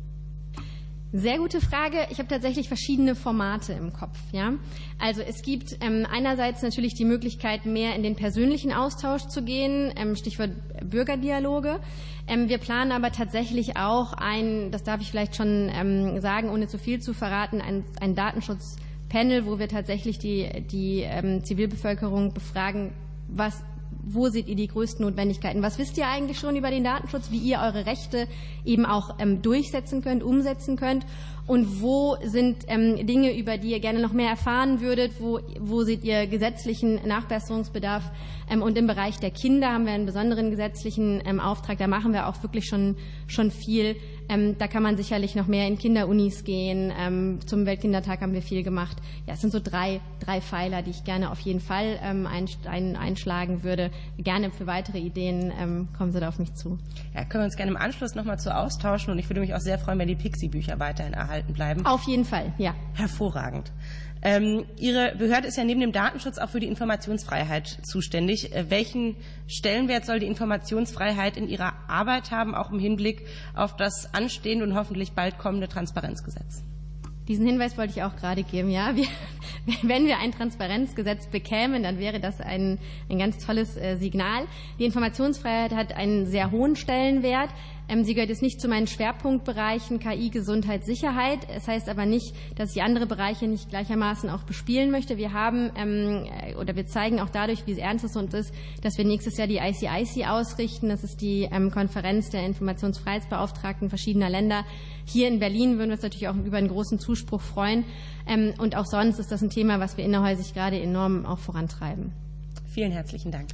Sehr gute Frage. Ich habe tatsächlich verschiedene Formate im Kopf. Ja? Also es gibt ähm, einerseits natürlich die Möglichkeit, mehr in den persönlichen Austausch zu gehen, ähm, Stichwort Bürgerdialoge. Ähm, wir planen aber tatsächlich auch ein, das darf ich vielleicht schon ähm, sagen, ohne zu viel zu verraten, ein, ein Datenschutz Panel, wo wir tatsächlich die, die ähm, Zivilbevölkerung befragen, was, wo seht ihr die größten Notwendigkeiten? Was wisst ihr eigentlich schon über den Datenschutz, wie ihr eure Rechte eben auch ähm, durchsetzen könnt, umsetzen könnt? Und wo sind ähm, Dinge, über die ihr gerne noch mehr erfahren würdet? Wo, wo seht ihr gesetzlichen Nachbesserungsbedarf? Ähm, und im Bereich der Kinder haben wir einen besonderen gesetzlichen ähm, Auftrag. Da machen wir auch wirklich schon, schon viel. Ähm, da kann man sicherlich noch mehr in Kinderunis gehen. Ähm, zum Weltkindertag haben wir viel gemacht. Ja, es sind so drei, drei Pfeiler, die ich gerne auf jeden Fall ähm, ein, ein, einschlagen würde. Gerne für weitere Ideen ähm, kommen Sie da auf mich zu. Ja, können wir uns gerne im Anschluss noch mal zu austauschen. Und ich würde mich auch sehr freuen, wenn die Pixie-Bücher weiterhin erhalten bleiben. Auf jeden Fall, ja. Hervorragend. Ähm, Ihre Behörde ist ja neben dem Datenschutz auch für die Informationsfreiheit zuständig. Äh, welchen Stellenwert soll die Informationsfreiheit in Ihrer Arbeit haben, auch im Hinblick auf das anstehende und hoffentlich bald kommende Transparenzgesetz? Diesen Hinweis wollte ich auch gerade geben. Ja, wir, wenn wir ein Transparenzgesetz bekämen, dann wäre das ein, ein ganz tolles äh, Signal. Die Informationsfreiheit hat einen sehr hohen Stellenwert. Ähm, sie gehört jetzt nicht zu meinen Schwerpunktbereichen K I, Gesundheit, Sicherheit. Es heißt aber nicht, dass ich andere Bereiche nicht gleichermaßen auch bespielen möchte. Wir haben ähm, oder wir zeigen auch dadurch, wie ernst es uns ist, dass wir nächstes Jahr die I C I C ausrichten. Das ist die ähm, Konferenz der Informationsfreiheitsbeauftragten verschiedener Länder. Hier in Berlin würden wir uns natürlich auch über einen großen Zuspruch freuen. Ähm, und auch sonst ist das ein Thema, was wir innerhäusig gerade enorm auch vorantreiben. Vielen herzlichen Dank.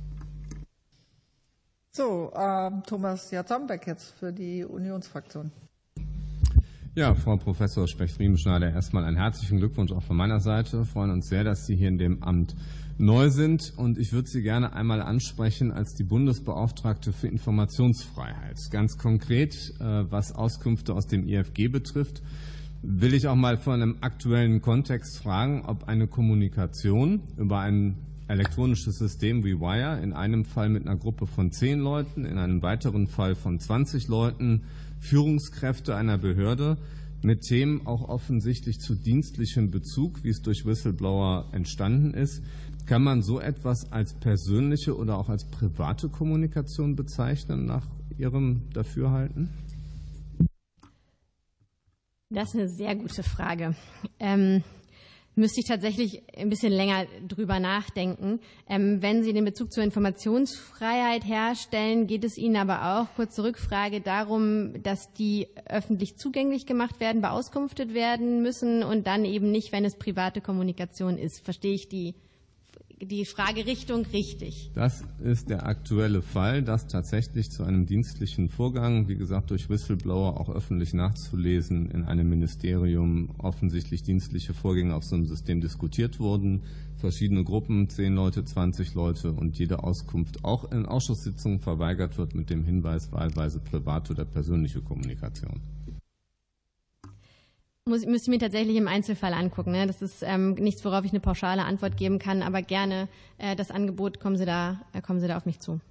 So, ähm, Thomas Jatzombeck jetzt für die Unionsfraktion. Ja, Frau Professor Specht-Riemenschneider, erstmal einen herzlichen Glückwunsch auch von meiner Seite. Wir freuen uns sehr, dass Sie hier in dem Amt neu sind. Und ich würde Sie gerne einmal ansprechen als die Bundesbeauftragte für Informationsfreiheit. Ganz konkret, was Auskünfte aus dem I F G betrifft, will ich auch mal von einem aktuellen Kontext fragen, ob eine Kommunikation über ein elektronisches System wie Wire in einem Fall mit einer Gruppe von zehn Leuten, in einem weiteren Fall von zwanzig Leuten, Führungskräfte einer Behörde mit Themen auch offensichtlich zu dienstlichem Bezug, wie es durch Whistleblower entstanden ist, kann man so etwas als persönliche oder auch als private Kommunikation bezeichnen nach Ihrem Dafürhalten? Das ist eine sehr gute Frage. Ähm Müsste ich tatsächlich ein bisschen länger drüber nachdenken. Ähm, wenn Sie den Bezug zur Informationsfreiheit herstellen, geht es Ihnen aber auch, kurze Rückfrage, darum, dass die öffentlich zugänglich gemacht werden, beauskunftet werden müssen und dann eben nicht, wenn es private Kommunikation ist. Verstehe ich die, die Fragerichtung richtig? Das ist der aktuelle Fall, dass tatsächlich zu einem dienstlichen Vorgang, wie gesagt durch Whistleblower auch öffentlich nachzulesen, in einem Ministerium offensichtlich dienstliche Vorgänge auf so einem System diskutiert wurden. Verschiedene Gruppen, zehn Leute, zwanzig Leute und jede Auskunft auch in Ausschusssitzungen verweigert wird mit dem Hinweis wahlweise private oder persönliche Kommunikation. Muss, müsste ich mir tatsächlich im Einzelfall angucken. Ne? Das ist ähm, nichts, worauf ich eine pauschale Antwort geben kann, aber gerne äh, das Angebot, kommen Sie da, äh, kommen Sie da auf mich zu.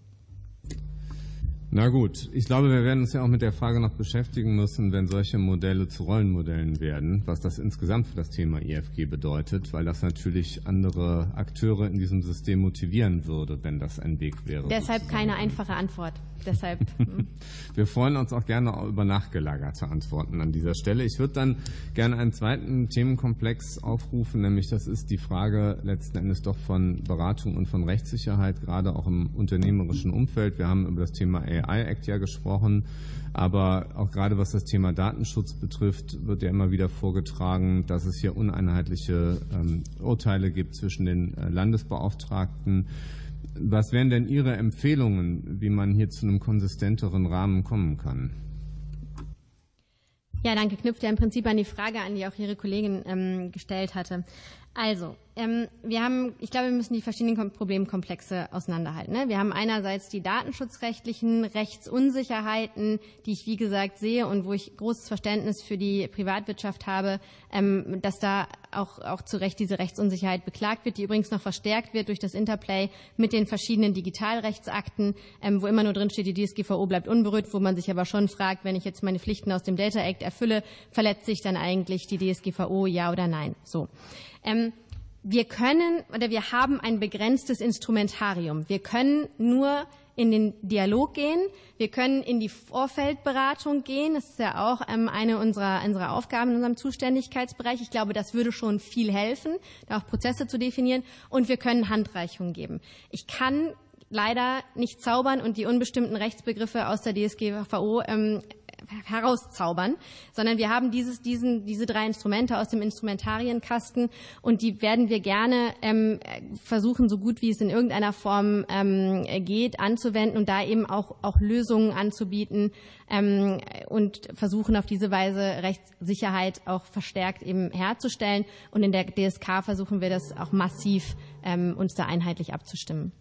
Na gut, ich glaube, wir werden uns ja auch mit der Frage noch beschäftigen müssen, wenn solche Modelle zu Rollenmodellen werden, was das insgesamt für das Thema I F G bedeutet, weil das natürlich andere Akteure in diesem System motivieren würde, wenn das ein Weg wäre. Deshalb sozusagen. Keine einfache Antwort. Deshalb. Wir freuen uns auch gerne auch über nachgelagerte Antworten an dieser Stelle. Ich würde dann gerne einen zweiten Themenkomplex aufrufen, nämlich das ist die Frage letzten Endes doch von Beratung und von Rechtssicherheit, gerade auch im unternehmerischen Umfeld. Wir haben über das Thema A I Act ja gesprochen, aber auch gerade was das Thema Datenschutz betrifft, wird ja immer wieder vorgetragen, dass es hier uneinheitliche ähm, Urteile gibt zwischen den äh, Landesbeauftragten. Was wären denn Ihre Empfehlungen, wie man hier zu einem konsistenteren Rahmen kommen kann? Ja, danke. Knüpft ja im Prinzip an die Frage an, die auch Ihre Kollegin ähm, gestellt hatte. Also, ähm, wir haben, ich glaube, wir müssen die verschiedenen Problemkomplexe auseinanderhalten. Ne? Wir haben einerseits die datenschutzrechtlichen Rechtsunsicherheiten, die ich, wie gesagt, sehe und wo ich großes Verständnis für die Privatwirtschaft habe, ähm, dass da auch, auch zu Recht diese Rechtsunsicherheit beklagt wird, die übrigens noch verstärkt wird durch das Interplay mit den verschiedenen Digitalrechtsakten, ähm, wo immer nur drin steht, die D S G V O bleibt unberührt, wo man sich aber schon fragt, wenn ich jetzt meine Pflichten aus dem Data Act erfülle, verletzt sich dann eigentlich die D S G V O, ja oder nein? So. Ähm, wir können oder wir haben ein begrenztes Instrumentarium. Wir können nur in den Dialog gehen. Wir können in die Vorfeldberatung gehen. Das ist ja auch ähm, eine unserer, unserer Aufgaben in unserem Zuständigkeitsbereich. Ich glaube, das würde schon viel helfen, da auch Prozesse zu definieren. Und wir können Handreichungen geben. Ich kann leider nicht zaubern und die unbestimmten Rechtsbegriffe aus der D S G V O ähm, herauszaubern, sondern wir haben dieses, diesen, diese drei Instrumente aus dem Instrumentarienkasten und die werden wir gerne ähm, versuchen, so gut wie es in irgendeiner Form ähm, geht, anzuwenden und da eben auch, auch Lösungen anzubieten ähm, und versuchen auf diese Weise Rechtssicherheit auch verstärkt eben herzustellen. Und in der D S K versuchen wir das auch massiv ähm, uns da einheitlich abzustimmen.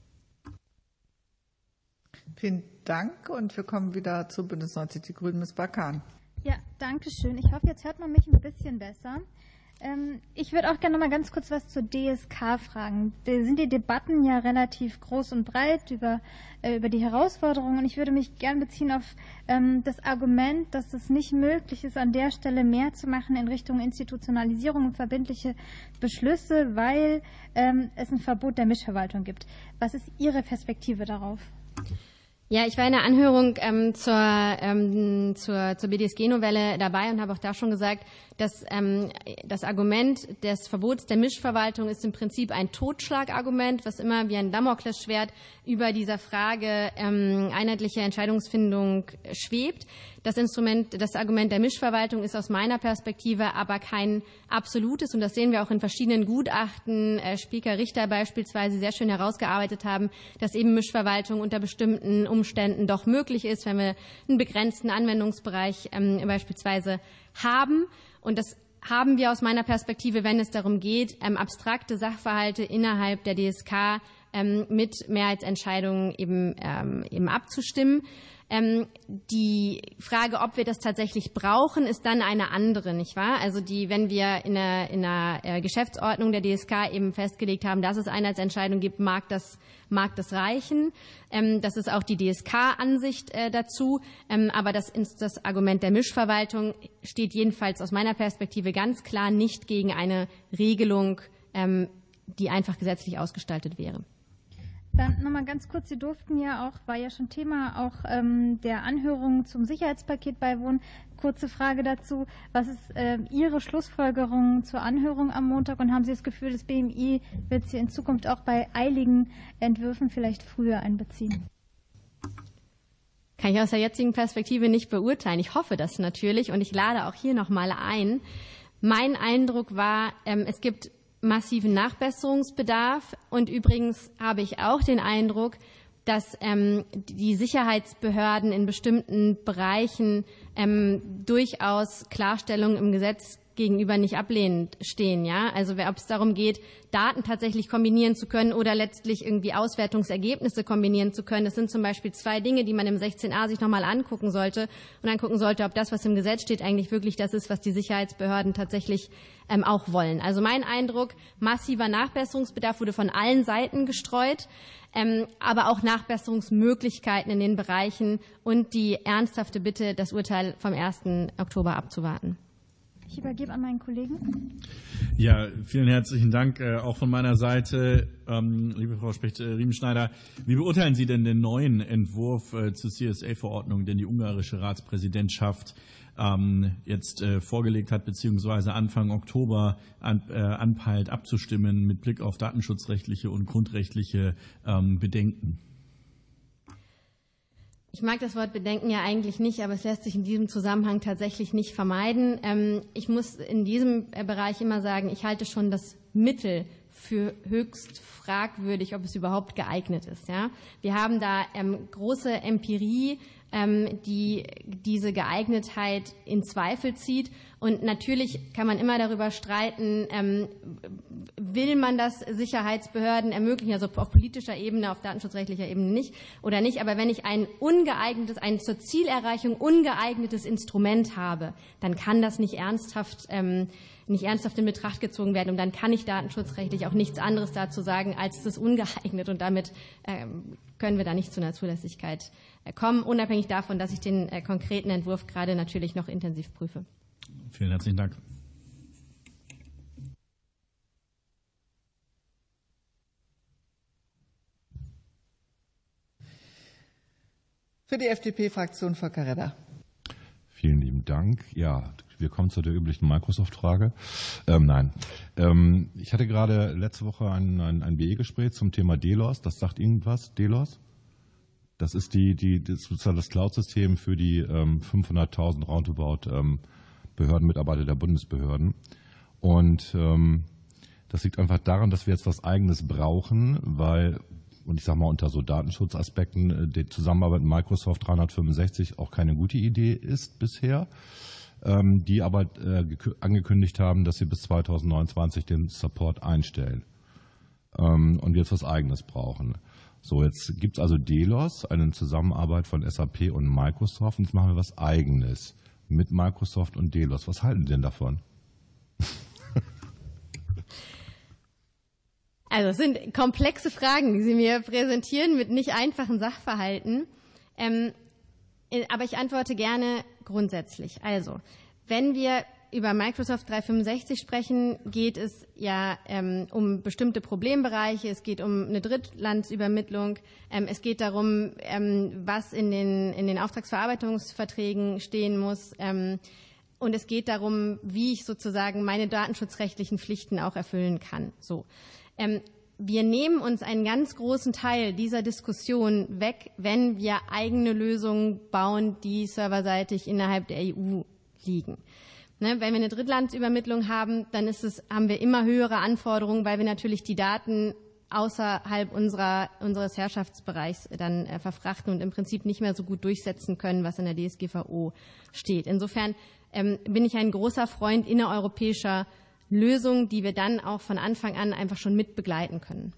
Vielen Dank und wir kommen wieder zu Bündnis neunzig Die Grünen, Miz Bakan. Ja, danke schön. Ich hoffe, jetzt hört man mich ein bisschen besser. Ähm, ich würde auch gerne noch mal ganz kurz was zur D S K fragen. Da sind die Debatten ja relativ groß und breit über, äh, über die Herausforderungen und ich würde mich gerne beziehen auf ähm, das Argument, dass es nicht möglich ist, an der Stelle mehr zu machen in Richtung Institutionalisierung und verbindliche Beschlüsse, weil ähm, es ein Verbot der Mischverwaltung gibt. Was ist Ihre Perspektive darauf? Ja, ich war in der Anhörung ähm, zur, ähm, zur, zur B D S G-Novelle dabei und habe auch da schon gesagt, dass ähm, das Argument des Verbots der Mischverwaltung ist im Prinzip ein Totschlagargument, was immer wie ein Damoklesschwert über dieser Frage ähm, einheitliche Entscheidungsfindung schwebt. Das Instrument, das Argument der Mischverwaltung ist aus meiner Perspektive aber kein absolutes und das sehen wir auch in verschiedenen Gutachten, äh, Spieker Richter beispielsweise sehr schön herausgearbeitet haben, dass eben Mischverwaltung unter bestimmten Umständen doch möglich ist, wenn wir einen begrenzten Anwendungsbereich ähm, beispielsweise haben. Und das haben wir aus meiner Perspektive, wenn es darum geht, ähm, abstrakte Sachverhalte innerhalb der D S K ähm, mit Mehrheitsentscheidungen eben, ähm, eben abzustimmen. Ähm, die Frage, ob wir das tatsächlich brauchen, ist dann eine andere, nicht wahr? Also die, wenn wir in der, in der äh, Geschäftsordnung der D S K eben festgelegt haben, dass es Einheitsentscheidungen gibt, mag das, mag das reichen. Ähm, das ist auch die D S K-Ansicht äh, dazu. Ähm, aber das, das Argument der Mischverwaltung steht jedenfalls aus meiner Perspektive ganz klar nicht gegen eine Regelung, ähm, die einfach gesetzlich ausgestaltet wäre. Dann nochmal ganz kurz, Sie durften ja auch, war ja schon Thema auch ähm, der Anhörung zum Sicherheitspaket beiwohnen. Kurze Frage dazu, was ist äh, Ihre Schlussfolgerung zur Anhörung am Montag und haben Sie das Gefühl, das B M I wird Sie in Zukunft auch bei eiligen Entwürfen vielleicht früher einbeziehen? Kann ich aus der jetzigen Perspektive nicht beurteilen. Ich hoffe das natürlich und ich lade auch hier nochmal ein. Mein Eindruck war, ähm, es gibt massiven Nachbesserungsbedarf. Und übrigens habe ich auch den Eindruck, dass ähm, die Sicherheitsbehörden in bestimmten Bereichen ähm, durchaus Klarstellungen im Gesetz gegenüber nicht ablehnend stehen, ja. Also ob es darum geht, Daten tatsächlich kombinieren zu können oder letztlich irgendwie Auswertungsergebnisse kombinieren zu können. Das sind zum Beispiel zwei Dinge, die man im sechzehn a sich nochmal angucken sollte und angucken sollte, ob das, was im Gesetz steht, eigentlich wirklich das ist, was die Sicherheitsbehörden tatsächlich ähm, auch wollen. Also mein Eindruck, massiver Nachbesserungsbedarf wurde von allen Seiten gestreut, ähm, aber auch Nachbesserungsmöglichkeiten in den Bereichen und die ernsthafte Bitte, das Urteil vom ersten Oktober abzuwarten. Ich übergebe an meinen Kollegen. Ja, vielen herzlichen Dank äh, auch von meiner Seite. Ähm, liebe Frau Specht-Riemenschneider, wie beurteilen Sie denn den neuen Entwurf äh, zur C S A-Verordnung, den die ungarische Ratspräsidentschaft ähm, jetzt äh, vorgelegt hat, beziehungsweise Anfang Oktober an, äh, anpeilt abzustimmen mit Blick auf datenschutzrechtliche und grundrechtliche ähm, Bedenken? Ich mag das Wort Bedenken ja eigentlich nicht, aber es lässt sich in diesem Zusammenhang tatsächlich nicht vermeiden. Ich muss in diesem Bereich immer sagen, ich halte schon das Mittel für höchst fragwürdig, ob es überhaupt geeignet ist. Ja? Wir haben da ähm, große Empirie, ähm, die diese Geeignetheit in Zweifel zieht. Und natürlich kann man immer darüber streiten, ähm, will man das Sicherheitsbehörden ermöglichen, also auf politischer Ebene, auf datenschutzrechtlicher Ebene nicht oder nicht. Aber wenn ich ein ungeeignetes, ein zur Zielerreichung ungeeignetes Instrument habe, dann kann das nicht ernsthaft ähm, nicht ernsthaft in Betracht gezogen werden. Und dann kann ich datenschutzrechtlich auch nichts anderes dazu sagen, als es ist ungeeignet. Und damit ähm, können wir da nicht zu einer Zulässigkeit äh, kommen, unabhängig davon, dass ich den äh, konkreten Entwurf gerade natürlich noch intensiv prüfe. Vielen herzlichen Dank. Für die F D P-Fraktion Volker Redder. Vielen lieben Dank. Ja, wir kommen zu der üblichen Microsoft-Frage. Ähm, nein. Ähm, ich hatte gerade letzte Woche ein, ein, ein B E-Gespräch zum Thema Delos. Das sagt Ihnen was, Delos? Das ist die, die, das, sozusagen das Cloud-System für die ähm, fünfhunderttausend roundabout ähm, Behördenmitarbeiter der Bundesbehörden. Und ähm, das liegt einfach daran, dass wir jetzt was Eigenes brauchen, weil, und ich sage mal unter so Datenschutzaspekten, die Zusammenarbeit mit Microsoft dreihundertfünfundsechzig auch keine gute Idee ist bisher, ähm, die aber äh, angekündigt haben, dass sie bis zweitausendneunundzwanzig den Support einstellen ähm, und wir jetzt was Eigenes brauchen. So, jetzt gibt es also Delos, eine Zusammenarbeit von S A P und Microsoft, und jetzt machen wir was Eigenes mit Microsoft und Delos. Was halten Sie denn davon? Also es sind komplexe Fragen, die Sie mir präsentieren mit nicht einfachen Sachverhalten. Ähm, aber ich antworte gerne grundsätzlich. Also, wenn wir über Microsoft dreihundertfünfundsechzig sprechen, geht es ja ähm, um bestimmte Problembereiche. Es geht um eine Drittlandsübermittlung. Ähm, es geht darum, ähm, was in den, in den Auftragsverarbeitungsverträgen stehen muss. Ähm, und es geht darum, wie ich sozusagen meine datenschutzrechtlichen Pflichten auch erfüllen kann. So. Ähm, wir nehmen uns einen ganz großen Teil dieser Diskussion weg, wenn wir eigene Lösungen bauen, die serverseitig innerhalb der E U liegen. Ne, wenn wir eine Drittlandsübermittlung haben, dann ist es, haben wir immer höhere Anforderungen, weil wir natürlich die Daten außerhalb unserer, unseres Herrschaftsbereichs dann äh, verfrachten und im Prinzip nicht mehr so gut durchsetzen können, was in der D S G V O steht. Insofern ähm, bin ich ein großer Freund innereuropäischer Lösungen, die wir dann auch von Anfang an einfach schon mit begleiten können.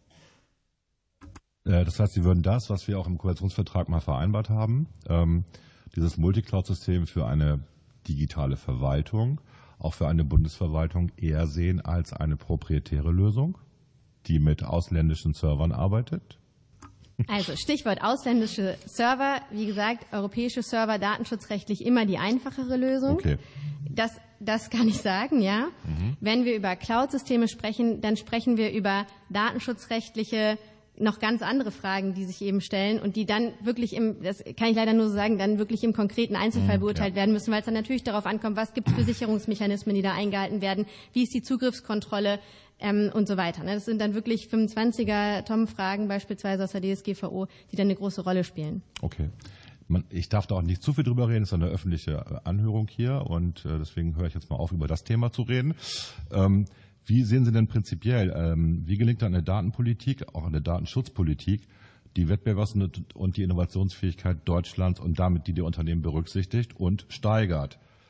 Das heißt, Sie würden das, was wir auch im Koalitionsvertrag mal vereinbart haben, ähm, dieses Multicloud-System für eine digitale Verwaltung, auch für eine Bundesverwaltung eher sehen als eine proprietäre Lösung, die mit ausländischen Servern arbeitet? Also Stichwort ausländische Server. Wie gesagt, europäische Server datenschutzrechtlich immer die einfachere Lösung. Okay. Das, das kann ich sagen, ja. Mhm. Wenn wir über Cloud-Systeme sprechen, dann sprechen wir über datenschutzrechtliche, noch ganz andere Fragen, die sich eben stellen und die dann wirklich im, das kann ich leider nur so sagen, dann wirklich im konkreten Einzelfall mhm, beurteilt ja. werden müssen, weil es dann natürlich darauf ankommt, was gibt es für Sicherungsmechanismen, die da eingehalten werden, wie ist die Zugriffskontrolle, Ähm, und so weiter. Das sind dann wirklich fünfundzwanziger Tom-Fragen beispielsweise aus der D S G V O, die dann eine große Rolle spielen. Okay. Man, ich darf da auch nicht zu viel drüber reden, es ist eine öffentliche Anhörung hier und äh, deswegen höre ich jetzt mal auf, über das Thema zu reden. Ähm, wie sehen Sie denn prinzipiell, ähm, wie gelingt da eine Datenpolitik, auch eine Datenschutzpolitik, die Wettbewerbs- und die Innovationsfähigkeit Deutschlands und damit die der Unternehmen berücksichtigt und steigert?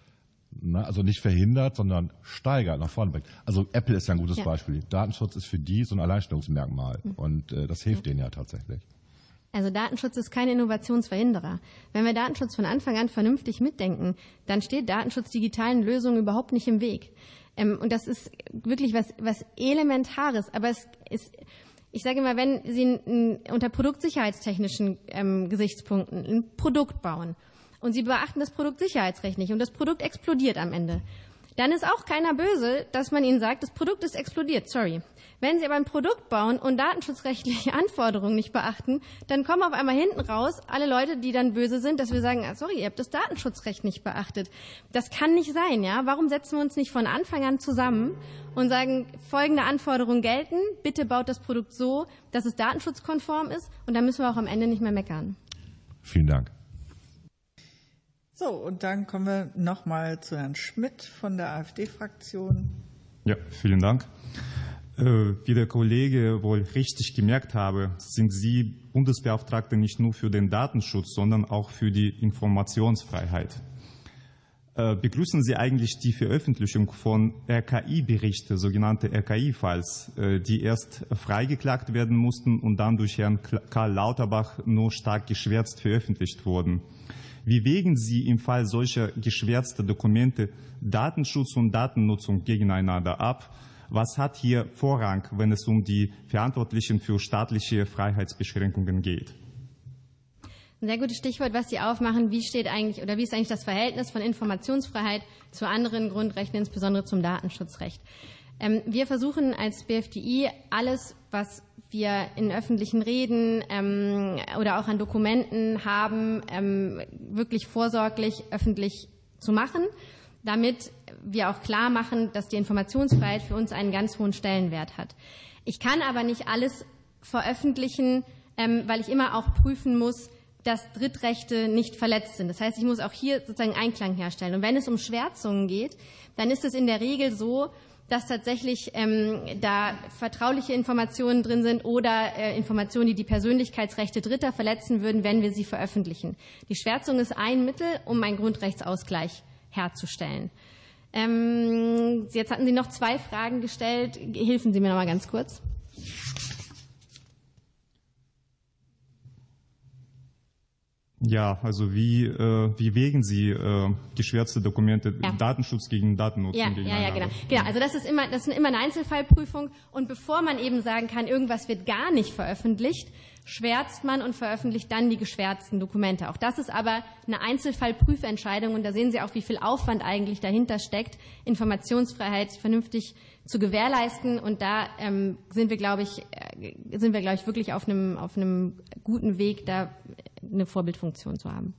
Na, also nicht verhindert, sondern steigert, nach vorne bringt. Also Apple ist ja ein gutes ja. Beispiel. Datenschutz ist für die so ein Alleinstellungsmerkmal. Mhm. Und äh, das hilft ja. denen ja tatsächlich. Also Datenschutz ist kein Innovationsverhinderer. Wenn wir Datenschutz von Anfang an vernünftig mitdenken, dann steht Datenschutz digitalen Lösungen überhaupt nicht im Weg. Ähm, und das ist wirklich was, was Elementares. Aber es ist, ich sage immer, wenn Sie n, unter produktsicherheitstechnischen ähm, Gesichtspunkten ein Produkt bauen und Sie beachten das Produkt sicherheitsrecht nicht und das Produkt explodiert am Ende, dann ist auch keiner böse, dass man Ihnen sagt, das Produkt ist explodiert, sorry. Wenn Sie aber ein Produkt bauen und datenschutzrechtliche Anforderungen nicht beachten, dann kommen auf einmal hinten raus alle Leute, die dann böse sind, dass wir sagen, ah, sorry, ihr habt das Datenschutzrecht nicht beachtet. Das kann nicht sein, ja? Warum setzen wir uns nicht von Anfang an zusammen und sagen, folgende Anforderungen gelten, bitte baut das Produkt so, dass es datenschutzkonform ist und dann müssen wir auch am Ende nicht mehr meckern. Vielen Dank. So, und dann kommen wir nochmal zu Herrn Schmidt von der AfD-Fraktion. Ja, vielen Dank. Wie der Kollege wohl richtig gemerkt habe, sind Sie Bundesbeauftragte nicht nur für den Datenschutz, sondern auch für die Informationsfreiheit. Begrüßen Sie eigentlich die Veröffentlichung von R K I-Berichten, sogenannte R K I-Files, die erst freigeklagt werden mussten und dann durch Herrn Karl Lauterbach nur stark geschwärzt veröffentlicht wurden? Wie wägen Sie im Fall solcher geschwärzter Dokumente Datenschutz und Datennutzung gegeneinander ab? Was hat hier Vorrang, wenn es um die Verantwortlichen für staatliche Freiheitsbeschränkungen geht? Ein sehr gutes Stichwort, was Sie aufmachen. Wie steht eigentlich oder wie ist eigentlich das Verhältnis von Informationsfreiheit zu anderen Grundrechten, insbesondere zum Datenschutzrecht? Ähm, wir versuchen als B F D I alles, was wir in öffentlichen Reden ähm, oder auch an Dokumenten haben, ähm, wirklich vorsorglich öffentlich zu machen, damit wir auch klar machen, dass die Informationsfreiheit für uns einen ganz hohen Stellenwert hat. Ich kann aber nicht alles veröffentlichen, ähm, weil ich immer auch prüfen muss, dass Drittrechte nicht verletzt sind. Das heißt, ich muss auch hier sozusagen Einklang herstellen. Und wenn es um Schwärzungen geht, dann ist es in der Regel so, dass tatsächlich ähm, da vertrauliche Informationen drin sind oder äh, Informationen, die die Persönlichkeitsrechte Dritter verletzen würden, wenn wir sie veröffentlichen. Die Schwärzung ist ein Mittel, um einen Grundrechtsausgleich herzustellen. Ähm, jetzt hatten Sie noch zwei Fragen gestellt. Helfen Sie mir noch mal ganz kurz. Ja, also wie, äh, wie wägen Sie äh, geschwärzte Dokumente, ja. Datenschutz gegen Datennutzung? Ja, ja, ja, genau. genau. Also das ist immer, das ist immer eine Einzelfallprüfung. Und bevor man eben sagen kann, irgendwas wird gar nicht veröffentlicht, schwärzt man und veröffentlicht dann die geschwärzten Dokumente. Auch das ist aber eine Einzelfallprüfentscheidung und da sehen Sie auch, wie viel Aufwand eigentlich dahinter steckt, Informationsfreiheit vernünftig zu gewährleisten. Und da ähm, sind wir, glaube ich, äh, sind wir, glaube ich, wirklich auf einem, auf einem guten Weg, da eine Vorbildfunktion zu haben.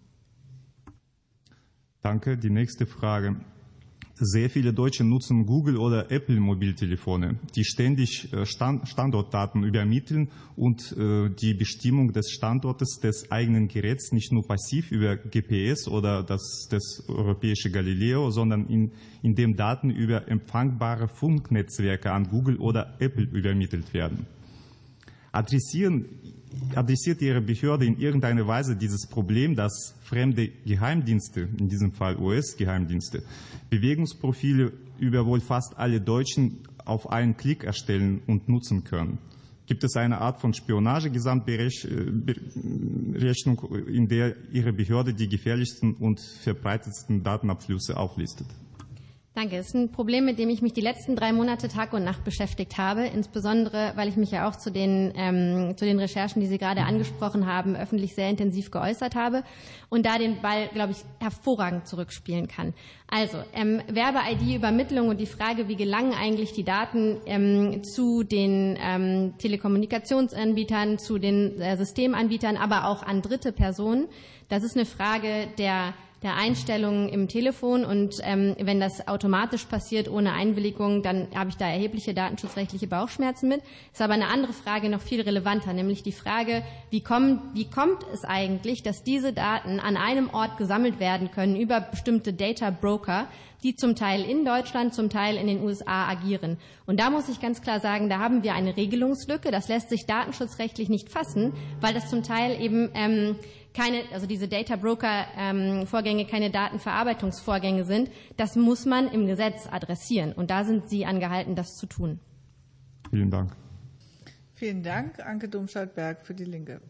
Danke. Die nächste Frage. Sehr viele Deutsche nutzen Google oder Apple Mobiltelefone, die ständig Stand, Standortdaten übermitteln und äh, die Bestimmung des Standortes des eigenen Geräts nicht nur passiv über G P S oder das, das europäische Galileo, sondern in, indem Daten über empfangbare Funknetzwerke an Google oder Apple übermittelt werden. Adressieren Adressiert Ihre Behörde in irgendeiner Weise dieses Problem, dass fremde Geheimdienste, in diesem Fall U S-Geheimdienste, Bewegungsprofile über wohl fast alle Deutschen auf einen Klick erstellen und nutzen können? Gibt es eine Art von Spionage-Gesamtberechnung, in der Ihre Behörde die gefährlichsten und verbreitetsten Datenabflüsse auflistet? Danke. Das ist ein Problem, mit dem ich mich die letzten drei Monate Tag und Nacht beschäftigt habe, insbesondere weil ich mich ja auch zu den, ähm, zu den Recherchen, die Sie gerade angesprochen haben, öffentlich sehr intensiv geäußert habe und da den Ball, glaube ich, hervorragend zurückspielen kann. Also ähm, Werbe-I D-Übermittlung und die Frage, wie gelangen eigentlich die Daten ähm, zu den ähm, Telekommunikationsanbietern, zu den äh, Systemanbietern, aber auch an dritte Personen, das ist eine Frage der der Einstellungen im Telefon und ähm, wenn das automatisch passiert ohne Einwilligung, dann habe ich da erhebliche datenschutzrechtliche Bauchschmerzen mit. Ist aber eine andere Frage noch viel relevanter, nämlich die Frage, wie, kommen, wie kommt es eigentlich, dass diese Daten an einem Ort gesammelt werden können über bestimmte Data Broker, die zum Teil in Deutschland, zum Teil in den U S A agieren. Und da muss ich ganz klar sagen, da haben wir eine Regelungslücke. Das lässt sich datenschutzrechtlich nicht fassen, weil das zum Teil eben ähm, keine, also diese Data Broker ähm, Vorgänge keine Datenverarbeitungsvorgänge sind. Das muss man im Gesetz adressieren. Und da sind Sie angehalten, das zu tun. Vielen Dank. Vielen Dank. Anke Domscheit-Berg für die Linke.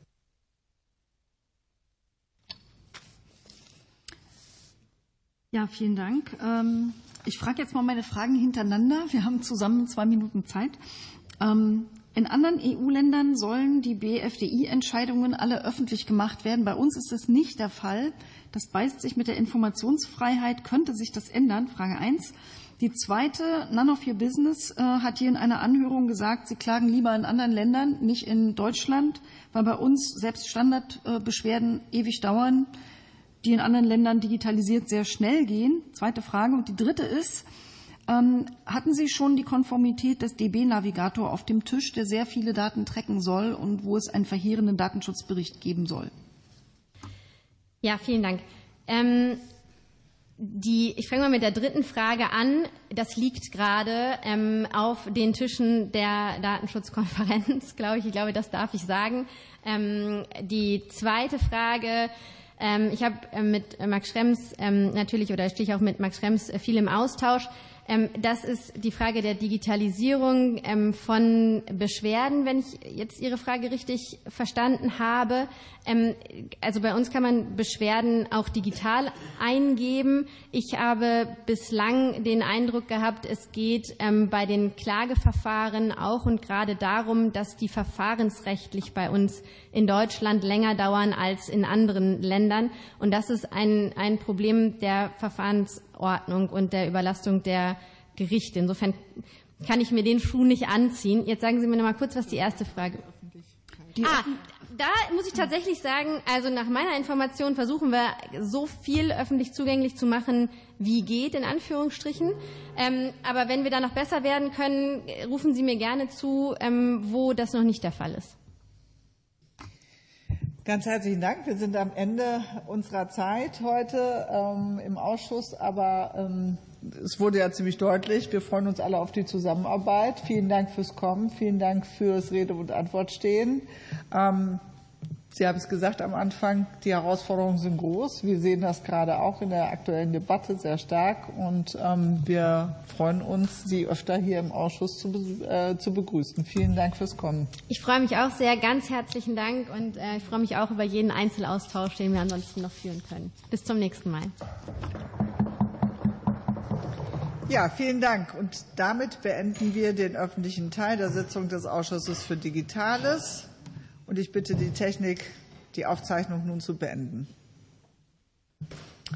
Ja, vielen Dank. Ich frage jetzt mal meine Fragen hintereinander. Wir haben zusammen zwei Minuten Zeit. In anderen E U-Ländern sollen die B F D I-Entscheidungen alle öffentlich gemacht werden. Bei uns ist das nicht der Fall. Das beißt sich mit der Informationsfreiheit. Könnte sich das ändern? Frage eins. Die zweite, None of Your Business, äh, hat hier in einer Anhörung gesagt, sie klagen lieber in anderen Ländern, nicht in Deutschland, weil bei uns selbst Standardbeschwerden äh, ewig dauern, die in anderen Ländern digitalisiert sehr schnell gehen. Zweite Frage. Und die dritte ist, ähm, hatten Sie schon die Konformität des D B-Navigator auf dem Tisch, der sehr viele Daten tracken soll und wo es einen verheerenden Datenschutzbericht geben soll? Ja, vielen Dank. Ähm Die, ich fange mal mit der dritten Frage an. Das liegt gerade ähm, auf den Tischen der Datenschutzkonferenz, glaube ich. Ich glaube, das darf ich sagen. Ähm, die zweite Frage, ähm, ich habe äh, mit Max Schrems ähm, natürlich, oder stehe ich auch mit Max Schrems äh, viel im Austausch. Ähm, das ist die Frage der Digitalisierung ähm, von Beschwerden, wenn ich jetzt Ihre Frage richtig verstanden habe. Ähm, also bei uns kann man Beschwerden auch digital eingeben. Ich habe bislang den Eindruck gehabt, es geht ähm, bei den Klageverfahren auch und gerade darum, dass die verfahrensrechtlich bei uns in Deutschland länger dauern als in anderen Ländern. Und das ist ein, ein Problem der Verfahrensordnung und der Überlastung der Gerichte. Insofern kann ich mir den Schuh nicht anziehen. Jetzt sagen Sie mir noch mal kurz, was die erste Frage ist. Ah, da muss ich tatsächlich sagen, also nach meiner Information versuchen wir, so viel öffentlich zugänglich zu machen, wie geht, in Anführungsstrichen. Ähm, aber wenn wir da noch besser werden können, rufen Sie mir gerne zu, ähm, wo das noch nicht der Fall ist. Ganz herzlichen Dank. Wir sind am Ende unserer Zeit heute ähm, im Ausschuss, aber ähm, es wurde ja ziemlich deutlich. Wir freuen uns alle auf die Zusammenarbeit. Vielen Dank fürs Kommen. Vielen Dank fürs Rede und Antwort stehen. Ähm, Sie haben es gesagt am Anfang, die Herausforderungen sind groß. Wir sehen das gerade auch in der aktuellen Debatte sehr stark. Und ähm, wir freuen uns, Sie öfter hier im Ausschuss zu, äh, zu begrüßen. Vielen Dank fürs Kommen. Ich freue mich auch sehr. Ganz herzlichen Dank. Und äh, ich freue mich auch über jeden Einzelaustausch, den wir ansonsten noch führen können. Bis zum nächsten Mal. Ja, vielen Dank. Und damit beenden wir den öffentlichen Teil der Sitzung des Ausschusses für Digitales. Und ich bitte die Technik, die Aufzeichnung nun zu beenden.